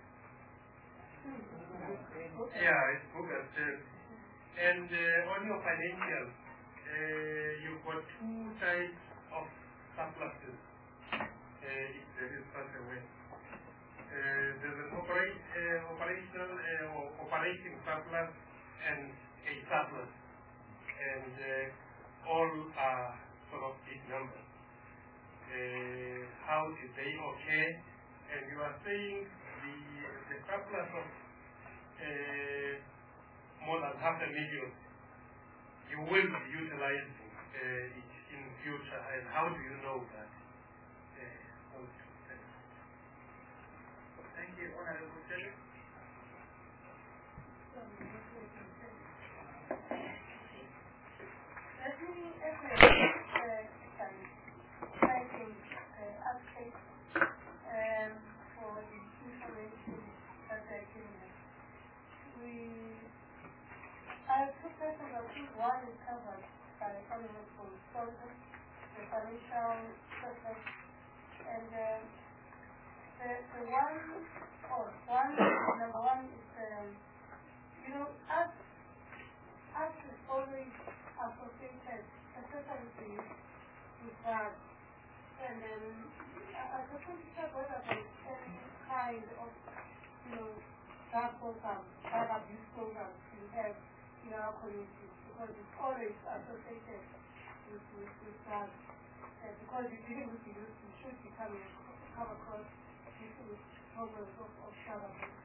Yeah, it's Buga Tele. And uh, on your financials, uh, you've got two types of surpluses. uh, if there is such a way. Uh, there's an operate, uh, operational uh, or operating surplus and a surplus, and uh, all are sort of big numbers. Uh, how did they occur? And you are saying the the surplus of uh, more than half a million, you will be utilizing uh, it in future, and how do you know that? Uh, Thank you, Honorable Chair. Let me address some citing aspects um, for the information that they're giving us. We, I have two questions. I think one is covered by Honorable Sultan, the financial surplus, and um, the, the one, or one, number one is, um, you know, as, as is always associated, especially with that, and um, I just want to talk about any kind of, you know, that program, that abuse programs we have in our community, because it's always associated with, with, with that, uh, because if you with the youth, you should be coming, come across with, with programs of, of child abuse.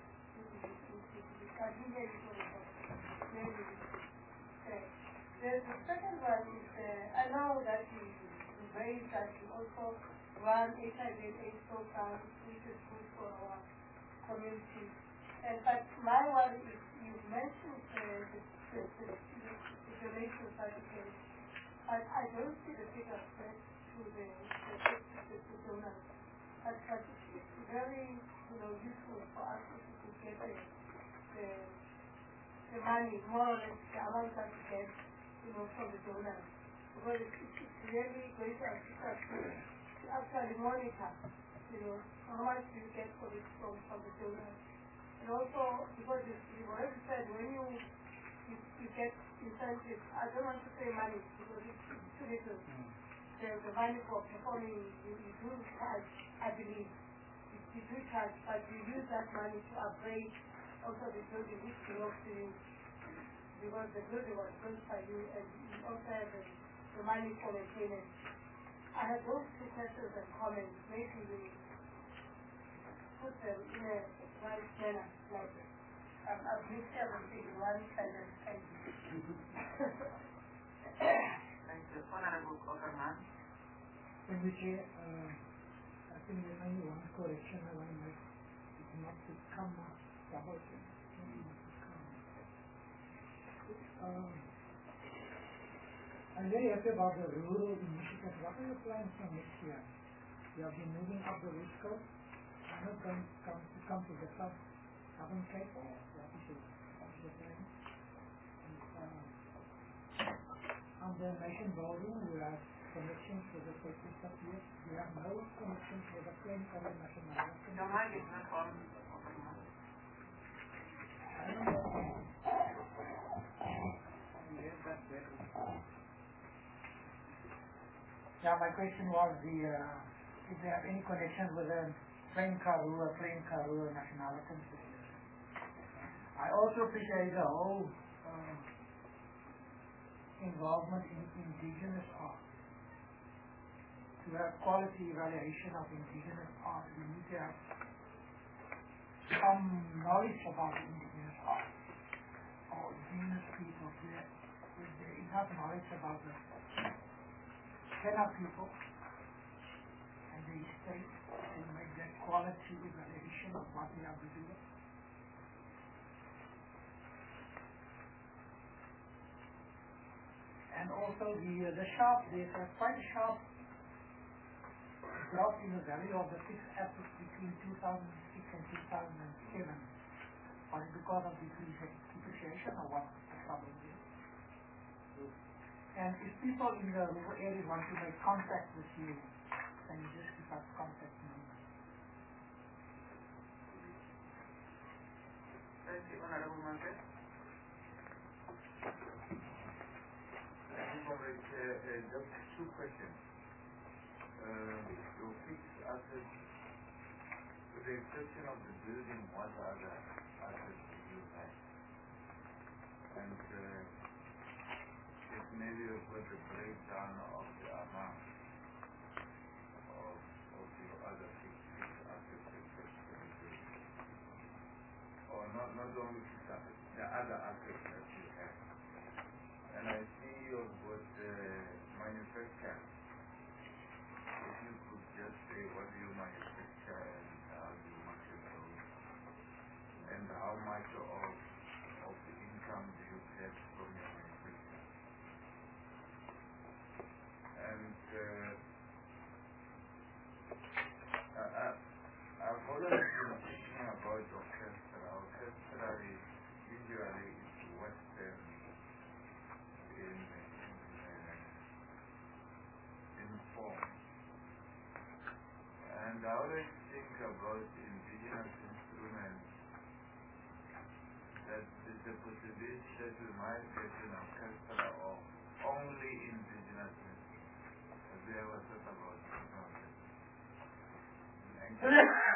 I think that is what it's really said. The, the second one is, uh, I know that you, you raised that you also run H I V and AIDS programs, which is good for our community. And, but my one is, you mentioned uh, the, the, the, the, the donation certificate. I, I don't see the figures set to the, the, the, the donors. But, but it's very, you know, useful for us if we could get the, the, the money, more or less the amount that we get, you know, from the donors. Because it's, it's really going to assist us to actually monitor, you know, how much do you get for this from, from the donors. And also, because you, you already said when you, you, you get incentives, I don't want to say money because it's, it's too little. Mm. The, the money for performing, you, you do charge, I believe. You, you do charge, but you use that money to upgrade also the building which belongs to you. Because the building was built by you and you also have the, the money for maintenance. I have those two questions and comments. Maybe we put them in a right manner, like um, I've mixed everything in one sentence. Thank you. Thank you. Honorable Cockerman. Thank you, Chair. Uh, I think there's only one correction I want to make. It's not to come up double thing. Um, I'm very happy about the rural initiative. What are your plans for next year? You have been moving up the West Coast. I'm not going to come to, come to the South, Southern Cape, or what is your, what is your plan? And, um, on the nation building, we have connections with the safety stuff here. We have no connections with the plain color nationality. Your mic is not on. I don't know. Yeah, my question was the uh, if they have any connection with the plain Karoo or plain Karoo nationality. I also appreciate the whole uh, involvement in indigenous art. To have quality evaluation of indigenous art, we need to have some knowledge about indigenous art or indigenous people. With the enough knowledge about the Kenna people and the history to make that quality evaluation of what they are doing. And also the uh, the sharp, there's a quite a sharp drop in the value of the fixed assets between two thousand six and two thousand seven. Was it because of depreciation or what the problem is? And if people in the rural area want to make contact with you, then you just give us contact number. Thank you, Honorable Member. Thank you, uh, uh, just two questions. uh, your fixed assets, with the exception of the building, what other assets do you have? And uh, if maybe you put a breakdown of the amount of, of your other fixed, fixed assets except for the building. Or not, not only fixed assets, the other assets that you have. And I see you've got uh, manufacture. If you could just say what do you manufacture and how do you market those, and how much of of the income do you get from your manufacture? And uh, I, I, I've always been thinking about orchestra. Orchestra is usually it's Western in in, uh, in form. And I always think about indigenous instruments, that there's a possibility that we might get an orchestra of only indigenous instruments. Have you ever thought about something? Thank you.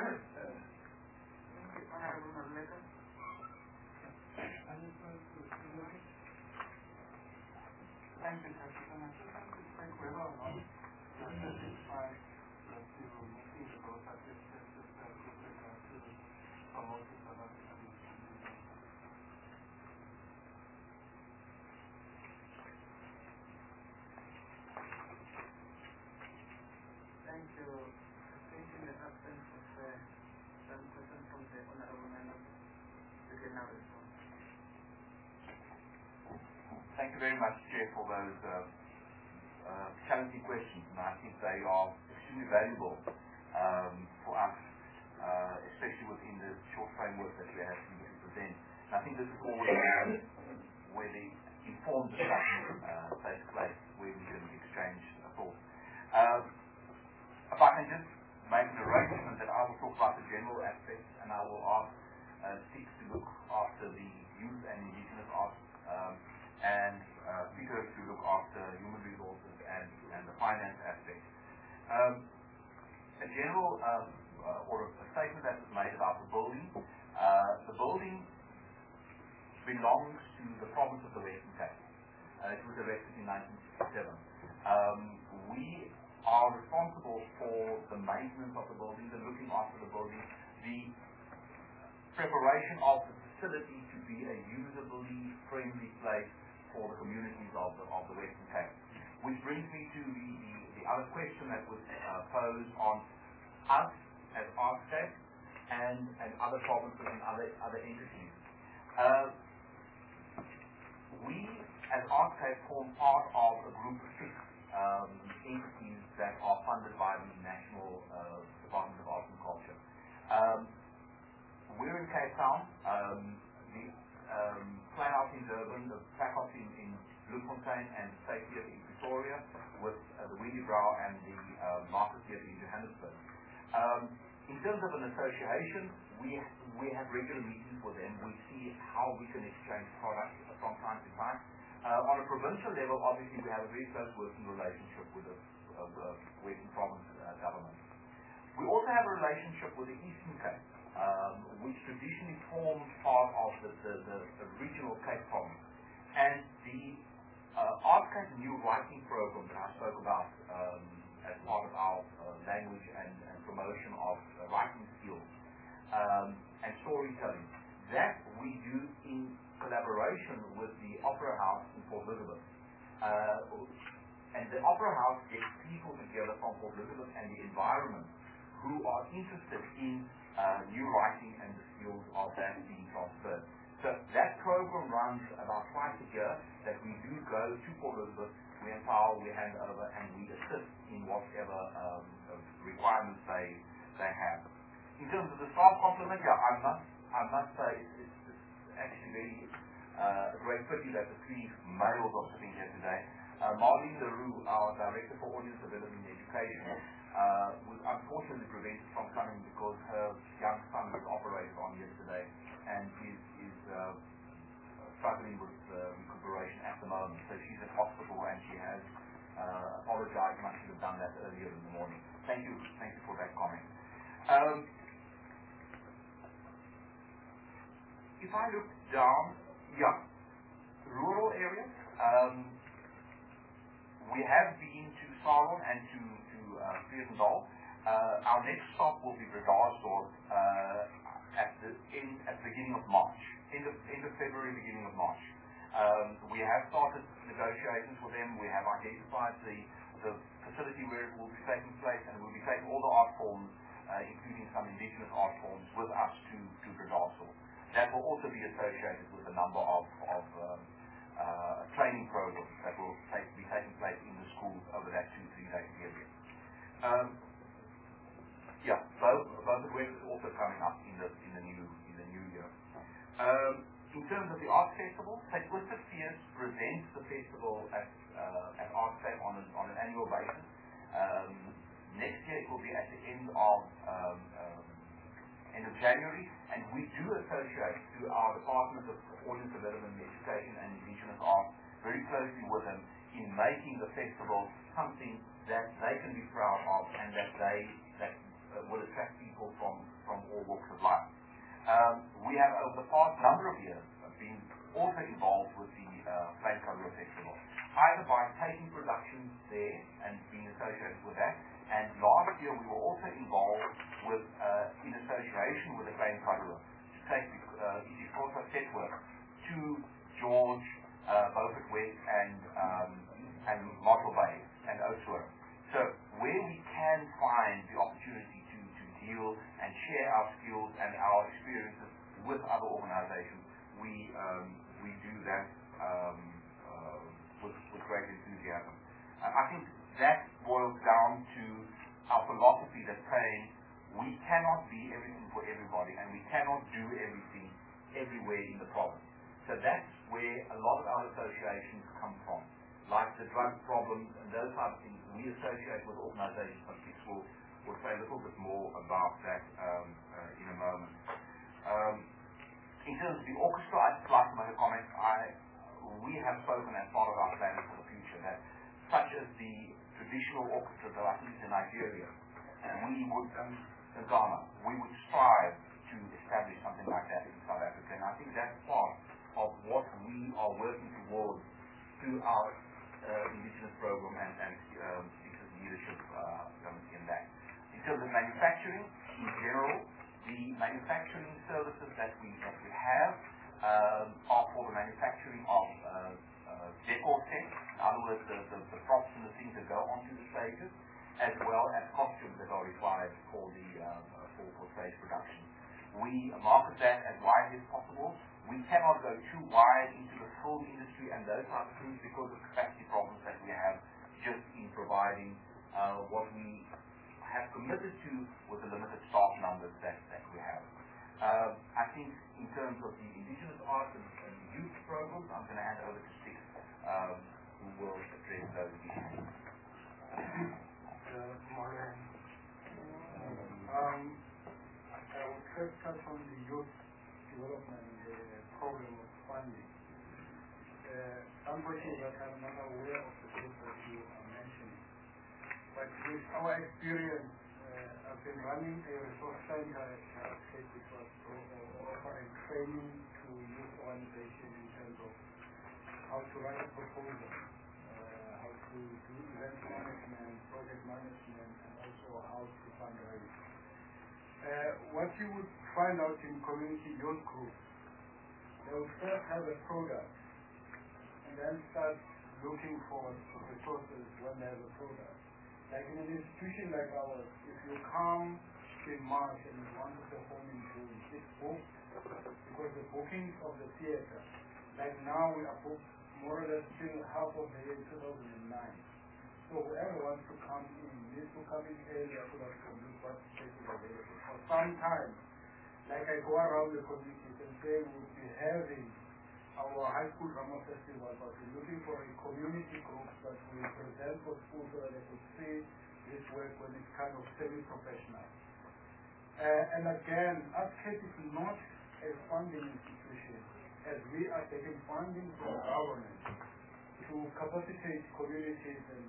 Honorable Madleka. Thank you, Justice. And I just want to check whether or not the satisfied the civil meeting the both participants with regard to promoting South African institutions. Thank you. I think in the absence of uh, some question from the Honorable Member, you can now respond. Thank you very much, Chair, for those uh, uh, challenging questions, and I think they are extremely valuable um, for us, uh, especially within the short framework that we have to present. And I think this is always uh, where the informed discussion uh, takes place, where we can exchange thoughts. Um, if I can just make an arrangement that I will talk about the general aspects, and I will ask uh, Six to look after the youth and indigenous arts, um, and uh, Peter to look after human resources and, and the finance aspect. Um, a general uh, uh, or a statement that was made about the building. Uh, the building belongs to the province of the Western Cape. Uh, it was erected in nineteen sixty-seven. Um, we are responsible for the maintenance of the building, the looking after the building, the preparation of the facility to be a usably friendly place for the communities of the, of the Western Cape. Which brings me to the, the, the other question that was uh, posed on us as Artscape and, and other provinces and other, other entities. Uh, we as Artscape form part of a group of six um, entities that are funded by the National uh, Department of Arts and Culture. Um, we're in Cape Town. Um, the Um, Playhouse in Durban, the Playhouse in, in Bloemfontein, and State Theatre in Pretoria, with uh, the Windy Brow and the uh, Market Theatre in Johannesburg. Um, in terms of an association, we we have regular meetings with them. We see how we can exchange products from time to time. Uh, on a provincial level, obviously, we have a very close working relationship with the uh, uh, Western Province uh, government. We also have a relationship with the Eastern Cape, Um, which traditionally formed part of the, the, the, the regional Cape Province. And the uh, Artscape New Writing Program that I spoke about um, as part of our uh, language and, and promotion of uh, writing skills um, and storytelling, that we do in collaboration with the Opera House in Port Elizabeth. Uh, and the Opera House gets people together from Port Elizabeth and the environment who are interested in Uh, new writing and the skills of that being transferred. So that program runs about twice a year that we do go to Port Elizabeth, we empower, we hand over, and we assist in whatever um, requirements they they have. In terms of the staff complement, yeah, I must I must say it's, it's, it's actually very uh, a great pity that the three males are sitting here today. Uh, Marlene Leroux, our Director for Audience Development and Education, Uh, was unfortunately prevented from coming because her young son was operated on yesterday and is, is uh, struggling with uh, recuperation at the moment. So she's in hospital and she has uh, apologized and I should have done that earlier in the morning. I look down, yeah, rural areas, um, we have been to Saron and to, to uh, Vredendal. Uh, our next stop will be Bredasdorp uh, at the end, at the beginning of March, end of, end of February, beginning of March. Um, we have started negotiations with them. We have identified the, the facility where it will be taking place, and we'll be taking all the art forms, uh, including some indigenous art forms, with us to, to Bredasdorp. That will also be associated with a number of, of um, uh, training programs that will take, be taking place in the schools over that two, three day period. Um, yeah, both, both work is also coming up in the, in the new, in the new year. Um, in terms of the art festival, Saint Twisted Fears presents the festival at, uh, at ArtSafe on, on an annual basis. Um, next year it will be at the end of um, um, end of January, and we do associate through our Department of Audience Development, Education and Indigenous Art very closely with them in making the festival something that they can be proud of and that they that uh, will attract people from, from all walks of life. Um, we have over the past number of years been also involved with the uh, Plain Karoo Festival, either by taking productions there and being associated with that. And last year we were also involved with, uh, in association with the Plain Karoo, to take uh, IsiXhosa set work to George, uh, Beaufort West, and um, and Mossel Bay and Oudtshoorn. So where we can find the opportunity to, to deal and share our skills and our experiences with other organizations, we um, we do that um, uh, with, with great enthusiasm. Uh, I think that boils down to our philosophy that's saying we cannot be everything for everybody and we cannot do everything everywhere in the province. So that's where a lot of our associations come from, like the drug problems and those types of things. We associate with organizations, but Chris will, will say a little bit more about that um, uh, in a moment. Um, in terms of the orchestra, I'd like to make a comment. I, we have spoken as part of our plans for the future that such as the traditional orchestra that I think is in Nigeria, we would, um, in Ghana, we would strive to establish something like that in South Africa. And I think that's part of what we are working towards through our uh, indigenous program and, and um, because leadership uh, in that. In terms of manufacturing, in general, the manufacturing services that we that we have um, are for the manufacturing of uh, uh, decor sets, in other words, the, the, the props and the things that go onto the stages, as well as costumes that are required for the uh, for, for stage production. We market that as widely as possible. We cannot go too wide into the film industry and those types of things because of capacity problems that we have just in providing uh, what we have committed to with the limited staff numbers that, that we have. Uh, I think in terms of the indigenous arts and, and youth programs, I'm going to hand over to Six, um, who will address those issues. Uh, morning. Um, I will first touch on the youth development uh, program of funding. Uh, unfortunately, that I'm not aware of the group that you are mentioning. But with our experience, uh, I've been running a resource center at ArtSafe, which was offering training to youth organizations in terms of how to write a proposal, uh, how to do event management, project management, and also how to fundraise. Uh, what you would find out in community youth groups, they will first have a product and then start looking for resources when they have a product. Like in an institution like ours, if you come in March and you want to perform in June, it's booked because the bookings of the theater, like now we are booked more or less till half of the year two thousand nine. So whoever wants to come in needs to come in earlier so that we can do what space is available. For some time, like I go around the communities and say we'll be having our high school drama festival, but we're looking for a community group that will present for school so that they could see this work when it's kind of semi-professional. Uh, and again, ArtSafe is not a funding institution, as we are taking funding from the government to capacitate communities and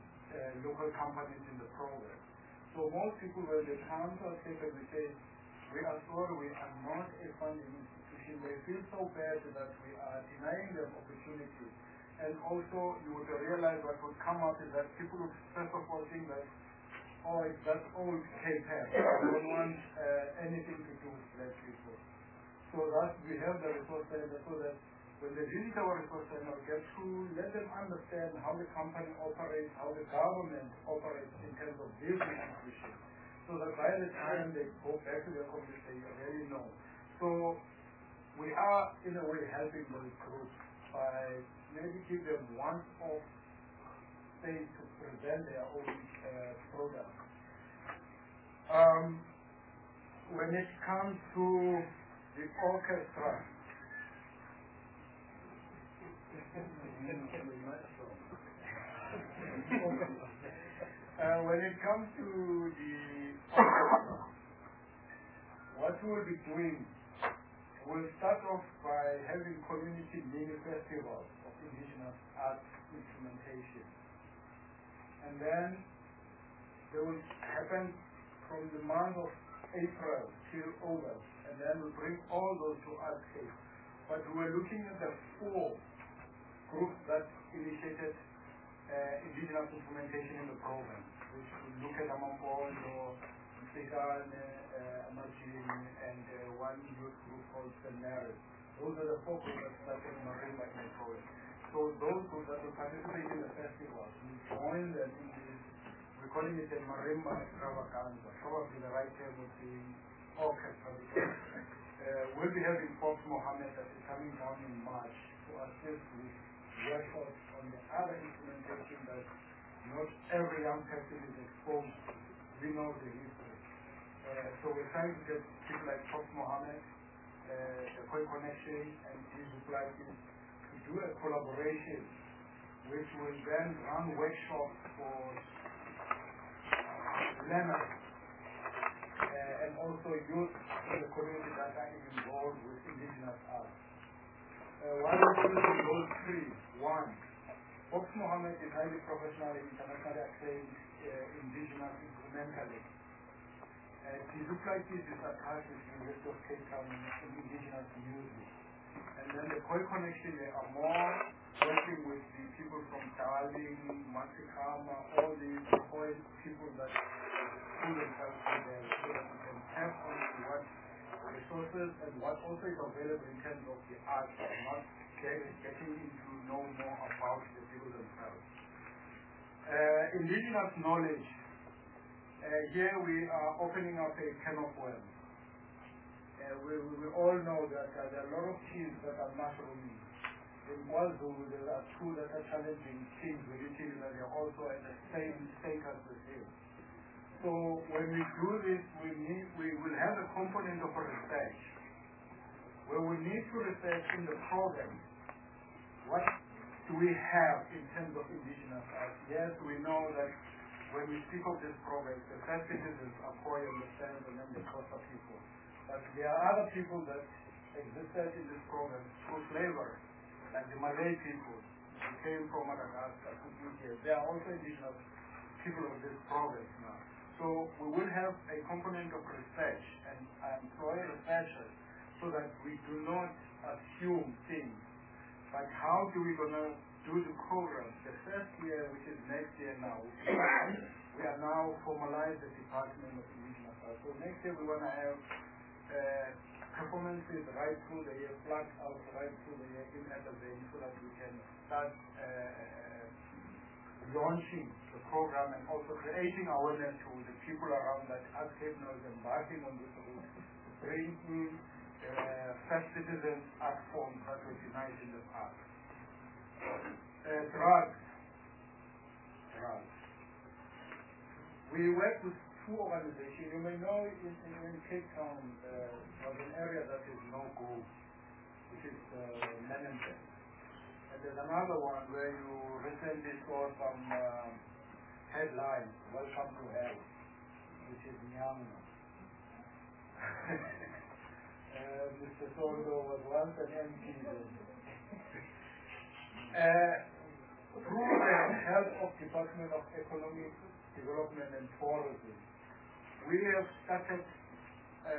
uh, local companies in the program. So most people, when they come to ArtSafe and we say, we are sorry, we are not a funding institution. They feel so bad that we are denying them opportunities. And also, you would realize what would come out is that people would first of all think that, oh, it's that old K-PAD. They don't want uh, anything to do with black people. So that we have the resource center so that when they visit our resource center, we get to let them understand how the company operates, how the government operates in terms of business institutions. So that by the time they go back to their community, they already know. So we are, in a way, helping those groups by maybe give them once-off space to present their own uh, products. Um, when it comes to the orchestra, uh, when it comes to the orchestra, what we'll be doing, we'll start off by having community mini festivals of indigenous art instrumentation. And then they will happen from the month of April till August. And then we'll bring all those to Artscape. But we're looking at the four groups that initiated uh, indigenous instrumentation in the program, which will look at Amampondo, Msikane, uh, Amajin, and uh, one youth group called Saint Mary's. Those are the four groups that started Marimba in the program. So those groups that will participate in the festival, we join them in this, we're calling it a Marimba extravaganza. Probably the right term would be orchestra, because uh, we'll be having Fox Mohammed that is coming down in March to assist with workshops on the other instrumentation that not every young person is exposed to. We know the history. Uh, so we're trying to get people like Fox Mohammed, uh, the Koi Connection, and Tizu Platis to do a collaboration which will then run workshops for learners uh, and also youth in the community that are involved with indigenous art. Uh, why are we doing those three? One, Fox Mohammed is highly professional and internationally acclaimed uh, indigenous instrumentalist. Uh, Tizu Platis is attached with the University of Cape Town in indigenous music. And then the Koi Connection, they are more working with the people from Darling, Masikama, all these Koi people that pull themselves together so that we can tap onto what resources and what also is available in terms of the art, and not getting into know more about the people themselves. Uh, indigenous knowledge. Uh, here we are opening up a can of worms. Uh, we, we, we all know that uh, there are a lot of teams that are mushrooming. In KwaZulu, there are two that are challenging teams within teams that are also at the same status as him. So when we do this, we need, we will have a component of a research, where we need to research in the program what do we have in terms of indigenous art. Yes, we know that when we speak of this program, the first citizens are Khoi and the Sands and then the Xhosa people. But there are other people that existed in this program through slavery, like the Malay people who came from Madagascar to India. They are also indigenous people of this province now. So we will have a component of research and employ researchers so that we do not assume things. But how do we gonna do the program? The first year, which is next year now, we are now formalized the Department of Indigenous Art. So next year we wanna have uh, performances right through the year, flat out right through the year in Etabeng, so that we can start uh, launching the program and also creating awareness to the people around that Artscape now is embarking on this route to bring in uh, first citizens art forms that were denied in the past. Uh, drugs. Drugs. We work with two organizations. You may know in, in, in Cape Town uh, there's an area that is no-go, which is uh, Menenberg. And there's another one where you recently saw some uh, headlines, Welcome to Hell, which is Myanmar. uh, Mister Sondo was once an M P then. Uh, through the help of Department of Economic Development and Tourism, we have started uh, a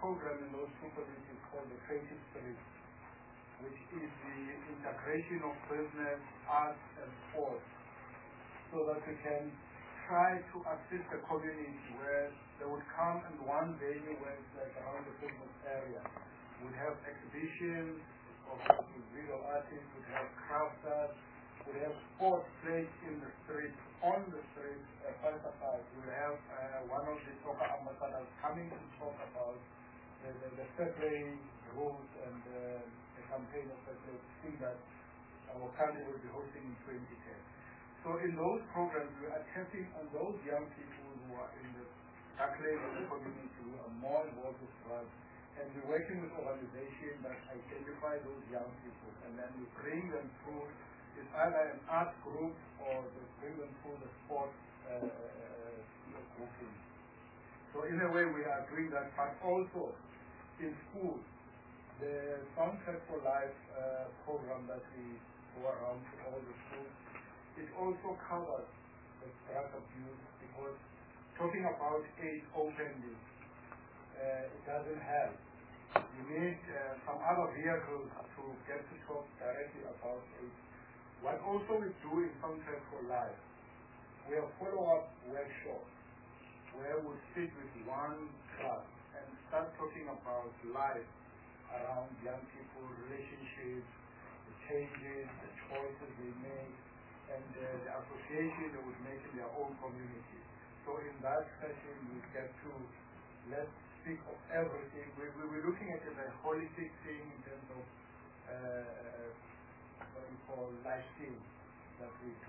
program in those two communities called the Creative Spirit, which is the integration of business, arts, and sports, so that we can try to assist the community where they would come in one venue where it's like around the business area. We'd have exhibitions of visual artists, we'd have crafters, we'd have sports played in the streets, on the streets, uh, side by side. We'd have uh, one of the soccer ambassadors coming to talk about the, the, the fair play rules and uh, the campaign of fair play thing that our country will be hosting in twenty ten. So in those programs, we are tapping on those young people who are in the dark lane of the community, who are more involved with drugs, and we're working with organizations that identify those young people, and then we bring them through, it's either an art group or they bring them through the sports uh, uh, grouping. So in a way we are doing that, but also in schools, the Soundtrack for Life uh, program that we go around to all the schools, it also covers the drug abuse, because talking about AIDS openly, uh, it doesn't help. You need uh, some other vehicles to get to talk directly about AIDS. What also we do in Soundtrack for Life, we have follow-up workshops where we sit with one class and start talking about life around young people, relationships, the changes, the choices they make, and uh, the association they would make in their own community. So in that session we get to let's speak of everything. We, we, we're looking at it as a holistic thing in terms of uh, what we call life skills that we do.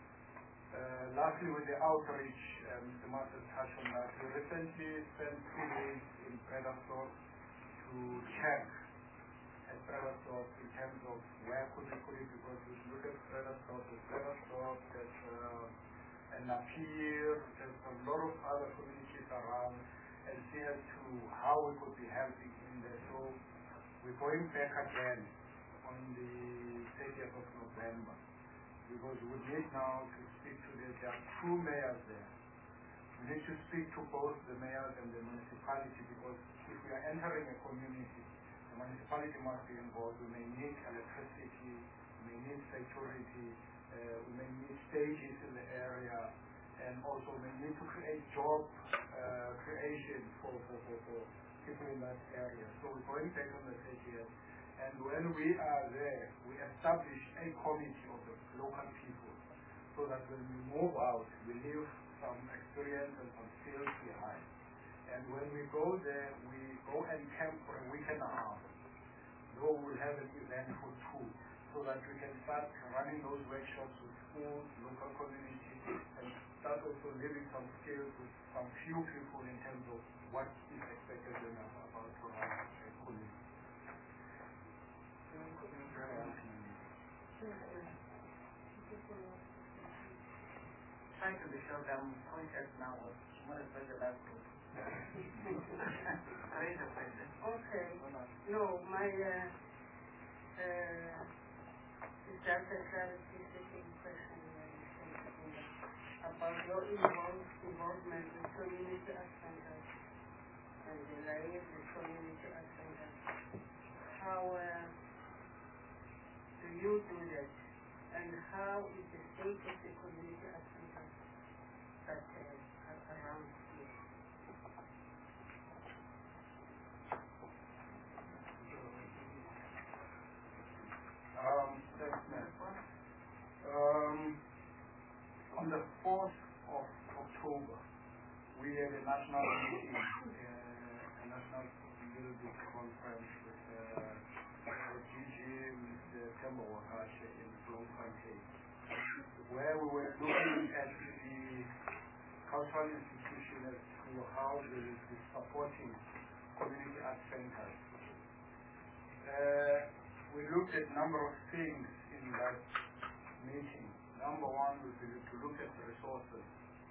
Uh, lastly, with the outreach, um, Mister Master touched on that. We recently spent two days in Bredasdorp to check at Bredasdorp in terms of where could we put it, because we look at Bredasdorp, there's Bredasdorp, there's uh, an appeal, there's a lot of other communities around, and see as to how we could be helping in there. So we're going back again on the thirtieth of November, because we need now to speak to the, there are two mayors there. We need to speak to both the mayors and the municipality, because if we are entering a community, the municipality must be involved. We may need electricity, we may need security, uh, we may need stages in the area, and also we need to create job uh, creation for, for, for, for people in that area. So we're going back on the thirtieth, and when we are there, we establish a committee of the local people, so that when we move out, we leave some experience and some skills behind. And when we go there, we go and camp for a week and a half. Though we'll have an event for two, so that we can start running those workshops with schools, local communities, and start also leaving some skills with some few people in terms of what is expected in us about to run a community. Trying to be sure that I'm conscious now of what is the last group. Okay. No, my uh, uh, it's just a clarification question uh, about your involve, involvement with community art centers and the life with community art centers. How uh, do you do that? And how is the state of the community art centers that uh, are around here? Um, thanks, ma'am. Um, on the fourth of October, we had a national meeting, uh, a national leadership conference with uh, G G, Mister Temba Wakache in Bloemfontein, where we were looking at the cultural institution as to how they will be supporting community art centers. Uh, we looked at a number of things in that meeting. Number one would be to look at the resources.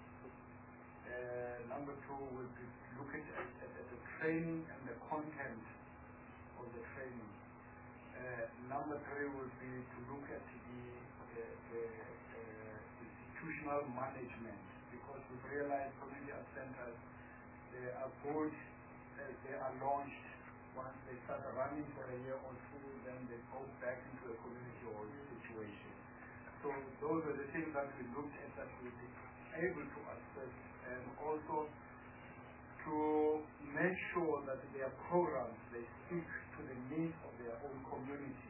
Uh, number two would be to look at, at, at the training and the content of the training. Uh, number three would be to look at the, uh, the uh, institutional management, because we've realized community art centers, they are good as they are launched, once they start running for a year or two, then they go back into a community hall situation. So those are the things that we looked at that we were able to assess, and also to make sure that their programs, they speak to the needs of their own community.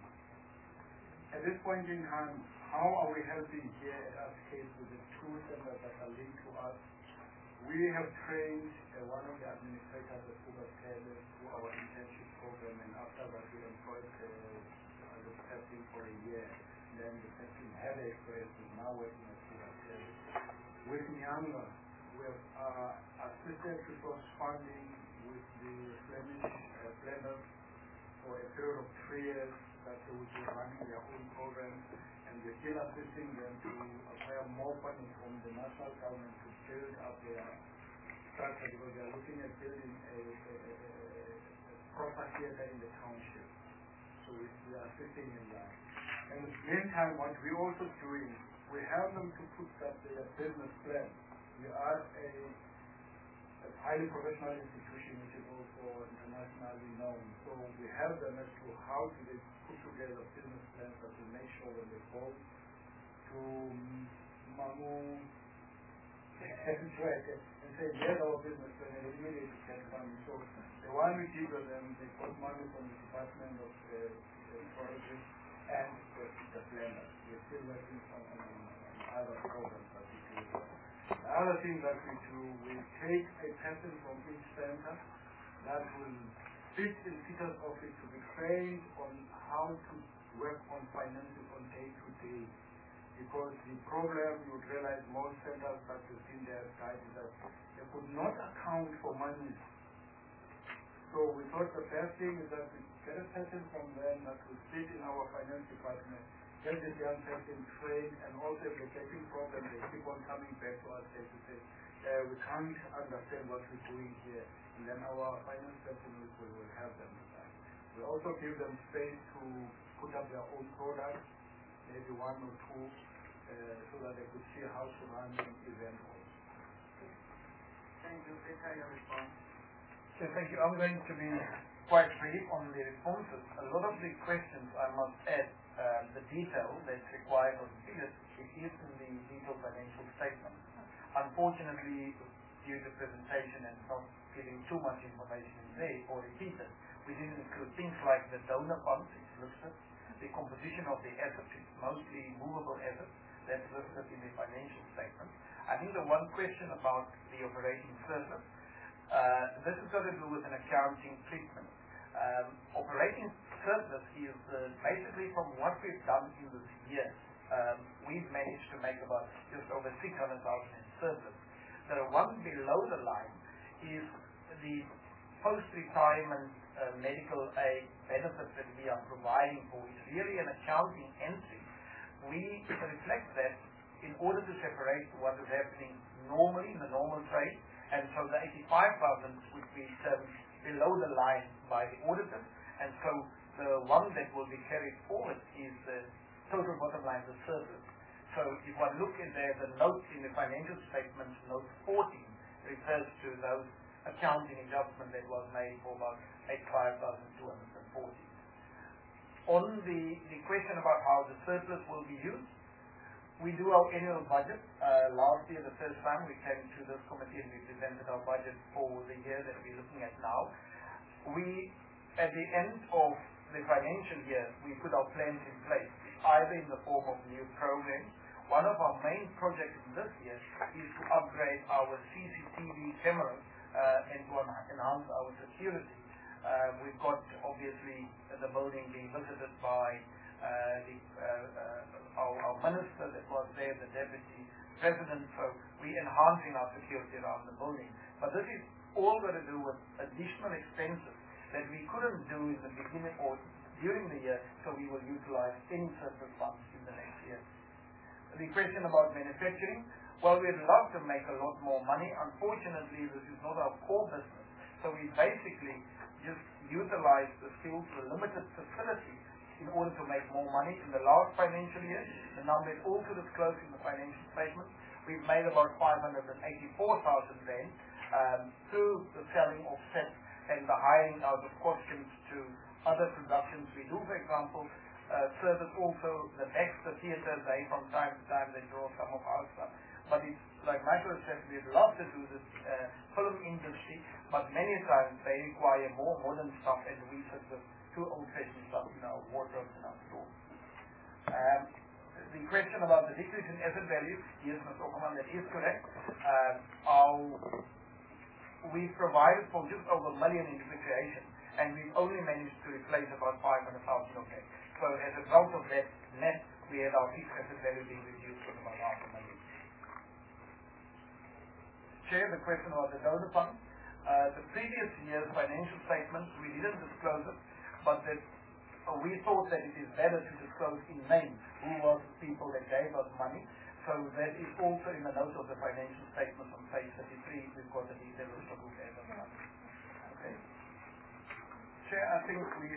At this point in time, how are we helping here at Cape with the two centers that are linked to us? We have trained uh, one of the administrators at Ubertel through our internship program, and after that we employed uh, the person for a year. Then the person had experience, is now working at Ubertel. With Nyanga, we have uh, assisted resource funding with the Flemish uh, planners for a period of three years that they would be running their own program, and we're still assisting them to acquire more funding from the national government to build up their structure, because they are looking at building a, a, a, a proper theater in the township. So we, we are assisting in that. And in the meantime, what we're also doing, we help them to put up their business plan. We are a, a highly professional institution which is also internationally known. So we help them as to how do they put together business plans that will make sure when they go to Mamu and say, here's our business plan, and immediately get money. So the one we give them, they got money from the Department of uh, Forestry and the, the planner. We're still working on, on, on other programs that we do. The other thing that we do, we take a person from each center that will sit in Peter's office to be trained on how to work on finances on day to day. Because the problem, you would realize most centers that you've seen their guide is that they could not account for money. So we thought the best thing is that we get a person from them that will sit in our finance department, get this young person trained, and also if they're getting problems, they keep on coming back to us and to say, uh, we can't understand what we're doing here. And then our finance person will, will help them with that. We also give them space to put up their own products, maybe one or two, uh, so that they could see how to run an event. Thank you. Peter, your response. So thank you. I'm going to be quite brief on the responses. A lot of the questions, I must add, uh, the detail that's required on the figures, it is in the detailed financial statement. Unfortunately, due to presentation and not giving too much information in there or repeated, we didn't include things like the donor funds, it's listed, the composition of the assets, it's mostly movable assets, that's listed in the financial statement. I think the one question about the operating surplus, uh, this has got to do with an accounting treatment. Um, operating surplus is uh, basically from what we've done in this year. Um, we've managed to make about just over six hundred thousand in surplus. The one below the line is the post-retirement uh, medical aid benefits that we are providing for. It's really an accounting entry. We reflect that in order to separate what is happening normally in the normal trade, and so the eighty-five thousand would be um, below the line by the auditors, and so the one that will be carried forward is the total bottom line, the surplus. So if one look at there, the note in the financial statements, note fourteen, refers to those accounting adjustment that was made for about eighty-five thousand two hundred forty. On the, the question about how the surplus will be used, we do our annual budget. Uh, last year, the first time we came to this committee and we presented our budget for the year that we're looking at now. We, at the end of the financial year, we put our plans in place, either in the form of new programs. One of our main projects this year is to upgrade our C C T V cameras uh, and to enhance our security. Uh, we've got, obviously, the building being visited by uh, the, uh, uh, our, our minister that was there, the deputy president, so we're enhancing our security around the building. But this is all got to do with additional expenses that we couldn't do in the beginning or during the year, so we will utilize any surplus funds in the next year. The question about manufacturing, well, we'd love to make a lot more money. Unfortunately, this is not our core business. So we basically just utilize the skills to a limited facility in order to make more money. In the last financial year, the number is also disclosed in the financial statement. We've made about five hundred eighty-four thousand then um, through the selling of sets and the hiring out of costumes to other productions we do. For example, uh, service also the Baxter Theatre, they from time to time they draw some of our stuff. But it's like Michael said, we'd love to do this uh, film industry, but many times they require more modern stuff, and we sit with too old-fashioned stuff in our wardrobes and our stores. Um, the question about the decrease in asset value, yes, Mister Ockerman, that is correct. Um, our, we provided for just over a million in depreciation, and we've only managed to replace about five hundred thousand of that. So as a result of that net, we had our fixed asset value being reduced from about half a million. Chair, the question about the donor fund. Uh, the previous year's financial statements, we didn't disclose it, but that uh, we thought that it is better to disclose in name who was the people that gave us money. So that is also in the note of the financial statements on page thirty-three. We've got the details of who gave us money. Okay. Chair, I think we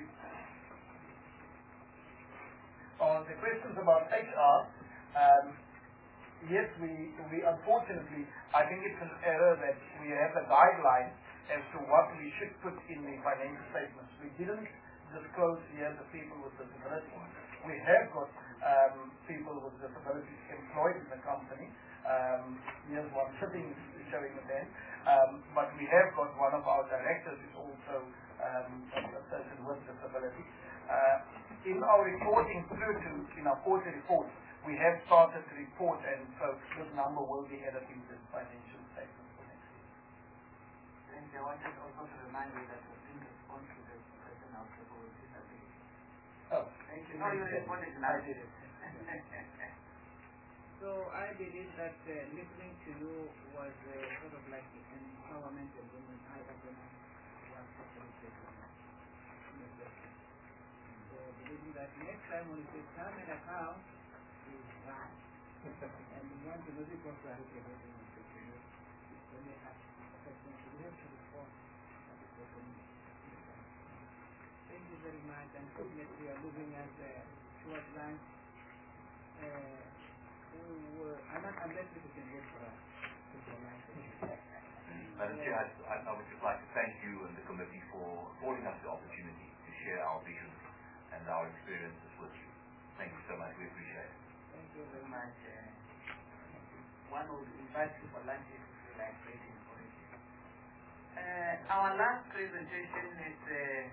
on the questions about H R. Um, Yes, we, we unfortunately, I think it's an error that we have a guideline as to what we should put in the financial statements. We didn't disclose here the people with disabilities. We have got um, people with disabilities employed in the company. Um, here's one sitting showing it then. Um, but we have got one of our directors is also um, a person with disability. Uh, in our reporting through to, in our quarterly reports, we have started to report, and so this number will be added in the financial statement for next year. Thank you. I wanted also to remind you that the thing responds to the person of people with disability. Oh, thank you. No, you responded to I did it. So I believe that uh, listening to you was uh, sort of like an empowerment and women I organized was facilitated. So believing that next time when you say come and account, right. And we want to know the prosperity of everything we do. When they have assessment, we have to report at the person. Thank you very much, and fortunately we are moving at uh, short lunch. Uh, we were, I'm not unless we can wait for us. Madam Chair, I, I would just like to thank you and the committee for affording us the opportunity to share our vision and our experiences with you. Thank you so much. We appreciate it. Thank you very much. Uh, one would invite you for lunch if you feel like waiting for it. Uh, our last presentation is uh,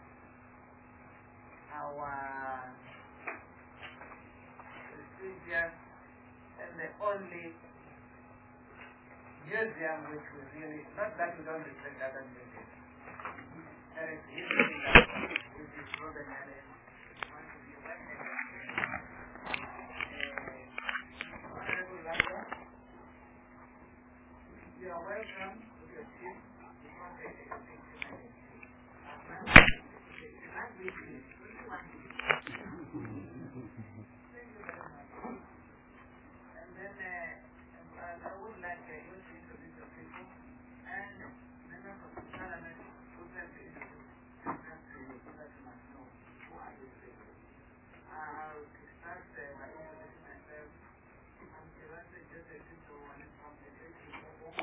our prestigious and the only museum which we really, not that we don't respect other museums. There is history that which is Robert Allen. You are welcome to your seat. And then uh, I would like uh, you to introduce your people and members of the parliament who can be introduced to you so that you must know who are these people. I'll start uh, by introducing myself. I'm Kirante Joseph Tito, and from the State of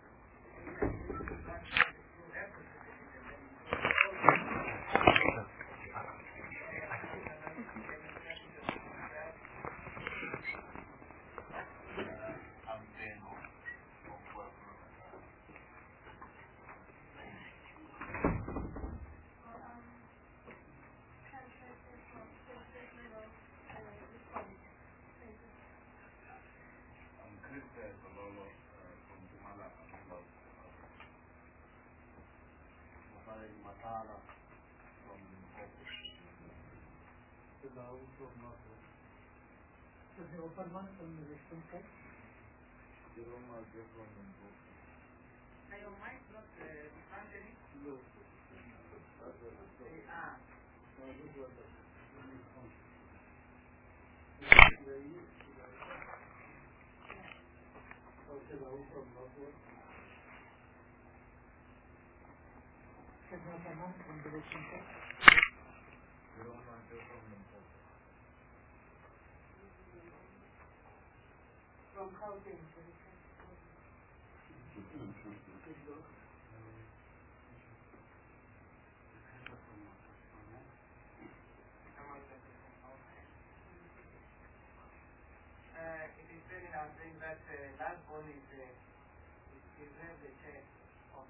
Matala from Limpopo. from Northwest. So the open one from the western side? Jerome Arjo from Limpopo. Now your mic not uh, functioning? No. Ah. No, this was the Okay, now from Northwest. Sadhana from the western side? Jerome Arjo from Limpopo. From Gauteng.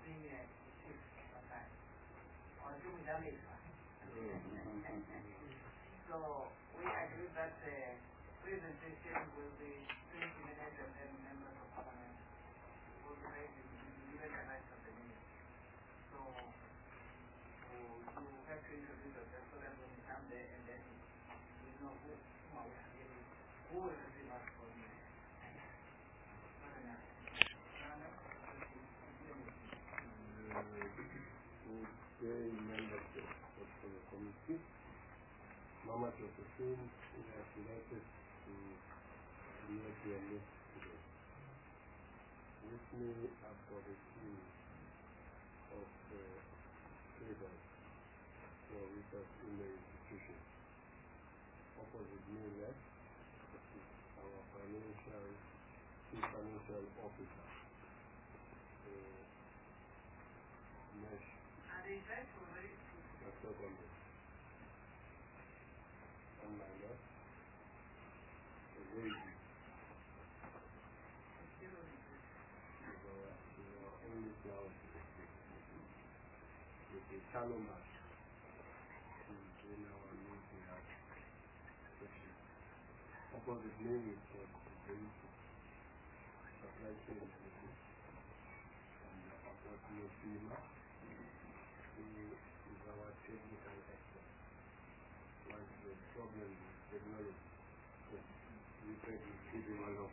being a chief sometimes. Or doing damage. So we agree that the presentation will be twenty minutes and then members of parliament will be ready given the rest of the minute. So you have to introduce yourself so that when you come there and then you know who, who are we having, who will receive us from you. Okay, members of the committee, Mama Josephine has elected to make their list today. With me are for the team of the traders for research in the institution. Opposite me left is our financial, chief financial officer. Uh, Mesh. Are they back already? That's not on this. On my left, the lady. Is our, is our only flower to the state. With a channel match. She's in our media section. Opposite me is the Benito. Supply chain analysis. And the opposite FEMA. Who is our technical expert. Once the problem with technology, we think we keep him along.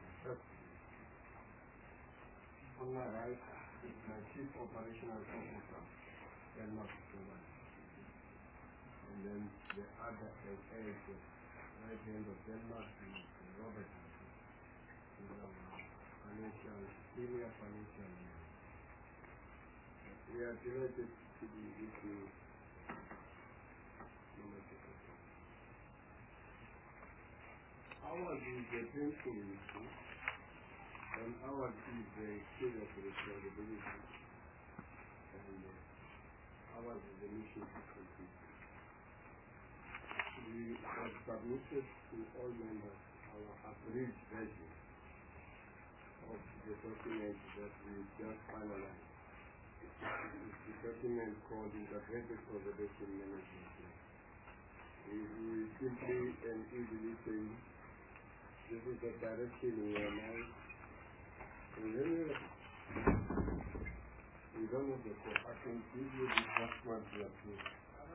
On my right is my chief operational officer, Denmark Program. And then the other is right hand of Denmark is Robert. He's our financial, senior financial leader. We are delighted to be with you. Ours is a painful issue, and ours is a serious responsibility, and uh, ours is a mission to complete. We have submitted to all members our abridged version of the document that we just finalized. It's the document called Integrated Conservation Management Plan. We, we simply and easily say, this is the direction we are now. And then we don't have the code. I can give you the first one to approve.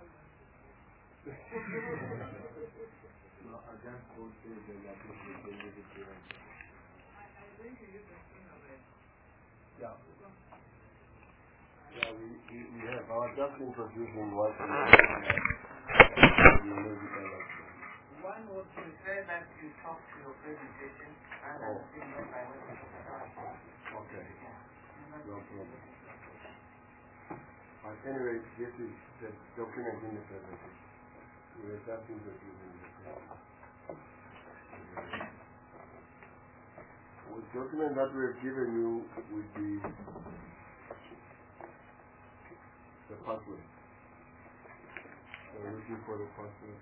No, I just go through them. I think we can give it to them. I think you use the thing of it. Yeah. Yeah, we, we, we have. I was just introducing what we One would prefer that you talk to your presentation rather than being led by what you talk. Okay. No problem. But anyway, this is the document in the presentation. We are just introducing the The document that we have given you would be the password. So we're looking for the password.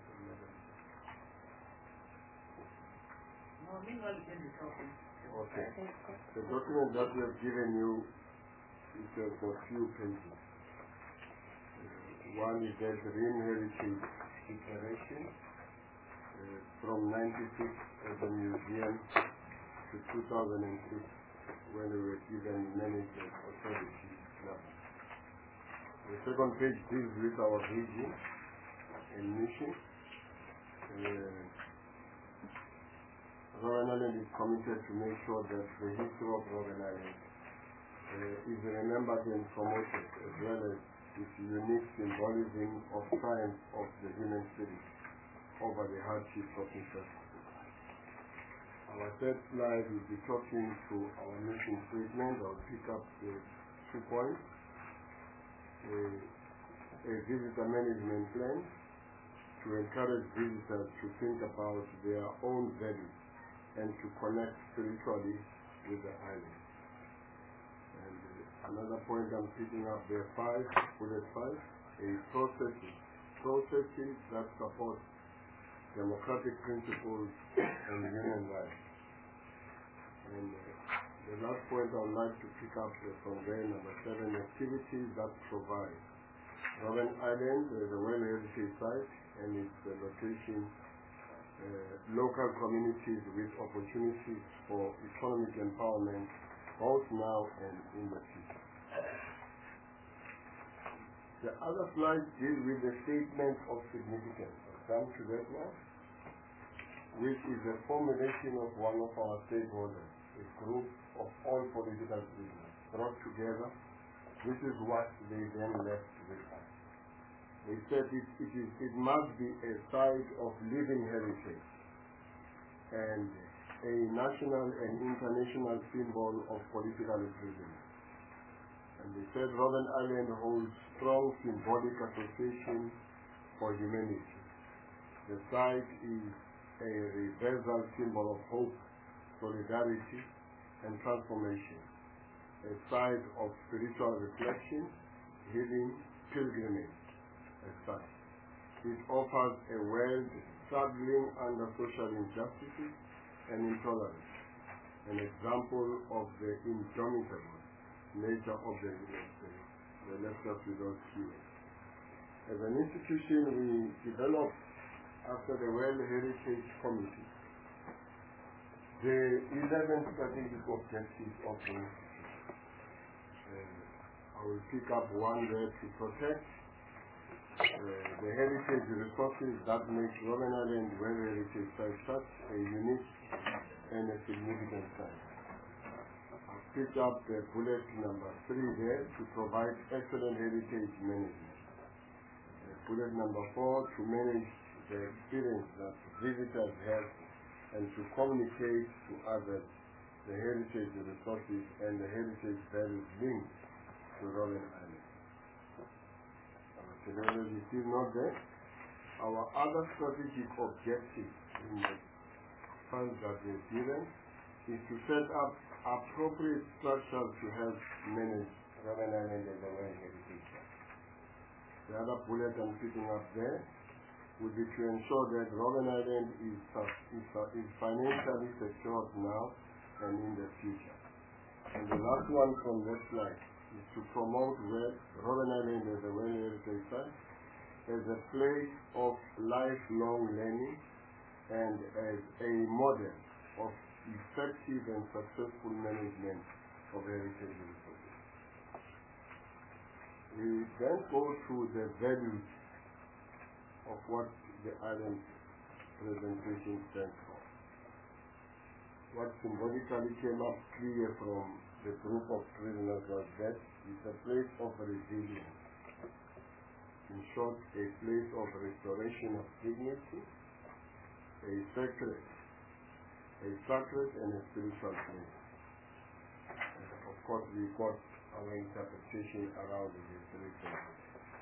No, meanwhile you can be talking. Okay. The document that we have given you is just a few pages. Uh, one is the Green Heritage Declaration uh, from ninety-six at the museum to two thousand six when we were given management authority level. The second page deals with our vision and mission. Uh, Robben Island is committed to make sure that the history of Robben Island uh, is remembered and promoted, as well as its unique symbolism of triumph of the human spirit over the hardships of infrastructure. Our third slide will be talking to our mission statement. I'll pick up the two points. A, a visitor management plan to encourage visitors to think about their own values and to connect spiritually with the island. And uh, another point I'm picking up there, five, bullet five, a processes, processes that support democratic principles and human rights. And uh, the last point I would like to pick up from there, number seven, activities that provide Robben Island, uh, the World Heritage Site, and its uh, location, uh, local communities with opportunities for economic empowerment both now and in the future. The other slides deal with the statement of significance. I'll come to that one, which is a formulation of one of our stakeholders, a group of all political prisoners brought together. This is what they then left with us. They said it, it, is, it must be a site of living heritage and a national and international symbol of political prisoners. And they said Robben Island holds strong symbolic association for humanity. The site is a reversal symbol of hope, solidarity, and transformation, a site of spiritual reflection, healing, pilgrimage, as such. It offers a world struggling under social injustices and intolerance, an example of the indomitable nature of the university. They left us without fear. As an institution, we developed, after the World Heritage Committee, the eleven strategic objectives of the institution. Uh, I will pick up one there to protect uh, the heritage resources that make Robben Island World Heritage Site such a unique and a significant site. I've picked up the bullet number three there to provide excellent heritage management. Uh, bullet number four, to manage the experience that visitors have and to communicate to others the heritage resources and the heritage values linked to Robben Island. Our technology is still not there. Our other strategic objective in the funds that we are given is to set up appropriate structures to help manage Robben Island as a World Heritage Site. The other bullet I'm picking up there would be to ensure that Robben Island is, uh, is, uh, is financially secured now and in the future. And the last one from this slide is to promote Robben Island as a World Heritage Site as a place of lifelong learning and as a model of effective and successful management of heritage resources. We then go to the values of what the island presentation stands for. What symbolically came up clear from the group of prisoners was that it's a place of resilience. In short, a place of restoration of dignity, a sacred, a sacred and a spiritual place. And of course, we got our interpretation around the spiritual place.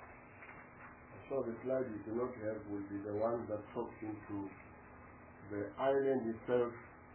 So the slide you do not have will be the one that talks into the island itself,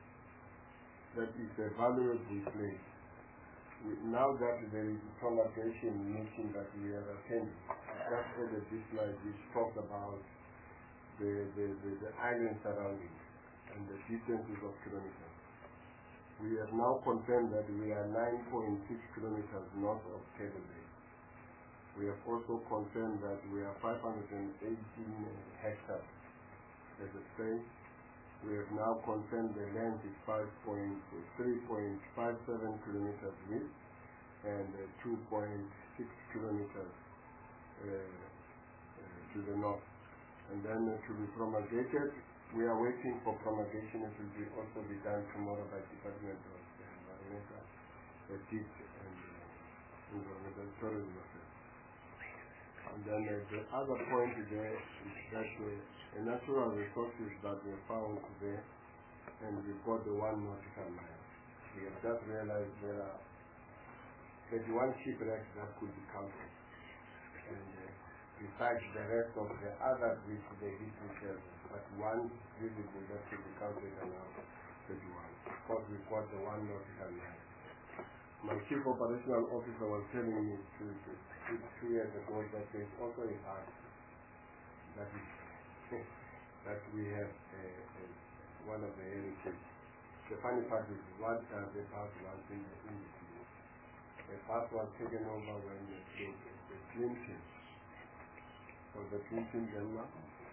that is a valuable place. We, now that there is a prolongation meeting that we are attending, just added this slide which talks about the, the, the, the island surroundings and the distances of kilometers. We have now confirmed that we are nine point six kilometers north of Table Bay. We have also confirmed that we are five hundred eighteen hectares as a space. We have now confirmed the length is three point five seven kilometers width and uh, two point six kilometers uh, uh, to the north. And then uh, to be promulgated, we are waiting for promulgation. It will be also be done tomorrow by Department of Environmental Ethics and uh, Environmental Tourism Affairs. And then uh, the other point there is that uh, the natural resources that were found there, and we've got the one nautical mile. We have just realized there are thirty-one shipwrecks that could be counted. And uh, besides the rest of the others which they did research, but one visible that could be counted around thirty-one. Of course, we've got the one nautical mile. My chief operational officer was telling me two, two, two, two years ago that there is also a heart that is that we have uh, uh, one of the heritage the funny part is what uh, the past was in the industry. The past was taken over when the, the, the Clinton, so the Clinton Denmark,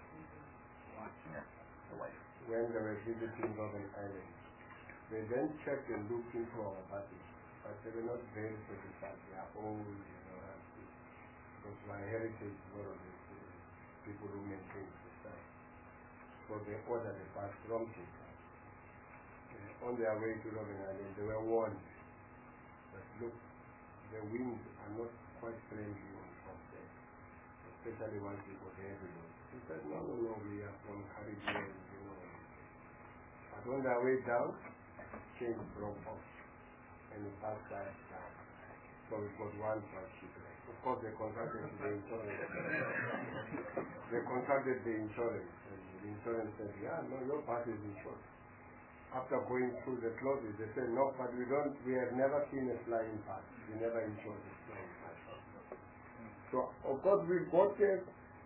when they were visiting Robben Island. They then checked and looked into our party, but they were not very satisfied. They are old, you know, because my heritage is one of the uh, people who maintain the site. So they ordered a bus from Cape. On their way to Robben Island, they were warned that look, the winds are not quite friendly on top there, especially once you go there. He said, no, no, no, we are from Caribbean, you know. But on their way down, change from off, and it passed by down. So it was one bus shipwreck. Of course, they contacted the insurance. They contacted the insurance, and the insurance said, yeah, no, your bus is insured. After going through the clauses, they said, no, but we don't, we have never seen a flying bus. We never insured a flying bus. So, of course, we got a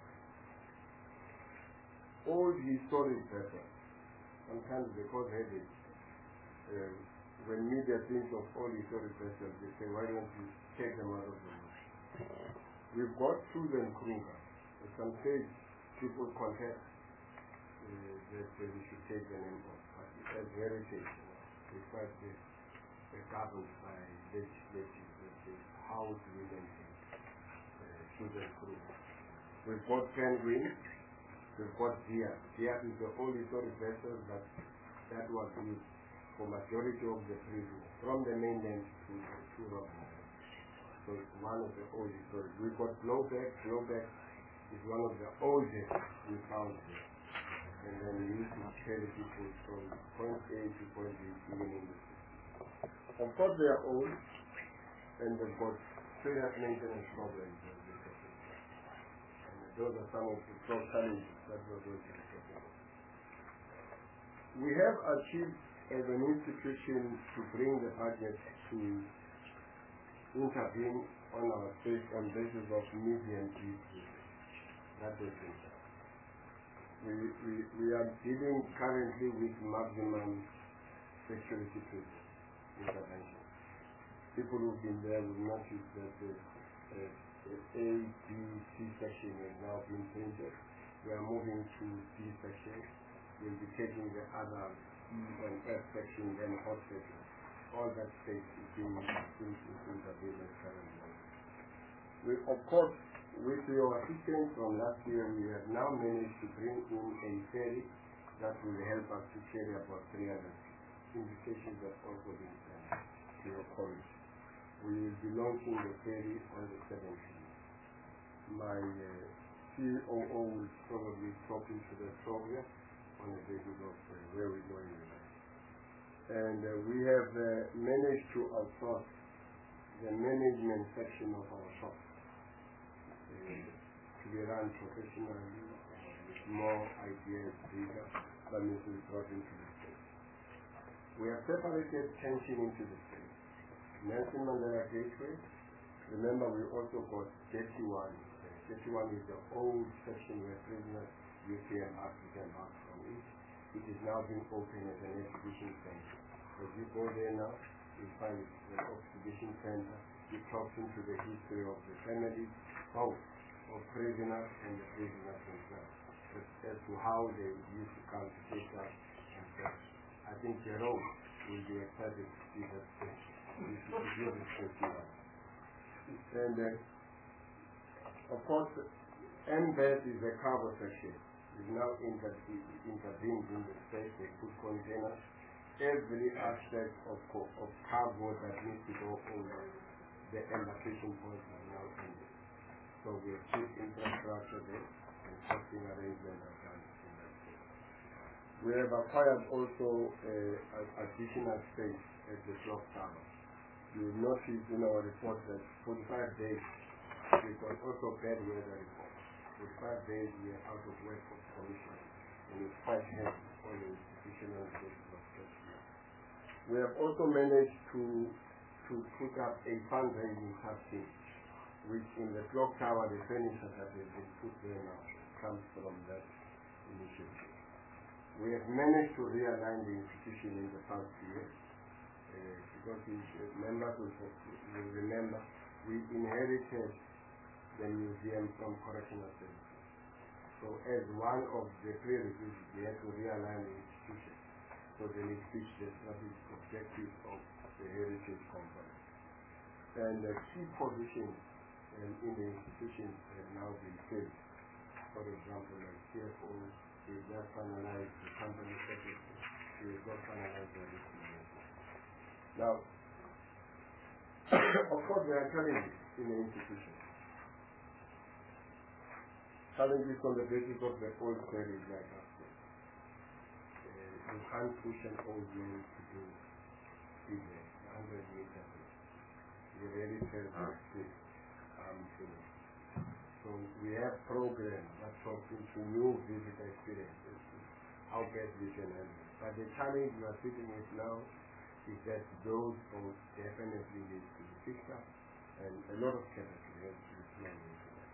old historic vessels. Sometimes they call headache. Uh, when media thinks of old historic vessels, they say, why don't you take them out of the water? We've got Susan Kruger. At some stage, people contest uh, that uh, we should take the name of. As heritage, it's quite uh, governed by legislation that is how to maintain uh, Susan Kruger. We've got Penguin, we've got Diaz. Diaz is the only historic vessel that that was used for majority of the prisoners from the mainland to to Robben Island. So it's one of the old historic. We've got Blowback. Blowback is one of the oldest we found here. And then we used to carry people from point A to point B, even in the city. Of course, they are old, and they've got serious maintenance problems. And those are some of the top challenges that we're going to be talking about. We have achieved, as an institution, to bring the budget to intervene on our space on basis of median peace. That is it. We, we, we are dealing currently with maximum security prison intervention. People who've been there will notice that the uh, uh, A, B, C section has now been changed. We are moving to D section. We'll be taking the other E and F section, then hot section. All that space is being intervened currently. We, of course, with your assistance from last year, we have now managed to bring in a ferry that will help us to carry about three hundred invitations that also been sent to your college. We will be launching the ferry on the seventeenth. My uh, C O O will probably talk into the program on the basis of uh, where we're going with that. And uh, we have uh, managed to outsource the management section of our shop to be run professionally, with more ideas, data, that needs to be brought into the state. We have separated tension into the state. Nelson Mandela Gateway, remember we also got Jetty one. Jetty one is the old section where prisoners used to embark to embark from it. It is now being opened as an exhibition center. So if you go there now, you find it an exhibition center. It talks into the history of the family, both of prisoners and the prisoners themselves, as to how they used to come to take us and stuff. I think Jerome will be excited to see that thing. We should do this festival. And uh, of course, M B E S is a cargo section. We've now inter intervened in the space. They put containers. Every aspect of, of cargo that needs to go over the embarkation points are now ended. So we have put infrastructure there and costing arrangements are done in that space. We have acquired also uh, additional space at the clock tower. You will notice in our report that forty-five days, we got also bad weather report. forty-five days we are out of work for commission, and it's quite heavy on the institutional basis of safety. We have also managed to to put up a fundraising hub team, which in the clock tower, the furniture that has been put there now comes from that initiative. we have managed to realign the institution in the past year, uh, because the members will, will remember we inherited the museum from correctional services. So as one of the prerequisites, we had to realign the institution so that it fits the strategic objectives of the heritage component. And the key positions um, in the institution have now been filled. For example, like C F O, we just finalized the company secretary, we just finalized the risk management. Now, of course, there are challenges in the institution. Challenges on the basis of the old credit, like I said. Uh, you can't push an old man to do business, one hundred meters. You really tell the street, I'm finished. So we have programs that talk into new visitor experiences, how best we can handle it. But the challenge we are sitting with now is that those folks definitely need to be fixed up, and a lot of capital has to be flowing into that.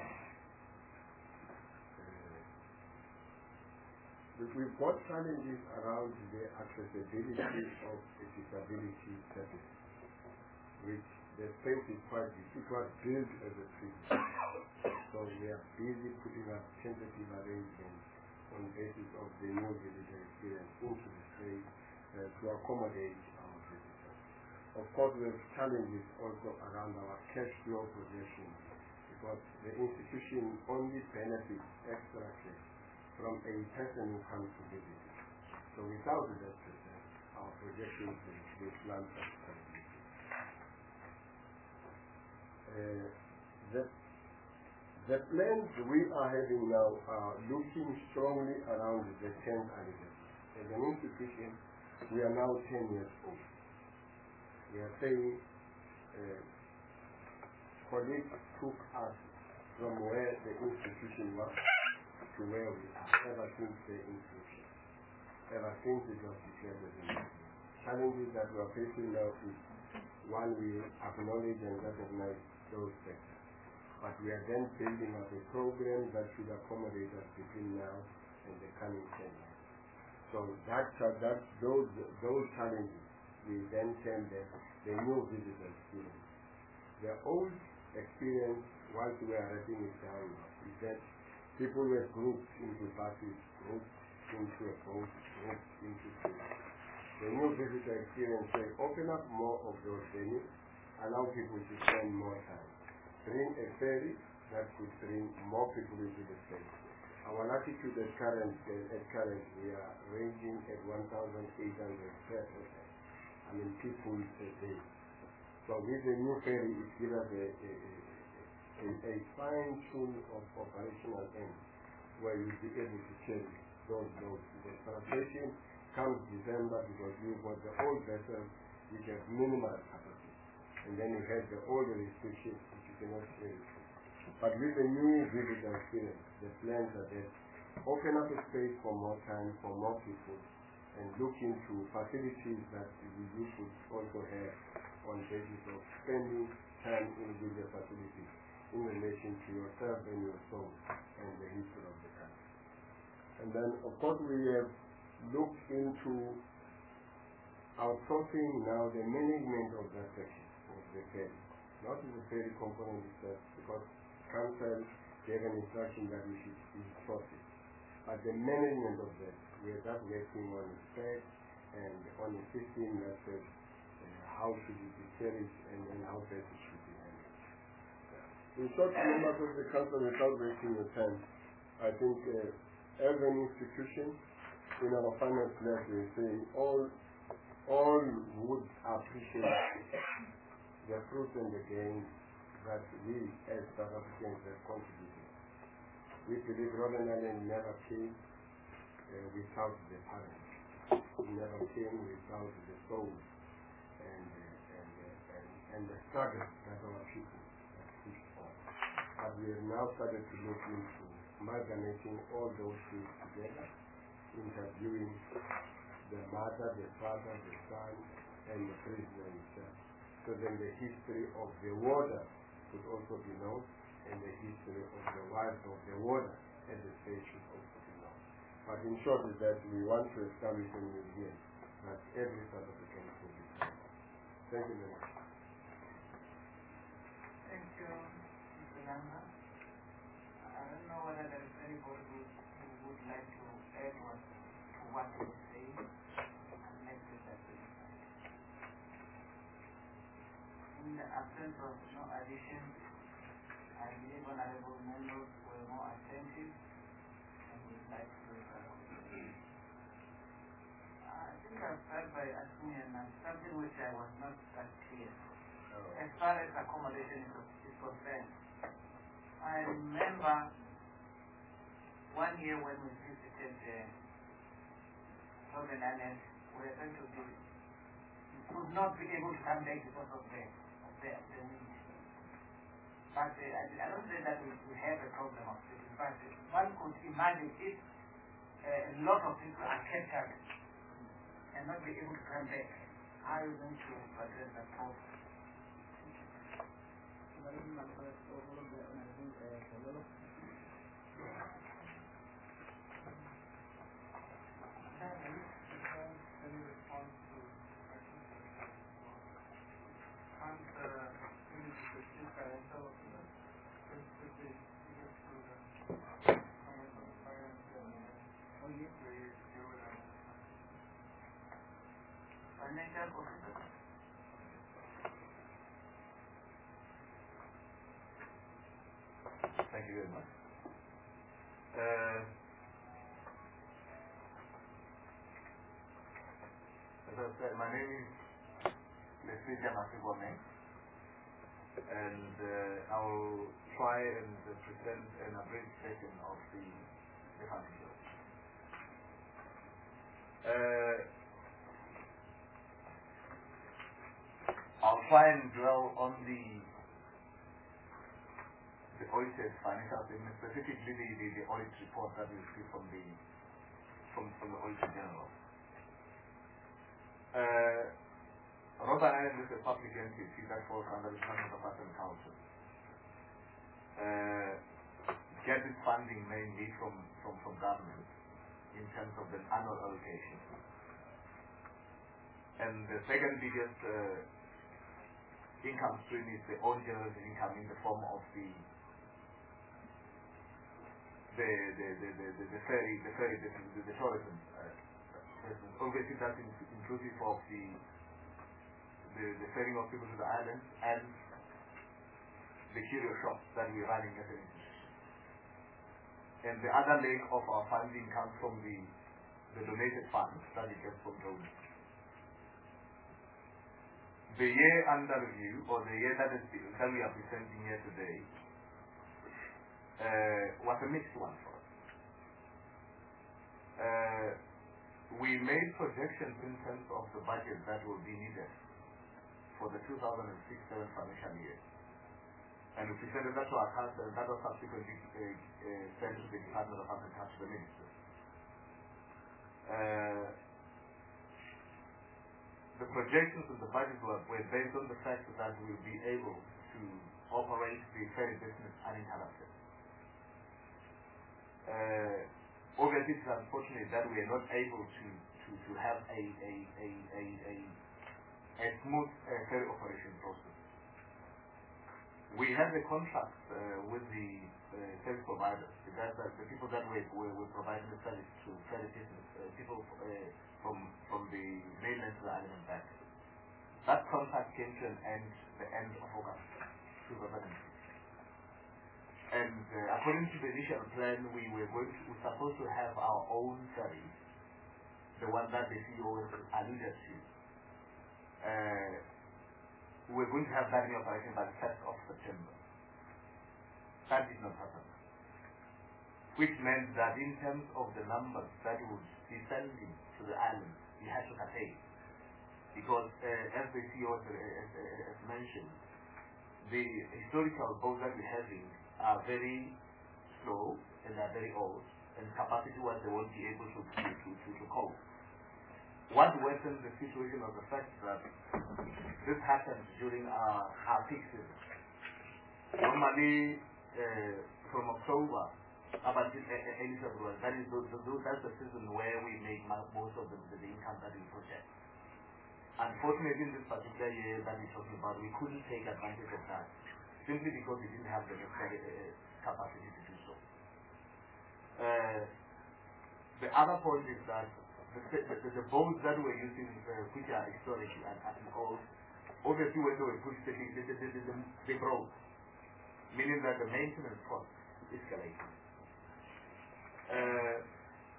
But we've got challenges around the accessibility of a disability service, which the space is quite big. It was built as a treatment. So we are busy putting up tentative arrangements on the basis of the new visitor experience into the space uh, to accommodate our visitors. Of course, we have challenges also around our cash flow projections, because the institution only benefits extra cash from a person who comes to visit. So without that person, our projections will slant up. Uh, the, the plans we are having now are looking strongly around the tenth anniversary. As an institution, we are now ten years old. We are saying uh, colleagues took us from where the institution was to where we are, ever since the inclusion, ever since it was declared as an inclusion. Challenges that we are facing now is, one, we acknowledge and recognize those sectors, but we are then building up a program that should accommodate us between now and the coming ten years. So that, uh, that those those challenges, we then term them the new visitor experience. The old experience, once we are wrapping it down, is that people were grouped into buses, grouped into a boat, grouped into cities. The new visitor experience say open up more of those venues, allow people to spend more time. Bring a ferry that could bring more people into the space. Our latitude at current, uh, at current we are ranging at one thousand eight hundred per person. I mean people per day. So with the new ferry, it gives us a, a, a, a fine tune of operational end where you'll be able to carry those loads. The transportation comes December because you've got the old vessels which have minimal capacity. And then you have the old restrictions which you cannot carry. But with the new visitor experience, the plans are that open up a space for more time, for more people, and look into facilities that you could also have on the basis of spending time in the facilities in relation to yourself and your soul and the history of the country. And then, of course, we have looked into outsourcing now the management of that section of the ferry. Not in the ferry component itself, because council gave an instruction that we should outsource it. But the management of that, we are just working on a spec and on a system that says uh, how should it be carried and then how best it should be handled. In short, members of the council, without wasting your time, I think uh, as an institution, in our finance class, we say all, all would appreciate the fruits and the gains that we as South Africans have contributed. We believe Robben Island never came uh, without the parents. It never came without the soul and, uh, and, uh, and, and the struggle that our people have pushed on. But we have now started to look into amalgamating all those things together, interviewing the mother, the father, the son, and the prisoner himself. So then the history of the water could also be known, and the history of the wife of the water at the state should also be known. But in short is that we want to establish a museum that every South African could be. Thank you very much. Thank you, Mister Langa. I don't know whether there is anybody who, who would like to add what, to what you were saying. Unless that in the absence of no addition, I believe honorable members were more attentive and would like to I think I'll start by asking uh, something which I was not that clear. Oh. As far as accommodation is, is concerned, I remember one year when we visited uh, Northern Ireland, we were going to be, we could not be able to come back because of the, of the, the wind. But uh, I, I don't say that we, we have a problem of this, but uh, one could imagine if uh, a lot of people are kept out and not be able to come back, how are you going to address that problem? Financial officer. Thank you very much. Uh, as I said, my name is Leslie Jamasibome, and uh, I will try and uh, present an abridged version of the, the financial. Uh, I'll try and dwell on the the audited financial statement, specifically the, the, the audit report that we see from the from, from the Auditor General. Uh, Northern Ireland is a public entity that falls under the Department of Arts and Culture. Uh, gets its funding mainly from, from, from government in terms of the annual allocation. And the second biggest uh, income stream is the own generated income in the form of the the the the the, the, the ferry the ferry business, the, the tourism uh, business. Obviously that's in, inclusive of the the the ferrying of people to the islands and the curio shops that we're running as an institution. And the other leg of our funding comes from the the donated funds that we get from donors. The year under review, or the year that, is, that we are presenting here today, uh, was a mixed one for us. Uh, we made projections in terms of the budget that will be needed for the two thousand six seven financial year. And we presented that to our council, and that was subsequently uh, uh, sent to the Department of Agriculture, the Minister. Uh, The projections of the budget were, were based on the fact that we will be able to operate the ferry business uninterrupted. Uh, obviously, it's unfortunate that we are not able to, to, to have a, a, a, a, a, a smooth uh, ferry operation process. We have a contract uh, with the uh, service providers, that, that the people that we were, were providing the service to ferry business, uh, people uh, from from the mainland to the island back. That contract came to an end the end of August two thousand six. And uh, according to the initial plan, we were going to, we were supposed to have our own ferry, the one that the C E O alluded to. Uh, we were going to have that in operation by the first of September. That did not happen. Which meant that in terms of the numbers that would be sending to the island, we had to curtail. Because uh, as the C E O has, has, has mentioned, the historical boats that we're having are very slow and are very old, and capacity-wise they won't be able to, to, to, to, to cope. What worsened the situation was the fact that this happened during our, our peak season. Normally, uh, from October up until early February. That is the, the, that's the season where we make most of the, the, the income that we project. Unfortunately, in this particular year that we're talking about, we couldn't take advantage of that simply because we didn't have the necessary uh, capacity to do so. Uh, the other point is that the, the, the boats that we're using, uh, which are historic and, and old, obviously when they were pushed, they, they, they, they, they, they broke, meaning that the maintenance cost escalated. Uh,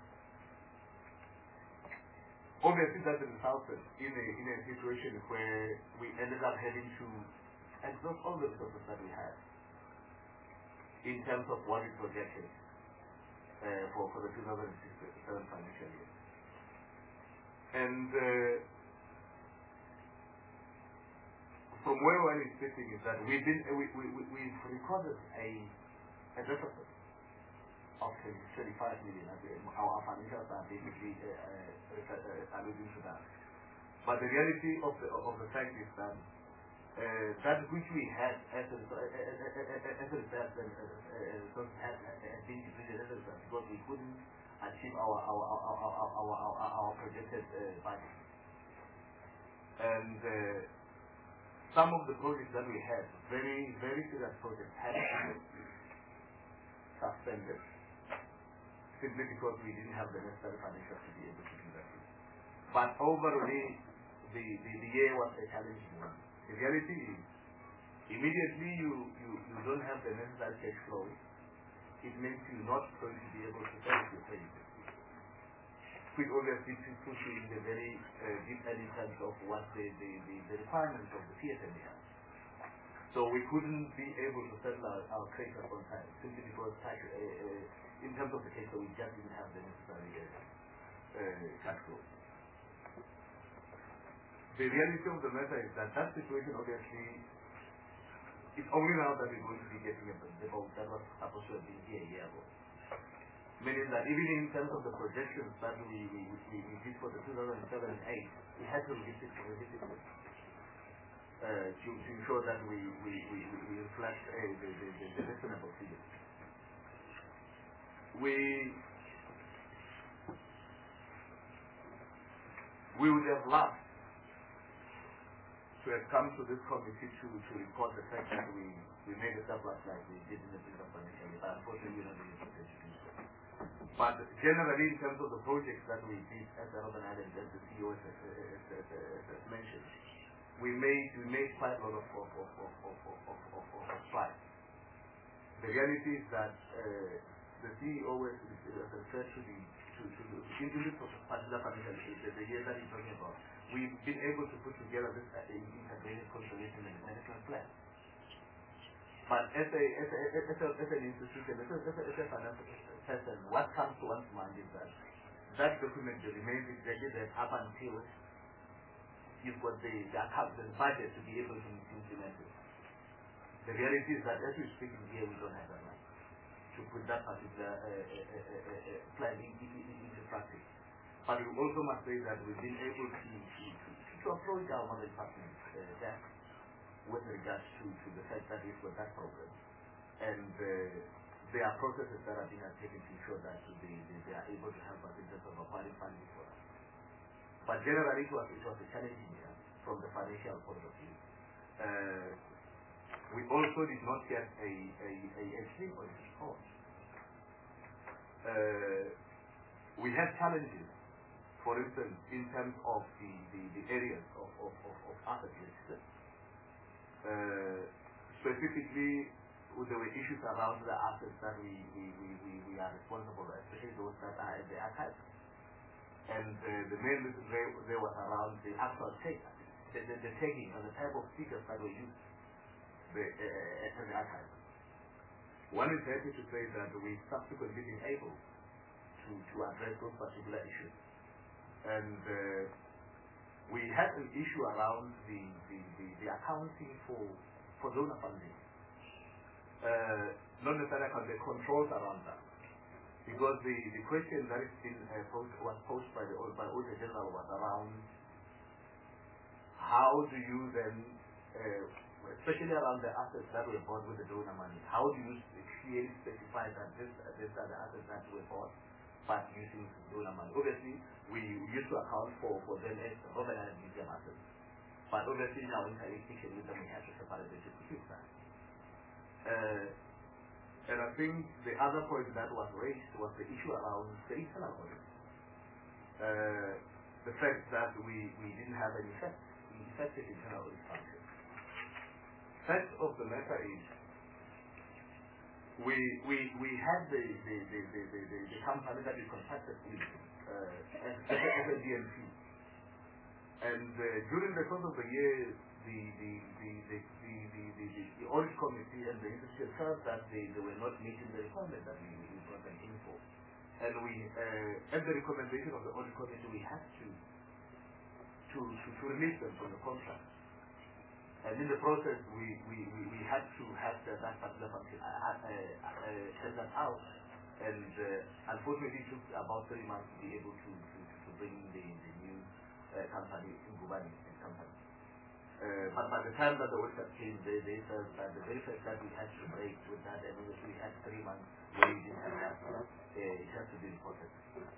obviously that resulted in a, in a situation where we ended up having to exhaust all the resources that we had in terms of what we projected uh, for, for the two thousand six to two thousand seven financial year. And uh, from where we're expecting is that we've been, we, we, we, we've recorded a, a deficit of twenty-five million. Our, our financials are basically uh, uh, uh, alluding to that. But the reality of the, of the fact is that uh, that which we had as a reserve has been depleted as a reserve because we couldn't achieve our our our our, our, our, our projected uh, budget. And uh, some of the projects that we had, very very serious projects, had been suspended simply because we didn't have the necessary financial to be able to do that. But overall, the, the, the year was a challenging one. The reality is, immediately you, you, you don't have the necessary cash flow, it means you're not going to be able to service your creditors, which obviously puts you in the very uh, deep end in terms of what the, the, the, the requirements of the P S M A are. So we couldn't be able to settle our, our creditors on time, simply because uh, uh, in terms of the case, so we just didn't have the necessary uh, uh, cash flow. The reality of the matter is that that situation obviously, it's only now that we're going to be getting a, the boat that was supposed to have been here a year ago. Meaning that even in terms of the projections that we, we, we, we did for the two thousand seven and eight, we had to revisit it uh, to, to ensure that we, we, we, we reflect uh, the, the, the, the reasonable figures. We we would have loved to have come to this committee to, to report the fact that we, we made a surplus like we did in the previous financial year, but unfortunately we're not in a position to do so. But generally in terms of the projects that we did at the Robben Island, as the C E O has, has, has, has, has mentioned, we made we made quite a lot of of of of of of, of, of, of strides. The reality is that uh, the C E O has referred to the to, to the into this particular financial year, the year that he's talking about. We've been able to put together this uh, integrated conservation and management plan. But as a as a as, a, as an institution, as a, as a, as a financial person, what comes to one's mind is that that document remains exactly there up until you've got the, the account and budget to be able to implement it. The reality is that as we're speaking here, we don't have that money to put that particular uh, uh, uh, uh, uh, plan in, in, in, into practice. But we also must say that we've been able to, to, to, to approach our mother department uh, there with regards to, to the fact that we've got that problem. And uh, there are processes that are being taken to ensure that they, they, they are able to help us in terms of acquiring funding for us. But generally, it was, it was a challenging year from the financial point of view. Uh, we also did not get a, a, a, a clean audit report. Uh, we had challenges, for instance, in terms of the, the, the areas of, of, of, of asset listed. Uh, specifically, there were issues around the assets that we, we, we, we, we are responsible for, especially those that are in the archives. And uh, the main reason there, there was around the actual take, the, the, the taking and the type of figures that were used the, uh, at the archive. One is happy to say that we subsequently been able to, to address those particular issues. And uh, we had an issue around the, the, the, the accounting for, for donor funding. Uh, not necessarily the controls around that. Because the, the question that is been, uh, posed, was posed by the by Auditor General was around how do you then, uh, especially around the assets that were bought with the donor money, how do you clearly specify that this, uh, these are the assets that were bought, but using donor money. Obviously, we used to account for, for them as Robben Island Museum assets. But obviously, in our interaction with them, we have to separate the two things. Uh, and I think the other point that was raised was the issue around the internal audit. Uh, the fact that we, we didn't have an effect, effective internal audit function. Fact of the matter is, we we we had the the the the, the, the, the company that we contracted with uh, as, as, a, as a D M P, and uh, during the course of the year, the the the the the, the, the, the, the audit committee and the industry felt that they, they were not meeting the requirement that we, we brought them in for, and we uh, at the recommendation of the audit committee, we had to to to, to release them from the contract. And in the process, we, we, we, we had to have the, that particular function uh, uh, uh, set that out. And uh, unfortunately, it took about three months to be able to, to, to bring the, the new uh, company, Ngubani company. Uh, but by the time that the workers came, they, they said that the very fact that we had to break with that, and obviously we had three months where we didn't have that, uh, it has to be reported.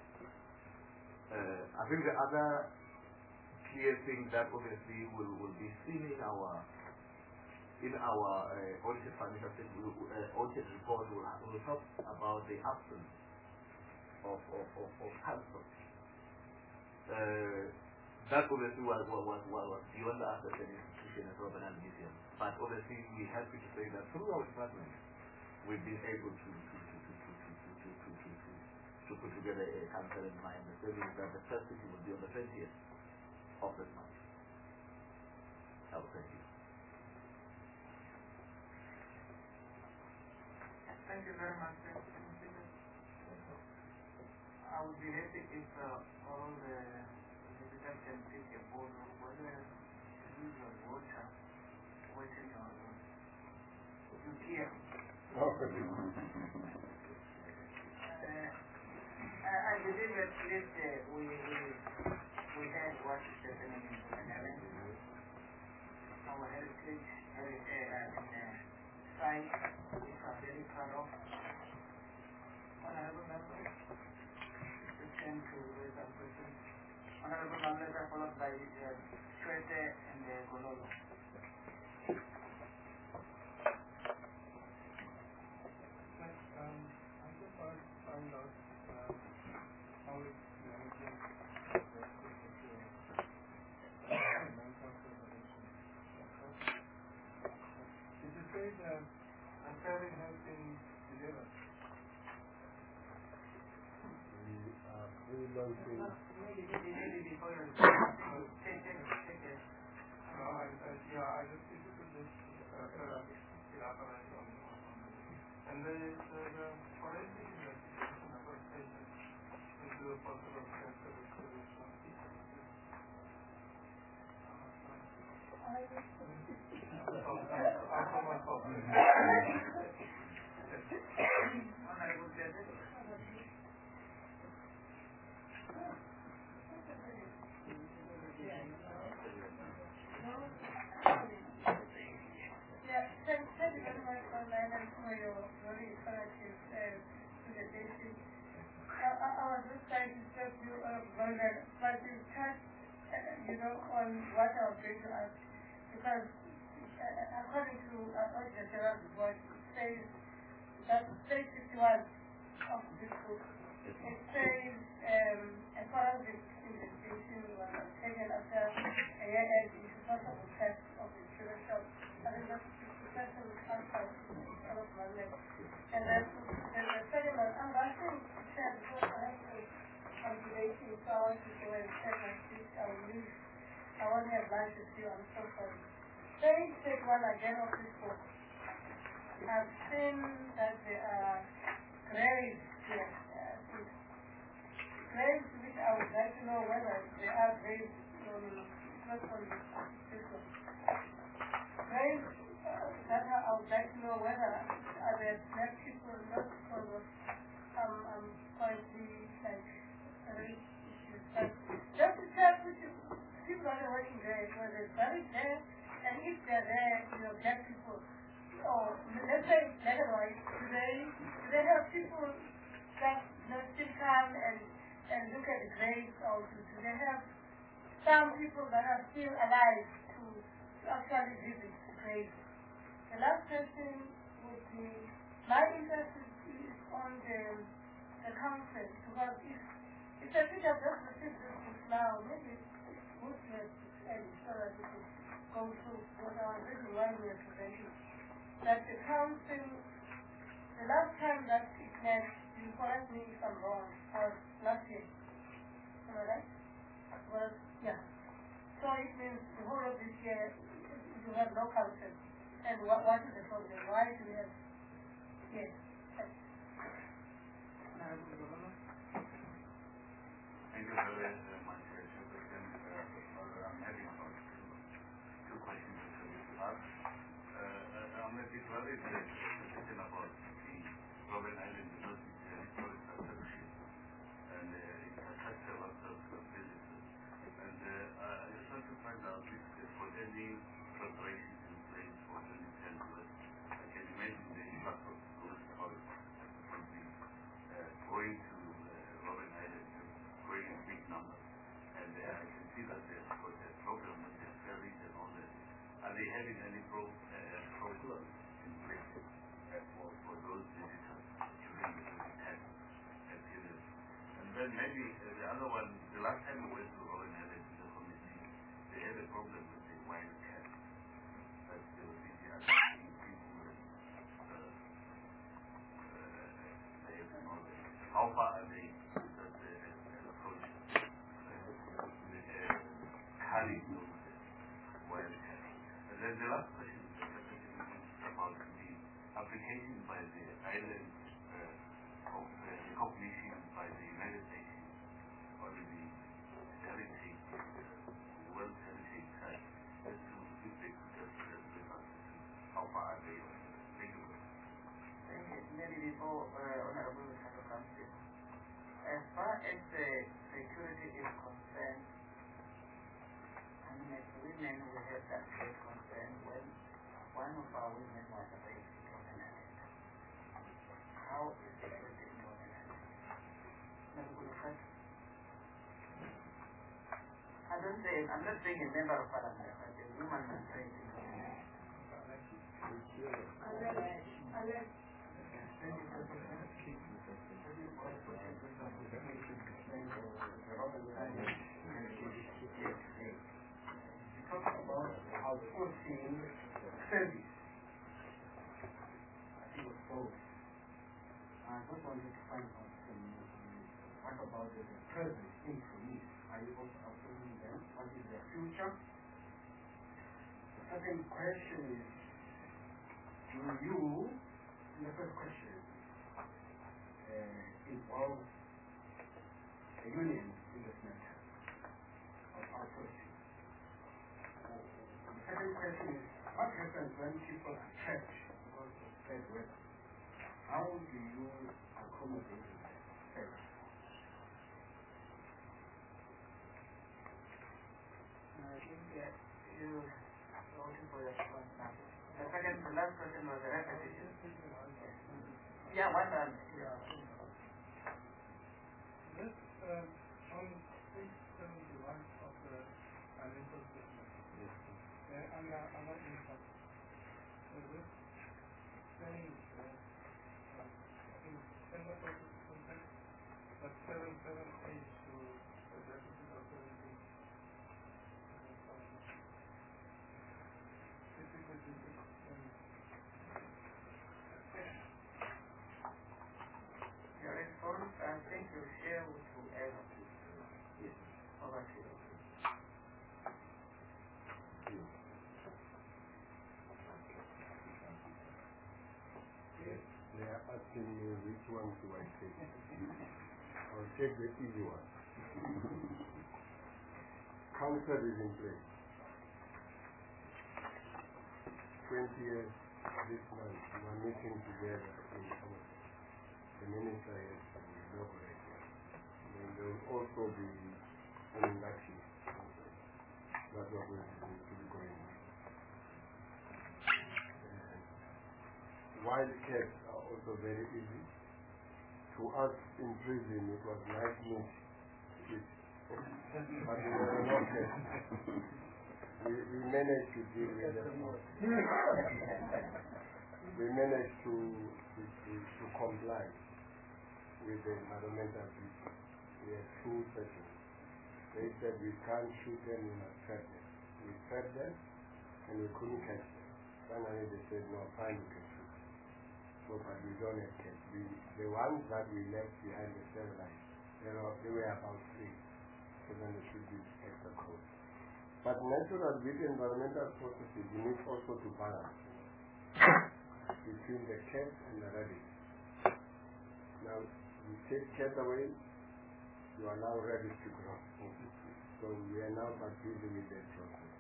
Uh, I think the other clear thing that obviously will, will be seen in our in our uh, audited financial statement, uh, audited report will, will talk about the absence of of of, of council. Uh, that obviously was was, was was beyond the asset and institution as Robben Island Museum. But obviously we have to say that through our department we've been able to to to to to to to to to, to, to, to put together a council in mind. The service that the first sitting will be on the twentieth. Of this month. Oh, thank you. Thank you very much. I would be happy if uh, all the visitors can take a board of whether to use your water, waiting on to care. uh, I, I believe at least uh, we, we we had what is happening in Finland. Our heritage, heritage uh, uh, site, which are very proud of. Honorable members, we tend to raise our questions. Honorable members are followed by uh, Swete and uh, Gololo. Um, I just want to find out uh, how it's managing It is said that a service has been delivered. We are relaunching. No, I, I, yeah, I just need to just uh, elaborate on, on, on and there is uh, the forensic investigation of our patients into the possible cancer restoration. Yeah, thank, thank you very much for that and for your very informative uh, presentation. I, I, I was just trying to stop you, uh, Bernard, but you touched, uh, you know, on what I was going to ask. Because uh, according to uh, Auditor General's report, it says that page fifty-one of this book, it says um, a forensic investigation was taken after a year end in possible test of the insurance shop. I think that's the person who comes out of my leg. And then there's a second one. I'm asking to share because I have to come to the issue, so I want to go and check my speech. I will leave. I won't have lunch with you. I'm so sorry. Page take one again of this book. I've seen that there are graves here. Uh, graves which I would like to know whether they are graves. No, no, no. It's not from this one. Graves uh, that I would like to know whether are there black people, not because of um, um, currently like race issues. But just to check with you, people are working there, so they're buried there, and if they're there, you know, black people, or let's say otherwise, do they, do they have people that you know, still come and, and look at the graves, or do, do they have some people that are still alive to, to actually visit the graves? The last question would be, my interest is on the, the council, because if, if the teacher just received this book now, maybe it would have early so that we could go through what I was really why we are presenting. That the council, the last time that it met, you correct me if I'm wrong, was last year. Am I right? Was, yeah. So it means the whole of this year, you have no council. And what, what is the problem? Why do we have, yes. Thank you very much, Mister President. I'm having about two questions to ask. I'm a bit worried that the question about the Robben Island because it's a historic attraction and it attracts a lot of visitors. And I just want to find out if there's got any preparations in place for twenty ten because I can imagine the impact of those tourists will be going to Robben Island going in big numbers. And I can see that they've got a program with their ferries and all that. Are they having any pro, uh, program in place uh, for, for those visitors during the twenty ten period? And then maybe uh, the other one, the last time we went to Robben Island in the committee, they had a problem with the wild cat. That they were busy attracting people and uh, uh, they have to know that. How far are they with that uh, approach? Uh, Harry those wild cats. And then the last question is about the application by the island uh, of uh, recognition by the United Nations on the heritage, uh, the World Heritage Site, as to if they could just uh, let us how far are they? Thank you. Thank you. Maybe before uh, Honorable Senator comes in. As far as the security is concerned, I mean, as women, we have that great concern when one of our women was raped in Robben Island. How is security in Robben Island? I don't say, I'm not saying a member of parliament, but a woman was raped in Robben Island. Unless, Talk about outsourcing service. I think it's both. I just wanted to find out from you, what about the present employees? Are you also outsourcing them? What is their future? The second question is, do you, in the first question, uh, involve the union in this matter of outsourcing? The second question is, what happens when people are checked because of bad weather? How do you accommodate that? I think that you are looking for your response now. The second, the last question was a repetition. Yeah, one done. Yeah. This, um, on page seventy-one of the financial statement, uh, under other income, so this saying, uh, uh, I think tender purchase contract, but seven seven eight to the deficit of seventeen. Your response, I think you share with whoever. Yes. Over to you. They are asking me which one do I take. I'll take the easy one. Council is in place. Twenty years this month, we are meeting together in our, the minister has inaugurated. And there will also be an induction. That's what we're going to be going on. wild cats are also very easy. To us in prison, it was nice meat to eat. But we were not cats. We, we managed to deal with them. We managed to, to, to, to comply with the environmental people. We had two sessions. They said we can't shoot them, we must trap them. We trapped them and we couldn't catch them. Finally they said, no, fine, we can shoot. So, but we don't have cats. We, the ones that we left behind the cell line, they were, they were about three. So then they should be extra close. But natural with environmental processes, you need also to balance between the cat and the rabbit. Now, you take cat away, you allow rabbit to grow. So we are now but busy with that process.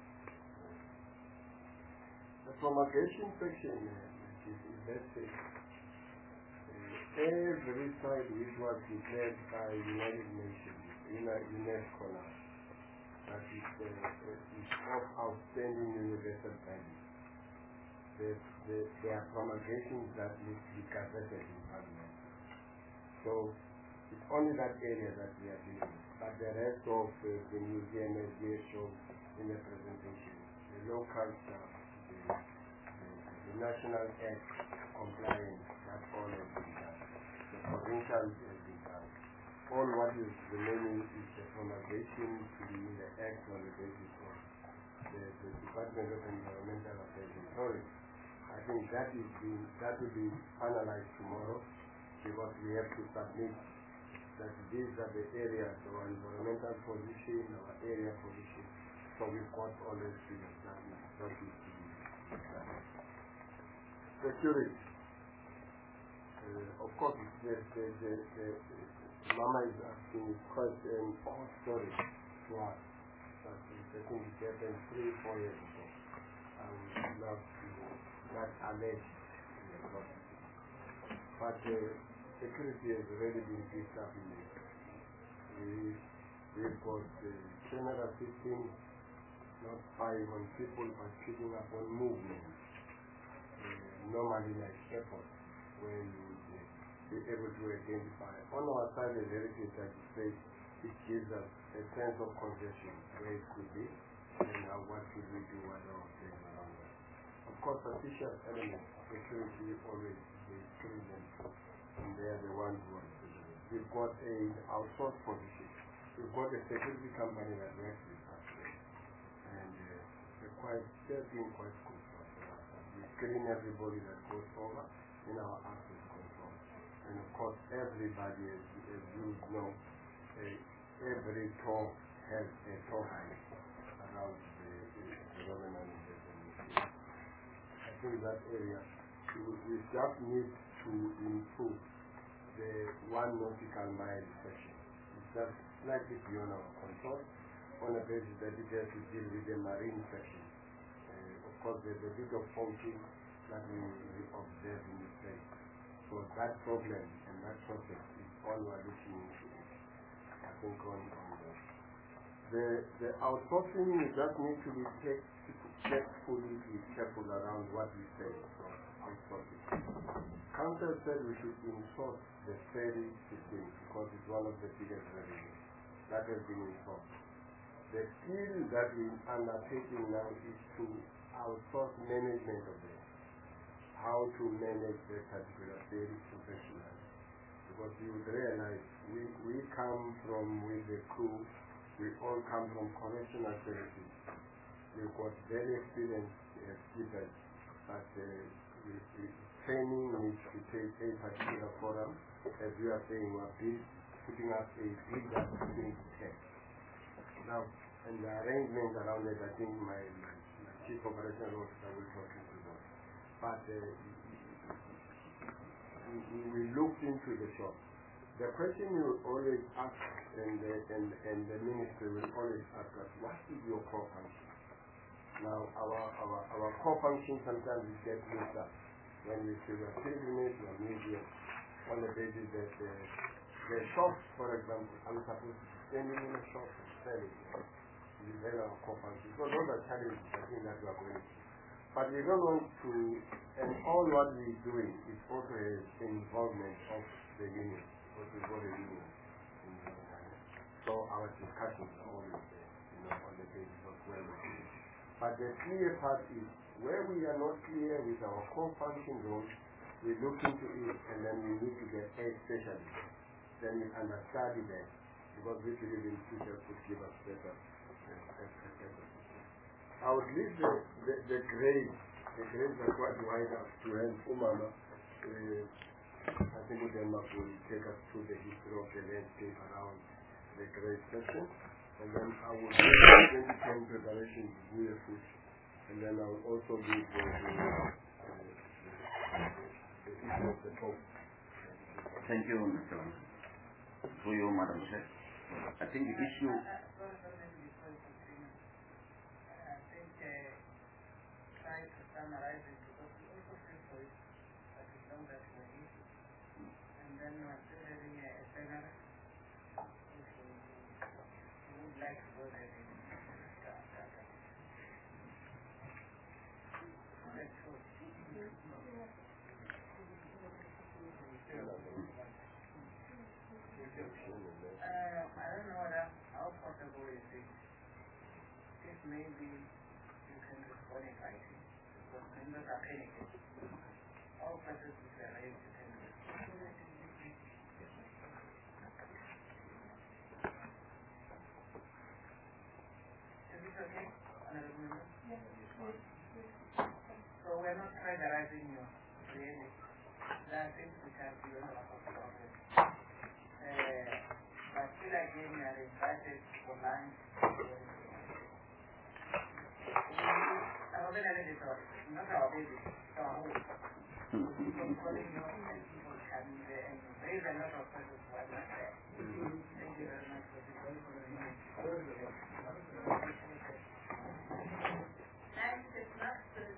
The promulgation section uh, is invested uh, every site which was declared by United Nations, UNESCO now, that is, uh, uh, is of outstanding universal value. There, there, there are promulgations that need to be gazetted in Parliament. So it's only that area that we are dealing with. But the rest of uh, the museum, as we showed in the presentation, the local stuff, the, the, the national act compliance, that all has been done. The provincial has been done. All what is remaining is the promulgation to be in the act on the basis of the, the Department of Environmental Affairs and Tourism. I think that is being, that will be finalized tomorrow because we have to submit that these are the areas, our environmental position, our area position. So we've got all those figures that we that is to be done. Security. Uh, of course, the, the, the, the, the Mama is asking quite an old story to us. But I think it happened three, four years ago. I would love to that alleged. But uh, security has already been picked up in it. We, we've got the camera system, not spying on people, but picking up on movement. Uh, normally like airports, when you uh, be able to identify. On our side, the heritage, like you say, it gives us a sense of congestion, where it could be, and uh, what should we do, what are our plans around that. Of course, official elements, security always they screen them, and they are the ones who are security. We've got a outsourced position. We've got a security company that works with us, and uh, they're quite, they're being quite good for us. We screen everybody that goes over in our access control. And of course, everybody, as, as you know, uh, every tour has a tour guide around the, the, the government. I think that area, we, we just need to improve the one nautical mile section. It's just slightly beyond our control on the basis that it has to deal with the marine section. Uh, of course, there's a bit of faulting that we, we observe in the place. So that problem and that process is all we're looking into. I think on, on the, the, the outsourcing, we just need to be take, carefully be careful around what we say from outsourcing. Council said we should insource the ferry system because it's one of the biggest revenues. That has been insourced. The skill that we're undertaking now is to outsource management of it. How to manage that particular ferry professionally. Because you would realize we, we come from with the crew, we all come from correctional services. We've got very experienced uh, skippers, but uh, we, we, training needs to take a particular forum. As you are saying, we are build, putting up a bigger thing to test. Now, and the arrangement around it, I think my, my, my chief operational officer will talk into that. But uh, we, we looked into the shop. The question you always ask, and the, and, and the ministry will always ask us, what is your core function? Now, our, our, our core function sometimes we get mixed up. When we say we're pilgrimage, we're museum, on the basis that uh, the shop, for example, I'm supposed to be standing in a shop and selling. This is our core function. So those are challenges I think that we are going through. But we don't want to, and all what we're doing is also an involvement of the union, because we've got a union. So our discussions are always there, you know, on the basis of where we're doing. But the clear part is, where we are not clear with our core function zones, we look into it and then we need to get a specialist. Then we understudy that, because we believe in future could give us better. I would leave the, the, the grades, the grades are quite wide up to hand. Umama, uh, I think Udenmark will take us through the history of the landscape around the grade section. And then I will do the twenty ten preparation with the food. And then I will also do the, the, the issue of the Pope. Thank you, Mister For you, Madam Chair. I think the issue. Summarize it because we also feel for it, but we know that we are easy. And then we are still having a, a seminar, which we, we would like to go there and start. That's all. Uh, I don't know whether, how possible is it. If maybe you can respond in writing. Members are panicking. All questions which are raised, you can do. Is this okay, Honorable Member? Yes. So we're not trivializing you, really. There are things which are beyond our control. Uh, but still again, you are invited for lunch. Not our baby, it's our home. People calling you and people coming there and raise a lot of questions why not there. Thank you very much for this. And it's not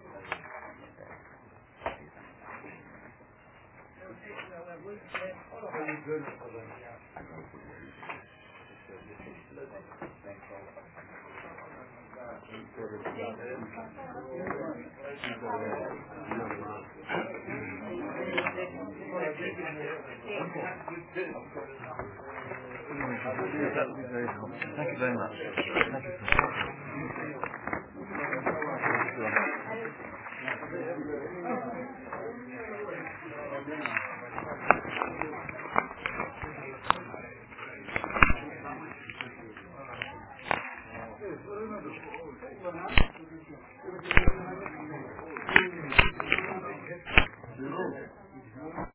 That would be very helpful. Thank you very much. Thank you. Thank you.